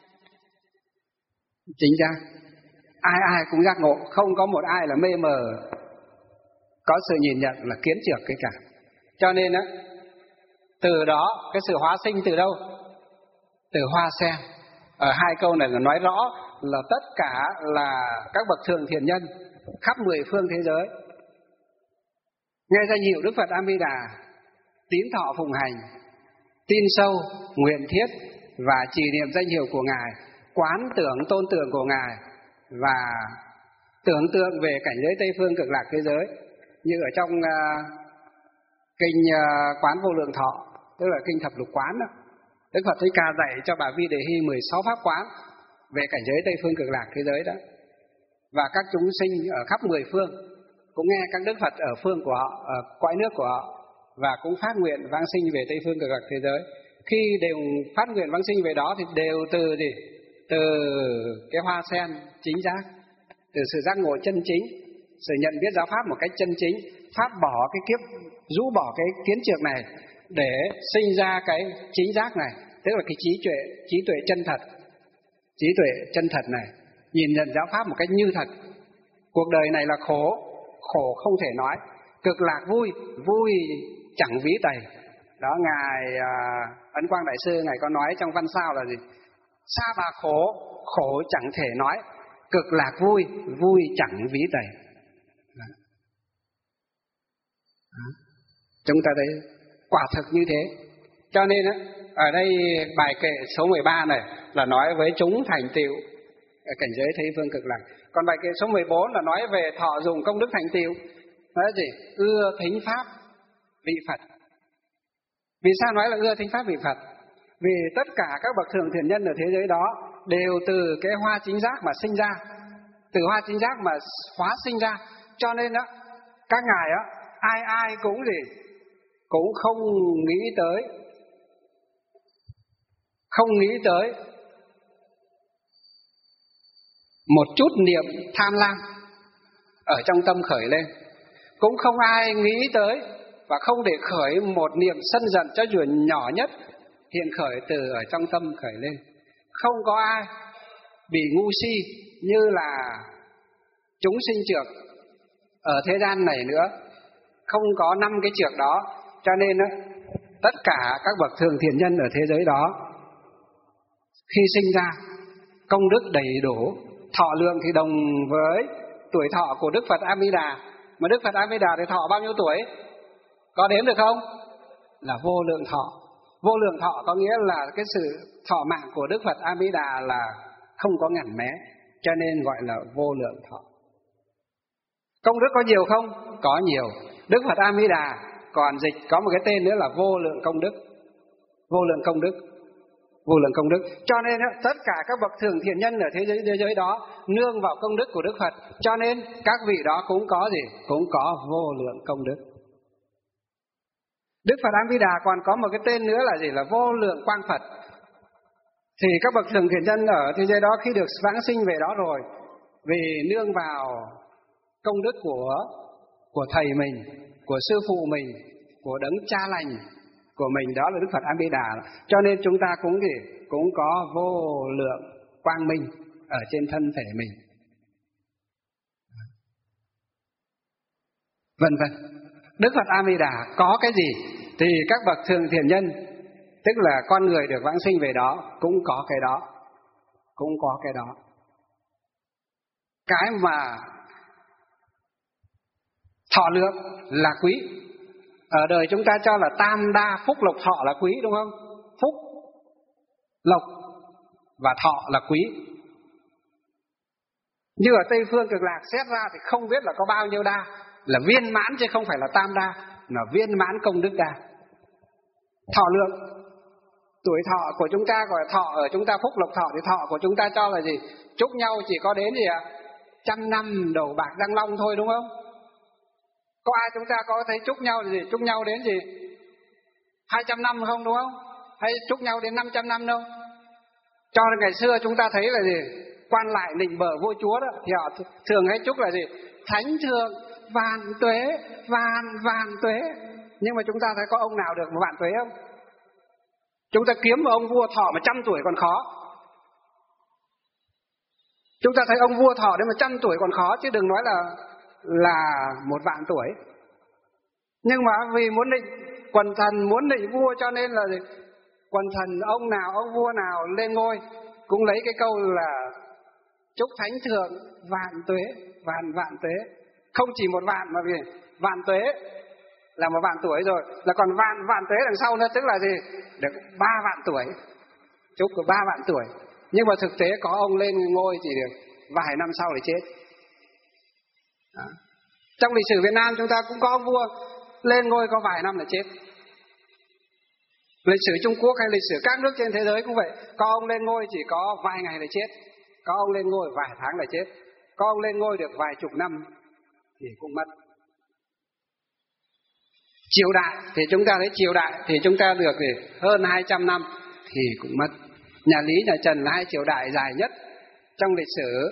Chính giác. Ai ai cũng giác ngộ, không có một ai là mê mờ, có sự nhìn nhận là kiến trược cái cả. Cho nên á, từ đó cái sự hóa sinh từ đâu? Từ hoa sen. Ở hai câu này là nói rõ là tất cả là các bậc thượng thiện nhân khắp mười phương thế giới nghe danh hiệu Đức Phật A Di Đà, tín thọ phụng hành, tin sâu, nguyện thiết và trì niệm danh hiệu của Ngài, quán tưởng tôn tượng của Ngài và tưởng tượng về cảnh giới Tây Phương Cực Lạc thế giới. Như ở trong uh, kinh uh, Quán Vô Lượng Thọ, tức là kinh Thập Lục Quán đó, Đức Phật Thích Ca dạy cho bà Vi Đề Hy mười sáu pháp quán về cảnh giới Tây Phương Cực Lạc thế giới đó. Và các chúng sinh ở khắp mười phương cũng nghe các Đức Phật ở phương của họ, ở cõi nước của họ, và cũng phát nguyện vãng sinh về Tây Phương Cực Lạc thế giới. Khi đều phát nguyện vãng sinh về đó thì đều từ gì? Từ cái hoa sen chính giác, từ sự giác ngộ chân chính, sự nhận biết giáo pháp một cách chân chính, pháp bỏ cái kiếp, rũ bỏ cái kiến trược này để sinh ra cái chính giác này, tức là cái trí tuệ, trí tuệ chân thật, trí tuệ chân thật này, nhìn nhận giáo pháp một cách như thật. Cuộc đời này là khổ, khổ không thể nói, cực lạc vui, vui chẳng ví tày. Đó, ngài uh, Ấn Quang Đại Sư ngài có nói trong văn sao là gì? Sa Bà khổ, khổ chẳng thể nói, cực lạc vui, vui chẳng ví tày. Đó. Đó. Chúng ta thấy quả thực như thế. Cho nên á, ở đây bài kệ số mười ba này là nói với chúng thành tựu ở cảnh giới Tây Phương Cực Lạc. Còn bài kệ số mười bốn là nói về thọ dùng công đức thành tựu. Nói là gì? Ưa thính pháp vị Phật. Vì sao nói là ưa thính pháp vị Phật? Vì tất cả các bậc thường thiện nhân ở thế giới đó đều từ cái hoa chính giác mà sinh ra, từ hoa chính giác mà hóa sinh ra. Cho nên đó, các ngài đó, ai ai cũng gì? Cũng không nghĩ tới, không nghĩ tới một chút niệm tham lam ở trong tâm khởi lên. Cũng không ai nghĩ tới và không để khởi một niệm sân giận cho dù nhỏ nhất hiện khởi từ ở trong tâm khởi lên. Không có ai bị ngu si như là chúng sinh trược ở thế gian này nữa. Không có năm cái trược đó. Cho nên đó, tất cả các bậc thường thiện nhân ở thế giới đó khi sinh ra công đức đầy đủ, thọ lượng thì đồng với tuổi thọ của Đức Phật A Di Đà. Mà Đức Phật A Di Đà thì thọ bao nhiêu tuổi? Có đếm được không? Là vô lượng thọ. Vô lượng thọ có nghĩa là cái sự thọ mạng của Đức Phật A Di Đà là không có ngần mé, cho nên gọi là vô lượng thọ. Công đức có nhiều không? Có nhiều. Đức Phật A Di Đà còn dịch có một cái tên nữa là vô lượng công đức. Vô lượng công đức. Vô lượng công đức. Cho nên tất cả các bậc thường thiện nhân ở thế giới, thế giới đó nương vào công đức của Đức Phật. Cho nên các vị đó cũng có gì? Cũng có vô lượng công đức. Đức Phật A Di Đà còn có một cái tên nữa là gì? Là vô lượng quang Phật. Thì các bậc thường thiện nhân ở thế giới đó khi được vãng sinh về đó rồi, vì nương vào công đức của của thầy mình, của sư phụ mình, của đấng cha lành của mình, đó là Đức Phật A Di Đà, cho nên chúng ta cũng gì? Cũng có vô lượng quang minh ở trên thân thể mình, vân vân. Đức Phật A Di Đà có cái gì thì các bậc thường thiện nhân, tức là con người được vãng sinh về đó cũng có cái đó, cũng có cái đó. Cái mà thọ lượng là quý. Ở đời chúng ta cho là tam đa phúc lộc thọ là quý, đúng không? Phúc, lộc và thọ là quý. Như ở Tây Phương Cực Lạc xét ra thì không biết là có bao nhiêu đa, là viên mãn chứ không phải là tam đa, là viên mãn công đức đa. Thọ lượng, tuổi thọ của chúng ta gọi là thọ, ở chúng ta phúc lộc thọ thì thọ của chúng ta cho là gì? Chúc nhau chỉ có đến gì ạ? Trăm năm đầu bạc răng long thôi, đúng không? Có ai chúng ta có thấy chúc nhau là gì? Chúc nhau đến gì? Hai trăm năm không, đúng không? Hay chúc nhau đến năm trăm năm đâu? Cho nên ngày xưa chúng ta thấy là gì? Quan lại nịnh bợ vua chúa đó, thì họ thường hay chúc là gì? Thánh thượng vạn tuế, vạn vạn tuế. Nhưng mà chúng ta thấy có ông nào được một vạn tuế không? Chúng ta kiếm một ông vua thọ mà trăm tuổi còn khó. Chúng ta thấy ông vua thọ đến mà trăm tuổi còn khó, chứ đừng nói là là một vạn tuổi. Nhưng mà vì muốn định quần thần, muốn định vua, cho nên là gì? Quần thần ông nào, ông vua nào lên ngôi cũng lấy cái câu là chúc thánh thượng vạn tuế, vạn vạn tuế. Không chỉ một vạn mà vì vạn tuế là một vạn tuổi rồi, là còn vạn vạn tuế đằng sau nữa, tức là gì? Được ba vạn tuổi. Chúc có ba vạn tuổi. Nhưng mà thực tế có ông lên ngôi chỉ được vài năm sau thì chết. Đó. Trong lịch sử Việt Nam chúng ta cũng có ông vua lên ngôi có vài năm là chết. Lịch sử Trung Quốc hay lịch sử các nước trên thế giới cũng vậy. Có ông lên ngôi chỉ có vài ngày là chết. Có ông lên ngôi vài tháng là chết. Có ông lên ngôi được vài chục năm thì cũng mất. Triều đại thì chúng ta thấy triều đại thì chúng ta được thì hơn hai trăm năm thì cũng mất. Nhà Lý, nhà Trần là hai triều đại dài nhất trong lịch sử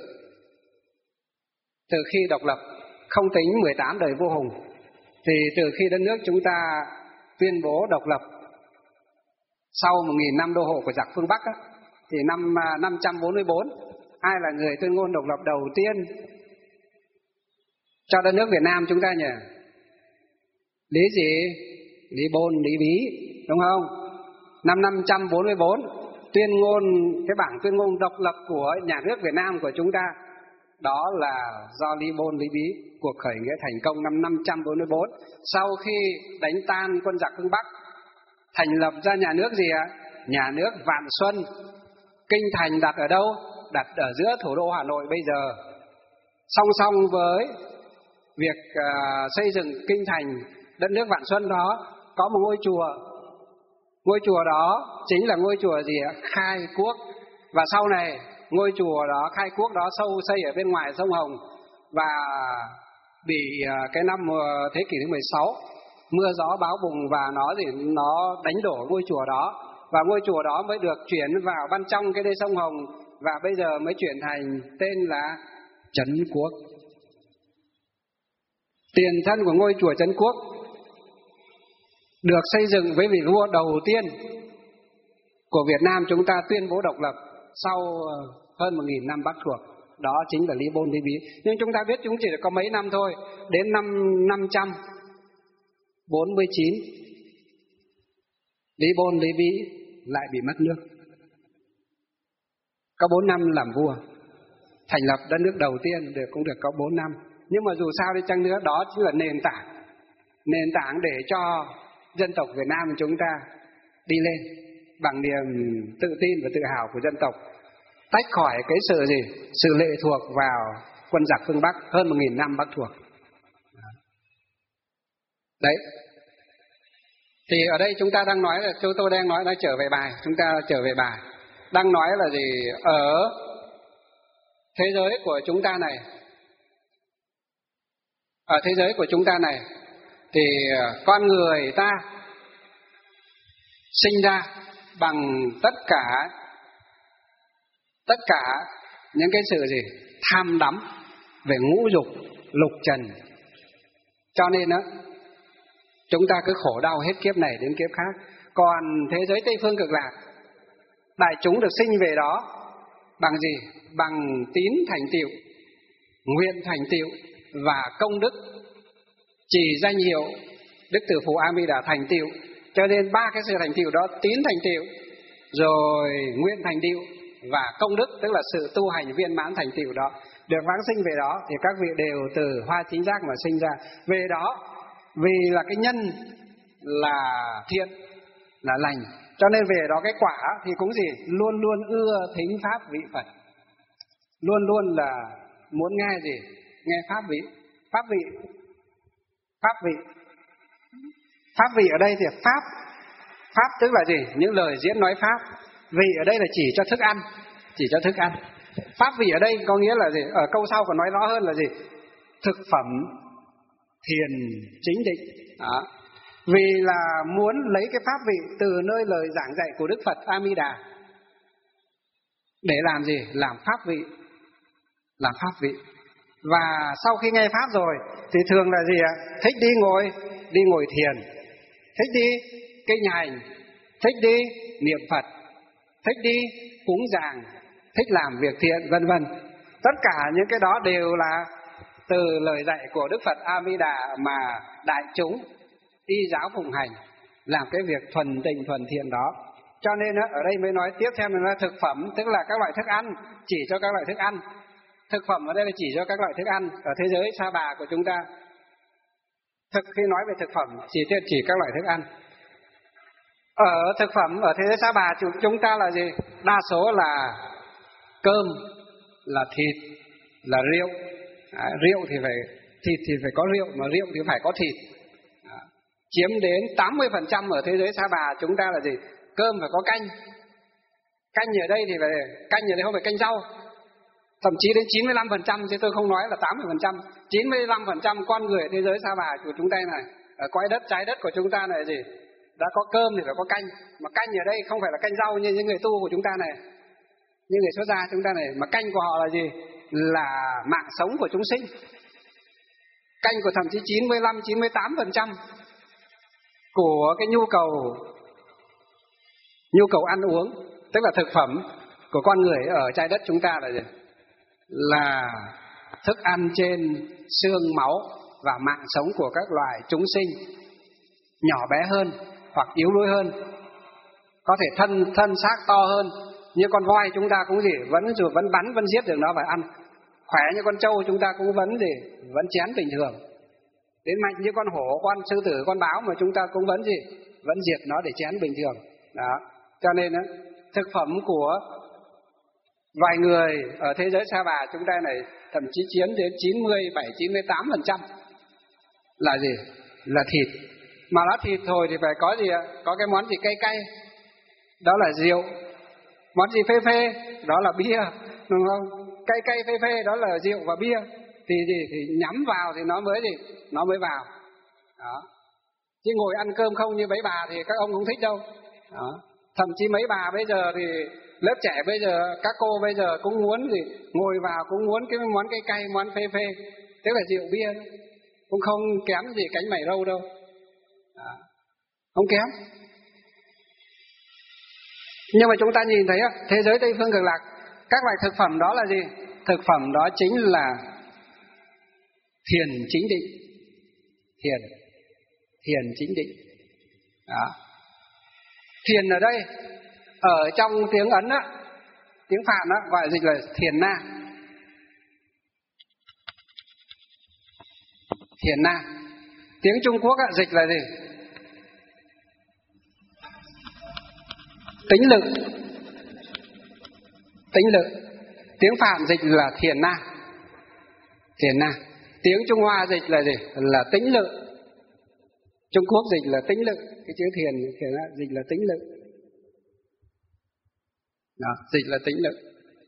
từ khi độc lập, không tính mười tám đời vua Hùng. Thì từ khi đất nước chúng ta tuyên bố độc lập sau một nghìn năm đô hộ của giặc phương Bắc á, thì năm năm trăm bốn mươi bốn, ai là người tuyên ngôn độc lập đầu tiên cho đất nước Việt Nam chúng ta nhỉ? Lý gì? Lý Bôn, Lý Bí, đúng không? Năm năm trăm bốn mươi bốn tuyên ngôn, cái bảng tuyên ngôn độc lập của nhà nước Việt Nam của chúng ta, đó là do Lý Bôn, Lý Bí, cuộc khởi nghĩa thành công năm năm trăm bốn mươi bốn. Sau khi đánh tan quân giặc phương Bắc, thành lập ra nhà nước gì ạ? Nhà nước Vạn Xuân. Kinh thành đặt ở đâu? đặt ở giữa thủ đô Hà Nội bây giờ, song song với việc uh, xây dựng kinh thành đất nước Vạn Xuân đó, có một ngôi chùa. Ngôi chùa đó chính là ngôi chùa gì ạ? Khai Quốc. Và sau này ngôi chùa đó, Khai Quốc đó, sâu xây ở bên ngoài sông Hồng, và bị uh, cái năm uh, thế kỷ thứ mười sáu mưa gió bão bùng và nó gì nó đánh đổ ngôi chùa đó, và ngôi chùa đó mới được chuyển vào ban trong cái đê sông Hồng, và bây giờ mới chuyển thành tên là Trấn Quốc. Tiền thân của ngôi chùa Trấn Quốc được xây dựng với vị vua đầu tiên của Việt Nam chúng ta tuyên bố độc lập sau hơn một nghìn năm Bắc thuộc, đó chính là Lý Bôn Lý Bí. Nhưng chúng ta biết chúng chỉ có mấy năm thôi, đến năm năm trăm bốn mươi chín Lý Bôn Lý Bí lại bị mất nước. Có bốn năm làm vua, thành lập đất nước đầu tiên được cũng được có bốn năm. Nhưng mà dù sao đi chăng nữa, đó chính là nền tảng, nền tảng để cho dân tộc Việt Nam chúng ta đi lên bằng niềm tự tin và tự hào của dân tộc, tách khỏi cái sự gì, sự lệ thuộc vào quân giặc phương Bắc hơn một nghìn năm Bắc thuộc. Đấy. Thì ở đây chúng ta đang nói là, chúng tôi đang nói nói trở về bài, chúng ta trở về bài, đang nói là gì, ở thế giới của chúng ta này, ở thế giới của chúng ta này, thì con người ta sinh ra bằng tất cả tất cả những cái sự gì tham đắm về ngũ dục lục trần, cho nên đó chúng ta cứ khổ đau hết kiếp này đến kiếp khác. Còn thế giới Tây Phương Cực Lạc, đại chúng được sinh về đó bằng gì? Bằng tín thành tựu, nguyện thành tựu và công đức, trì danh hiệu Đức Từ Phụ A Di Đà thành tựu. Cho nên ba cái sự thành tựu đó, tín thành tựu, rồi nguyện thành tựu và công đức, tức là sự tu hành viên mãn thành tựu đó, được vãng sinh về đó, thì các vị đều từ hoa chính giác mà sinh ra về đó. Vì là cái nhân là thiện, là lành, cho nên về đó cái quả thì cũng gì, luôn luôn ưa thính pháp vị Phật, luôn luôn là muốn nghe gì, nghe pháp vị. Pháp vị, pháp vị, pháp vị ở đây thì pháp, pháp tức là gì, những lời diễn nói pháp. Vị ở đây là chỉ cho thức ăn, chỉ cho thức ăn. Pháp vị ở đây có nghĩa là gì, ở câu sau còn nói rõ hơn là gì, thực phẩm thiền chính định đó. Vì là muốn lấy cái pháp vị từ nơi lời giảng dạy của Đức Phật A Di Đà để làm gì, làm pháp vị, làm pháp vị. Và sau khi nghe pháp rồi thì thường là gì ạ, thích đi ngồi, đi ngồi thiền, thích đi kinh hành, thích đi niệm Phật, thích đi cúng dường, thích làm việc thiện, vân vân. Tất cả những cái đó đều là từ lời dạy của Đức Phật A Di Đà mà đại chúng y giáo phụng hành, làm cái việc thuần tình thuần thiện đó. Cho nên ở đây mới nói tiếp theo là thực phẩm, tức là các loại thức ăn, chỉ cho các loại thức ăn. Thực phẩm ở đây là chỉ cho các loại thức ăn. Ở thế giới Sa Bà của chúng ta, thực khi nói về thực phẩm chỉ chỉ các loại thức ăn. Ở thực phẩm ở thế giới Sa Bà chúng ta là gì? Đa số là cơm, là thịt, là rượu. À, rượu thì phải, thịt thì phải có rượu, mà rượu thì phải có thịt. À, chiếm đến tám mươi phần trăm ở thế giới Sa Bà chúng ta là gì? Cơm phải có canh. Canh ở đây thì phải, canh ở đây không phải canh rau. Thậm chí đến chín mươi lăm phần trăm, chứ tôi không nói là tám mươi phần trăm. chín mươi lăm phần trăm con người ở thế giới Sa Bà của chúng ta này, ở cõi đất trái đất của chúng ta này gì? Đã có cơm thì phải có canh. Mà canh ở đây không phải là canh rau như những người tu của chúng ta này, như người xuất gia chúng ta này, mà canh của họ là gì? Là mạng sống của chúng sinh. Canh của thậm chí chín mươi lăm, chín mươi tám phần trăm của cái nhu cầu nhu cầu ăn uống, tức là thực phẩm của con người ở trái đất chúng ta là gì? Là thức ăn trên xương máu và mạng sống của các loài chúng sinh nhỏ bé hơn hoặc yếu đuối hơn, có thể thân thân xác to hơn. Như con voi chúng ta cũng gì, vẫn dù vẫn bắn vẫn giết được nó và ăn. Khỏe như con trâu chúng ta cũng vẫn gì, vẫn chén bình thường. Đến mạnh như con hổ, con sư tử, con báo mà chúng ta cũng vẫn gì, vẫn diệt nó để chén bình thường. Đó. Cho nên đó, thực phẩm của Vài người ở thế giới Sa Bà chúng ta này thậm chí chiếm đến chín mươi bảy, chín mươi tám phần trăm là gì? Là thịt. Mà đã thịt thôi thì phải có gì ạ? Có cái món gì cay cay, đó là rượu. Món gì phê phê, đó là bia, đúng không? Cay cay phê phê, đó là rượu và bia. Thì gì? Thì nhắm vào thì nó mới gì? Nó mới vào. Đó. Chứ ngồi ăn cơm không như mấy bà thì các ông không thích đâu. Đó. Thậm chí mấy bà bây giờ thì lớp trẻ bây giờ, các cô bây giờ cũng muốn gì? Ngồi vào cũng muốn cái món cay cay, món phê phê, tức là rượu bia, cũng không kém gì cánh mày râu đâu. Đó. Không kém. Nhưng mà chúng ta nhìn thấy thế giới Tây Phương Cực Lạc, các loại thực phẩm đó là gì? Thực phẩm đó chính là thiền chính định. Thiền Thiền chính định. Đó. Thiền ở đây, ở trong tiếng Ấn á, tiếng Phạn á, gọi dịch là thiền na. Thiền na. Tiếng Trung Quốc á, dịch là gì? Tĩnh lự. Tĩnh lự. Tiếng Phạn dịch là thiền na. Thiền na. Tiếng Trung Hoa dịch là gì? Là tĩnh lự. Trung Quốc dịch là tĩnh lự. Cái chữ thiền, thiền na dịch là tĩnh lự. Đó, dịch là tĩnh lự.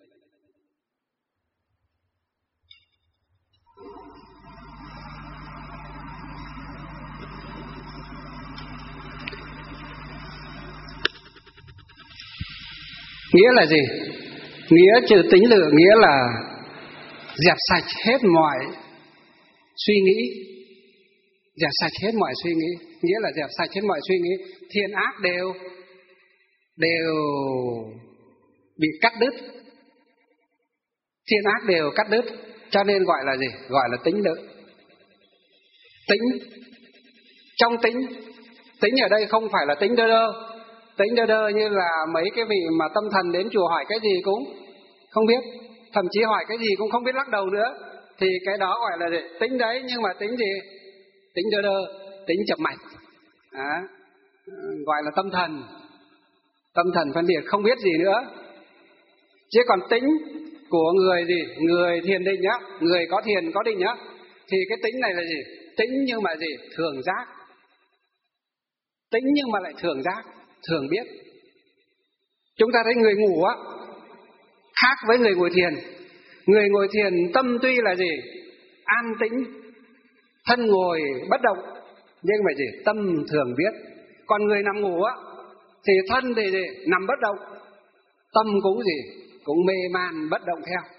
Nghĩa là gì? Nghĩa chữ tĩnh lự nghĩa là dẹp sạch hết mọi suy nghĩ. Dẹp sạch hết mọi suy nghĩ. Nghĩa là dẹp sạch hết mọi suy nghĩ. Thiện ác đều Đều bị cắt đứt. Thiện ác đều cắt đứt. Cho nên gọi là gì? Gọi là tĩnh lự. Tĩnh. Trong tĩnh. Tĩnh ở đây không phải là tĩnh đơ đơ. Tĩnh đơ đơ như là mấy cái vị mà tâm thần đến chùa hỏi cái gì cũng không biết, thậm chí hỏi cái gì cũng không biết lắc đầu nữa, thì cái đó gọi là gì? Tĩnh đấy. Nhưng mà tĩnh gì? Tĩnh đơ đơ, tĩnh chập mạch. Đó. Gọi là tâm thần. Tâm thần phân biệt không biết gì nữa. Chứ còn tĩnh của người gì? Người thiền định nhá, người có thiền có định nhá, thì cái tĩnh này là gì? Tĩnh nhưng mà gì? Thường giác. Tĩnh nhưng mà lại thường giác, thường biết. Chúng ta thấy người ngủ á khác với người ngồi thiền. Người ngồi thiền tâm tuy là gì? An tĩnh, thân ngồi bất động, nhưng mà gì? Tâm thường biết. Còn người nằm ngủ á thì thân thì gì? Nằm bất động, tâm cũng gì? Cũng mê man bất động theo.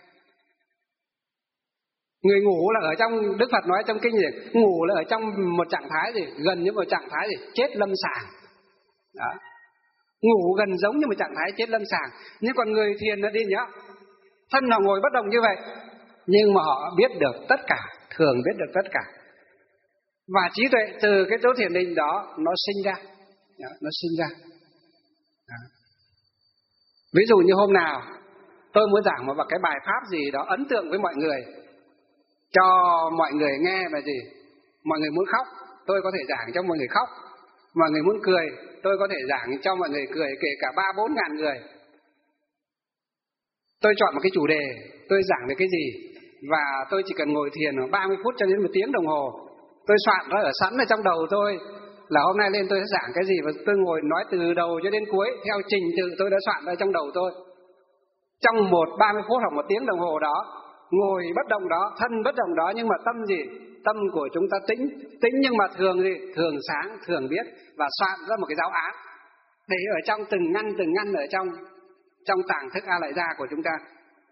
Người ngủ là ở trong, Đức Phật nói trong kinh gì? Ngủ là ở trong một trạng thái gì? Gần như một trạng thái gì? Chết lâm sàng. Đó. Ngủ gần giống như một trạng thái chết lâm sàng. Nhưng còn người thiền nó đi nhá, thân họ ngồi bất động như vậy, nhưng mà họ biết được tất cả, thường biết được tất cả. Và trí tuệ từ cái chỗ thiền định đó nó sinh ra. Đó, nó sinh ra. Đó. Ví dụ như hôm nào tôi muốn giảng một cái bài pháp gì đó ấn tượng với mọi người, cho mọi người nghe là gì? Mọi người muốn khóc, tôi có thể giảng cho mọi người khóc. Mọi người muốn cười, tôi có thể giảng cho mọi người cười, kể cả ba bốn ngàn người. Tôi chọn một cái chủ đề, tôi giảng về cái gì, và tôi chỉ cần ngồi thiền ba mươi phút cho đến một tiếng đồng hồ. Tôi soạn nó ở sẵn ở trong đầu tôi, là hôm nay lên tôi sẽ giảng cái gì, và tôi ngồi nói từ đầu cho đến cuối theo trình tự tôi đã soạn ở trong đầu tôi. Trong một ba mươi phút hoặc một tiếng đồng hồ đó, ngồi bất động đó, thân bất động đó, nhưng mà tâm gì? Tâm của chúng ta tĩnh, tĩnh nhưng mà thường gì? Thường sáng, thường biết, và soạn ra một cái giáo án để ở trong từng ngăn từng ngăn ở trong trong tàng thức A Lại Gia của chúng ta.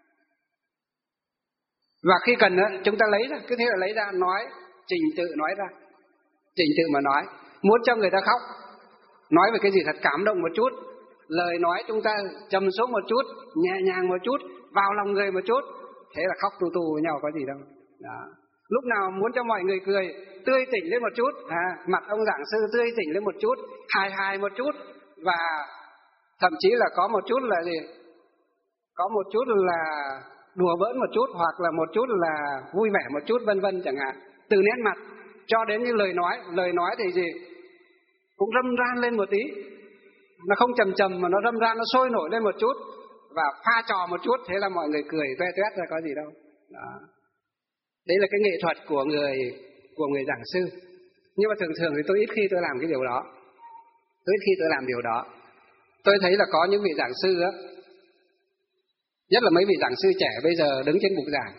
Và khi cần chúng ta lấy ra, cứ thế là lấy ra nói, trình tự nói ra, trình tự mà nói. Muốn cho người ta khóc, nói về cái gì thật cảm động một chút, lời nói chúng ta trầm xuống một chút, nhẹ nhàng một chút, vào lòng người một chút, thế là khóc tu tu với nhau có gì đâu. Đó. Lúc nào muốn cho mọi người cười, tươi tỉnh lên một chút, à, mặt ông giảng sư tươi tỉnh lên một chút, hài hài một chút, và thậm chí là có một chút là gì? Có một chút là đùa bỡn một chút, hoặc là một chút là vui vẻ một chút, vân vân chẳng hạn. Từ nét mặt cho đến những lời nói, lời nói thì gì? Cũng râm ran lên một tí. Nó không trầm trầm mà nó râm ran, nó sôi nổi lên một chút. và pha trò một chút, thế là mọi người cười toe toét ra, có gì đâu. Đó. Đấy là cái nghệ thuật của người của người giảng sư. Nhưng mà thường thường thì tôi ít khi tôi làm cái điều đó. Tôi ít khi tôi làm điều đó. Tôi thấy là có những vị giảng sư á, nhất là mấy vị giảng sư trẻ bây giờ đứng trên bục giảng,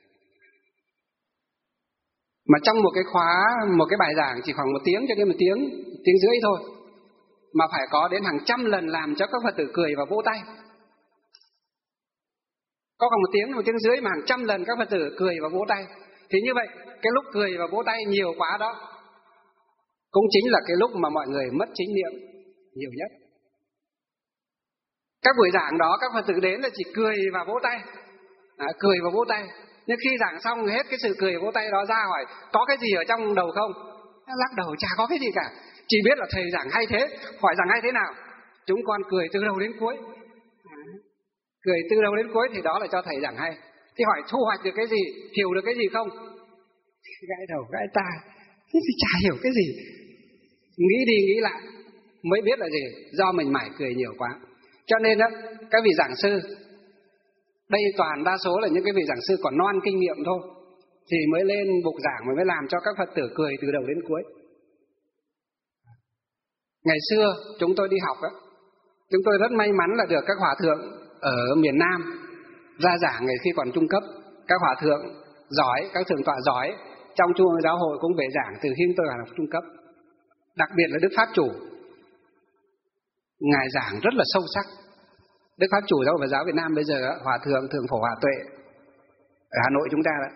mà trong một cái khóa, một cái bài giảng chỉ khoảng một tiếng cho đến một tiếng, tiếng rưỡi thôi, mà phải có đến hàng trăm lần làm cho các Phật tử cười và vỗ tay. Có khoảng một tiếng, một tiếng rưỡi mà hàng trăm lần các Phật tử cười và vỗ tay. Thì như vậy, cái lúc cười và vỗ tay nhiều quá đó, cũng chính là cái lúc mà mọi người mất chánh niệm nhiều nhất. Các buổi giảng đó các Phật tử đến là chỉ cười và vỗ tay, à, cười và vỗ tay. Nhưng khi giảng xong hết cái sự cười và vỗ tay đó ra hỏi có cái gì ở trong đầu không? Lắc đầu chả có cái gì cả. Chỉ biết là thầy giảng hay thế, hỏi giảng hay thế nào. Chúng con cười từ đầu đến cuối. À, cười từ đầu đến cuối thì đó là cho thầy giảng hay. Thì hỏi thu hoạch được cái gì, hiểu được cái gì không? Gãi đầu gãi tai, thế thì chả hiểu cái gì. Nghĩ đi nghĩ lại mới biết là gì, do mình mải cười nhiều quá. Cho nên đó, các vị giảng sư, đây toàn đa số là những cái vị giảng sư còn non kinh nghiệm thôi, thì mới lên bục giảng mà mới làm cho các Phật tử cười từ đầu đến cuối. Ngày xưa chúng tôi đi học đó, chúng tôi rất may mắn là được các hòa thượng ở miền Nam ra giảng ngày khi còn trung cấp. Các hòa thượng giỏi, các thượng tọa giỏi trong Trung ương Giáo hội cũng về giảng từ khi tôi là trung cấp. Đặc biệt là Đức Pháp Chủ, ngài giảng rất là sâu sắc. Đức Pháp Chủ Giáo hội Phật giáo Việt Nam bây giờ hòa thượng Thượng Phổ Hòa Tuệ ở Hà Nội chúng ta đó.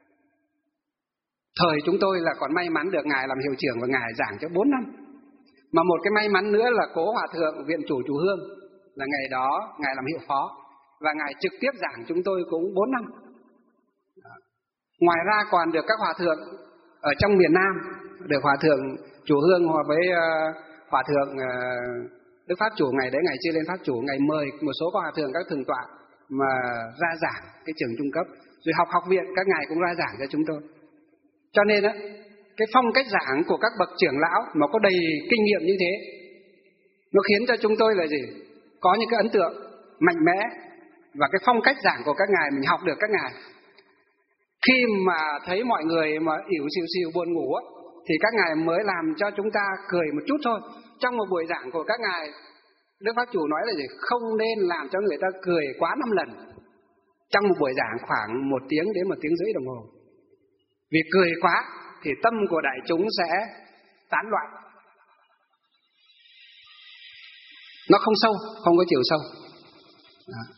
Thời chúng tôi là còn may mắn được ngài làm hiệu trưởng và ngài giảng cho bốn năm. Mà một cái may mắn nữa là cố hòa thượng Viện Chủ Chùa Hương, là ngày đó ngài làm hiệu phó và ngài trực tiếp giảng chúng tôi cũng bốn năm. Ngoài ra còn được các hòa thượng ở trong miền Nam, được hòa thượng Chùa Hương hòa với uh, hòa thượng uh, Đức Pháp Chủ, ngày đấy ngày chưa lên Pháp Chủ, ngày mời một số hòa thượng các thường tọa mà ra giảng cái trường trung cấp, rồi học học viện các ngài cũng ra giảng cho chúng tôi. Cho nên á, cái phong cách giảng của các bậc trưởng lão mà có đầy kinh nghiệm như thế, nó khiến cho chúng tôi là gì? Có những cái ấn tượng mạnh mẽ, và cái phong cách giảng của các ngài mình học được các ngài. Khi mà thấy mọi người mà ỉu xìu xìu buồn ngủ á, thì các ngài mới làm cho chúng ta cười một chút thôi. Trong một buổi giảng của các ngài, Đức Pháp Chủ nói là gì? Không nên làm cho người ta cười quá năm lần trong một buổi giảng khoảng một tiếng đến một tiếng rưỡi đồng hồ. Vì cười quá thì tâm của đại chúng sẽ tán loạn, nó không sâu, không có chiều sâu. Đó.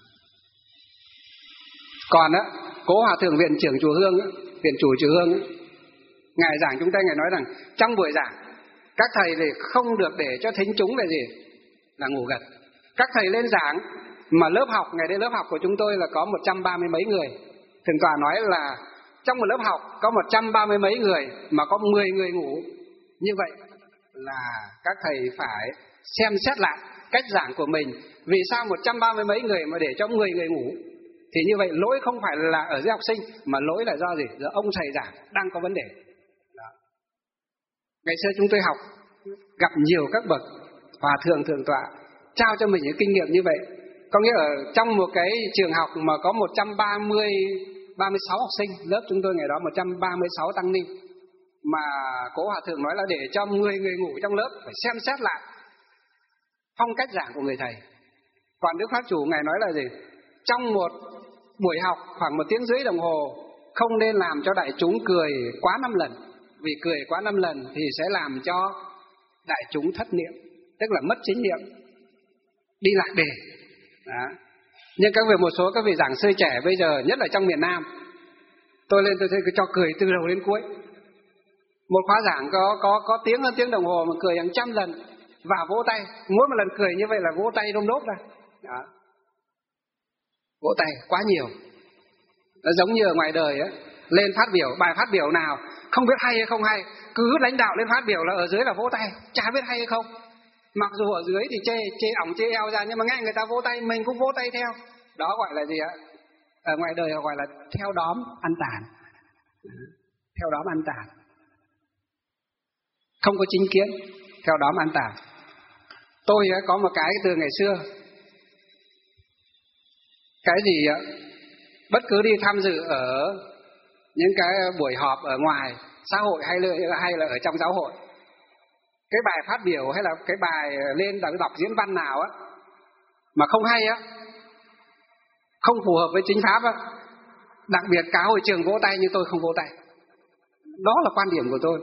Còn á, cố hòa thượng Viện trưởng Chùa Hương, Viện Chủ Chùa Hương, ngài giảng chúng ta, ngài nói rằng trong buổi giảng các thầy thì không được để cho thính chúng là gì? Là ngủ gật. Các thầy lên giảng mà lớp học, ngày đây lớp học của chúng tôi là có một trăm ba mươi mấy người. Thượng tọa nói là trong một lớp học có một trăm ba mươi mấy người mà có mười người ngủ. Như vậy là các thầy phải xem xét lại cách giảng của mình. Vì sao một trăm ba mươi mấy người mà để cho mười người ngủ? Thì như vậy lỗi không phải là ở dưới học sinh, mà lỗi là do gì? Do ông thầy giảng đang có vấn đề. Đó. Ngày xưa chúng tôi học, gặp nhiều các bậc hòa thượng thượng tọa trao cho mình những kinh nghiệm như vậy. Có nghĩa ở trong một cái trường học mà có một trăm ba mươi, ba mươi sáu học sinh, lớp chúng tôi ngày đó một trăm ba mươi sáu tăng ni, mà cố hòa thượng nói là để cho mười người ngủ trong lớp, phải xem xét lại phong cách giảng của người thầy. Còn Đức Pháp Chủ ngài nói là gì? Trong một buổi học khoảng một tiếng rưỡi đồng hồ, không nên làm cho đại chúng cười quá năm lần. Vì cười quá năm lần thì sẽ làm cho đại chúng thất niệm, tức là mất chính niệm, đi lạc đề. Đó. Nhưng các vị, một số các vị giảng sư trẻ bây giờ, nhất là trong miền Nam, tôi lên tôi thấy cứ cho cười từ đầu đến cuối. Một khóa giảng có có có tiếng hơn tiếng đồng hồ mà cười hàng trăm lần và vỗ tay. Mỗi một lần cười như vậy là vỗ tay đôm đốp ra. Đó. Vỗ tay quá nhiều. Nó giống như ở ngoài đời ấy, lên phát biểu, bài phát biểu nào không biết hay hay không hay, cứ lãnh đạo lên phát biểu là ở dưới là vỗ tay, chả biết hay hay không. Mặc dù ở dưới thì chê, chê ỏng chê eo ra, nhưng mà nghe người ta vỗ tay, mình cũng vỗ tay theo. Đó gọi là gì ạ? Ở ngoài đời họ gọi là theo đóm ăn tàn. Theo đóm ăn tàn. Không có chính kiến, theo đóm ăn tàn. Tôi có một cái từ ngày xưa, cái gì ạ, bất cứ đi tham dự ở những cái buổi họp ở ngoài xã hội hay là, hay là ở trong giáo hội, cái bài phát biểu hay là cái bài lên đọc diễn văn nào á mà không hay á, không phù hợp với chính pháp á, đặc biệt cả hội trường vỗ tay nhưng tôi không vỗ tay. Đó là quan điểm của tôi.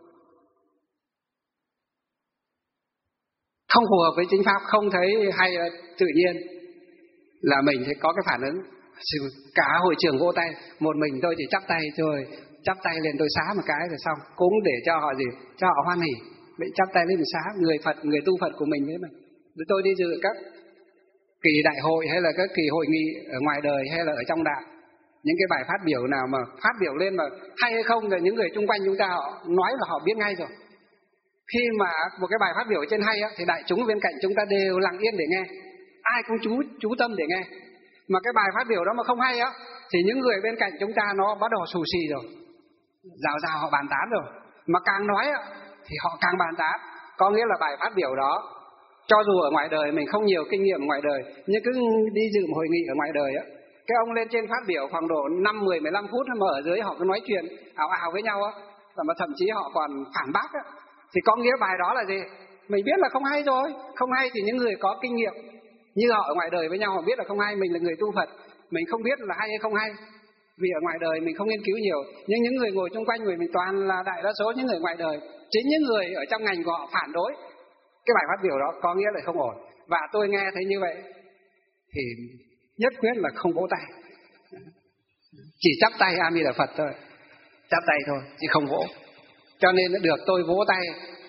Không phù hợp với chính pháp, không thấy hay, tự nhiên là mình sẽ có cái phản ứng. Cả hội trường vỗ tay, một mình tôi chỉ chắp tay thôi, chắp tay lên tôi xá một cái rồi xong, cúng để cho họ gì, cho họ hoan hỉ. Vậy chắp tay lên xá, người Phật, người tu Phật của mình đấy mà. Tôi đi dự các kỳ đại hội hay là các kỳ hội nghị ở ngoài đời hay là ở trong đạo, những cái bài phát biểu nào mà phát biểu lên mà hay hay không thì những người chung quanh chúng ta họ nói là họ biết ngay rồi. Khi mà một cái bài phát biểu trên hay á, thì đại chúng bên cạnh chúng ta đều lặng yên để nghe, ai cũng chú chú tâm để nghe. Mà cái bài phát biểu đó mà không hay á, thì những người bên cạnh chúng ta nó bắt đầu xù xì rồi, rào rào họ bàn tán rồi. Mà càng nói á, thì họ càng bàn tán. Có nghĩa là bài phát biểu đó, cho dù ở ngoài đời mình không nhiều kinh nghiệm ở ngoài đời, nhưng cứ đi dự một hội nghị ở ngoài đời á, cái ông lên trên phát biểu khoảng độ năm, mười, mười lăm phút mà ở dưới họ cứ nói chuyện ảo ảo với nhau á, và thậm chí họ còn phản bác á, thì có nghĩa bài đó là gì? Mình biết là không hay rồi. Không hay thì những người có kinh nghiệm như họ ở ngoài đời với nhau họ biết là không hay. Mình là người tu Phật, mình không biết là hay hay không hay, vì ở ngoài đời mình không nghiên cứu nhiều. Nhưng những người ngồi chung quanh người mình toàn là đại đa số những người ngoài đời, chính những người ở trong ngành của họ phản đối cái bài phát biểu đó, có nghĩa là không ổn. Và tôi nghe thấy như vậy thì nhất quyết là không vỗ tay, chỉ chắp tay A Di Đà Phật thôi, chắp tay thôi chứ không vỗ. Cho nên nó được tôi vỗ tay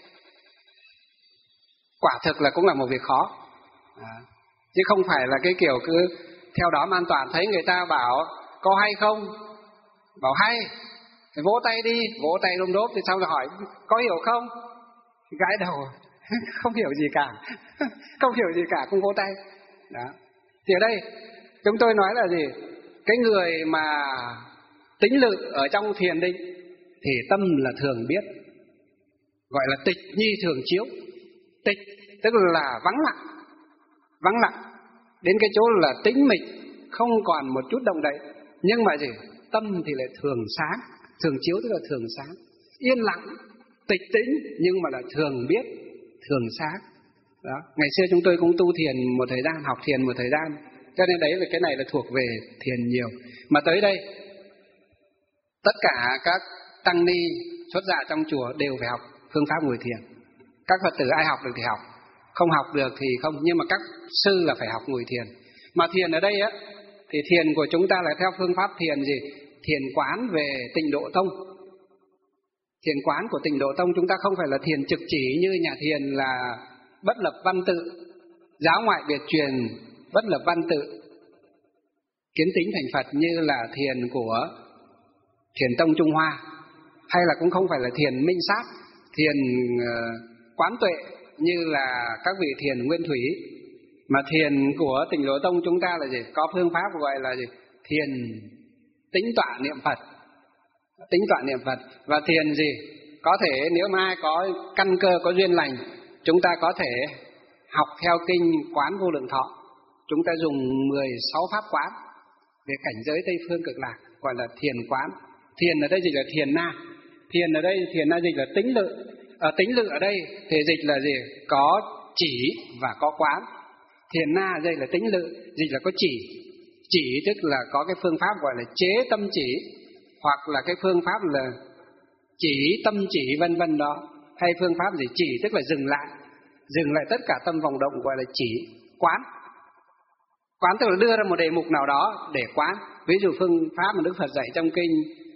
quả thực là cũng là một việc khó, à, chứ không phải là cái kiểu cứ theo đó an toàn. Thấy người ta bảo có hay không, bảo hay thì vỗ tay đi, vỗ tay đôm đốp thì sau rồi hỏi có hiểu không, thì gãi đầu không hiểu gì cả không hiểu gì cả, không vỗ tay đó. Thì ở đây chúng tôi nói là gì, cái người mà tĩnh lự ở trong thiền định thì tâm là thường biết, gọi là tịch nhi thường chiếu. Tịch tức là vắng lặng, vắng lặng đến cái chỗ là tĩnh mịch, không còn một chút động đậy. Nhưng mà gì, tâm thì lại thường sáng, thường chiếu tức là thường sáng, yên lặng, tịch tĩnh nhưng mà là thường biết, thường sáng đó. Ngày xưa chúng tôi cũng tu thiền một thời gian, học thiền một thời gian, cho nên đấy là cái này là thuộc về thiền nhiều. Mà tới đây tất cả các tăng ni xuất gia trong chùa đều phải học phương pháp ngồi thiền. Các Phật tử ai học được thì học, không học được thì không, nhưng mà các sư là phải học ngồi thiền. Mà thiền ở đây á, thì thiền của chúng ta là theo phương pháp thiền gì? Thiền quán về Tịnh Độ Tông. Thiền quán của Tịnh Độ Tông chúng ta không phải là thiền trực chỉ như nhà thiền là bất lập văn tự, giáo ngoại biệt truyền bất lập văn tự, kiến tính thành Phật như là thiền của Thiền Tông Trung Hoa, hay là cũng không phải là thiền minh sát, thiền uh, quán tuệ như là các vị thiền nguyên thủy. Mà thiền của Tịnh Độ Tông chúng ta là gì? Có phương pháp gọi là gì? Thiền tĩnh tọa niệm Phật. Tĩnh tọa niệm Phật. Và thiền gì? Có thể nếu mà ai có căn cơ, có duyên lành, chúng ta có thể học theo kinh Quán Vô Lượng Thọ. Chúng ta dùng mười sáu pháp quán về cảnh giới Tây Phương Cực Lạc, gọi là thiền quán. Thiền ở đây dịch là thiền na. Thiền ở đây, thiền na dịch là tĩnh lự. Ở tĩnh lự ở đây thì dịch là gì? Có chỉ và có quán. Thiền na ở đây là tĩnh lự, dịch là có chỉ. Chỉ tức là có cái phương pháp gọi là chế tâm chỉ, hoặc là cái phương pháp là chỉ tâm chỉ vân vân đó. Hay phương pháp gì? Chỉ tức là dừng lại, dừng lại tất cả tâm vọng động, gọi là chỉ. Quán, quán tức là đưa ra một đề mục nào đó để quán. Ví dụ phương pháp mà Đức Phật dạy trong kinh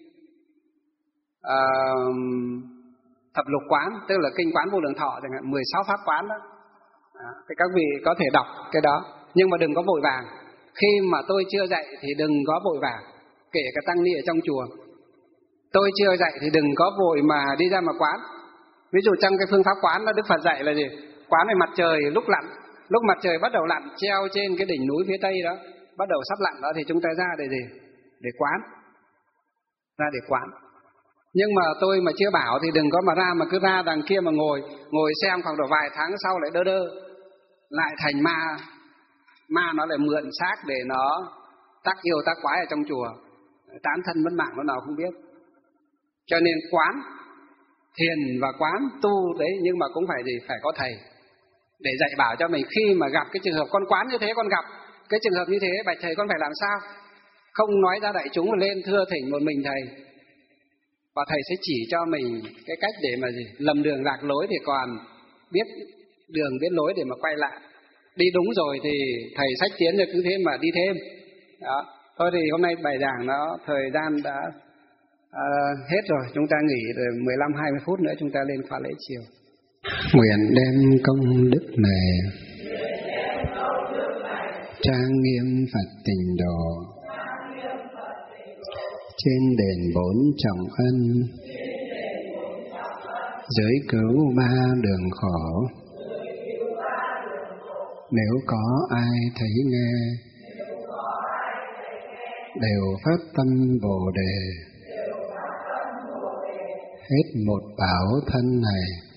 uh, Thập Lục Quán, tức là kinh Quán Vô Lượng Thọ chẳng hạn, mười sáu pháp quán đó. À, thì các vị có thể đọc cái đó, nhưng mà đừng có vội vàng. Khi mà tôi chưa dạy thì đừng có vội vàng, kể cả tăng ni ở trong chùa. Tôi chưa dạy thì đừng có vội mà đi ra mà quán. Ví dụ trong cái phương pháp quán đó, Đức Phật dạy là gì? Quán về mặt trời lúc lặn, lúc mặt trời bắt đầu lặn treo trên cái đỉnh núi phía tây đó, bắt đầu sắp lặn đó thì chúng ta ra để gì? Để quán, ra để quán. Nhưng mà tôi mà chưa bảo thì đừng có mà ra mà cứ ra đằng kia mà ngồi, ngồi xem khoảng độ vài tháng sau lại đơ đơ, lại thành ma. Ma nó lại mượn xác để nó tác yêu tác quái ở trong chùa, tán thân mất mạng lúc nào không biết. Cho nên quán thiền và quán tu đấy, nhưng mà cũng phải gì, phải có thầy để dạy bảo cho mình. Khi mà gặp cái trường hợp con quán như thế, con gặp cái trường hợp như thế, bạch thầy con phải làm sao, không nói ra đại chúng mà lên thưa thỉnh một mình thầy, và thầy sẽ chỉ cho mình cái cách để mà gì, lầm đường lạc lối thì còn biết đường biết lối để mà quay lại. Đi đúng rồi thì thầy sách tiến được, cứ thế mà đi thêm. Đó. Thôi thì hôm nay bài giảng nó thời gian đã à, hết rồi, chúng ta nghỉ rồi mười lăm hai mươi phút nữa chúng ta lên khóa lễ chiều. Nguyện đem công đức này trang nghiêm Phật Tịnh Độ, trên đền bốn trọng ân, giới cứu ba đường khổ. Nếu có ai thấy nghe, đều phát tâm Bồ Đề, hết một bảo thân này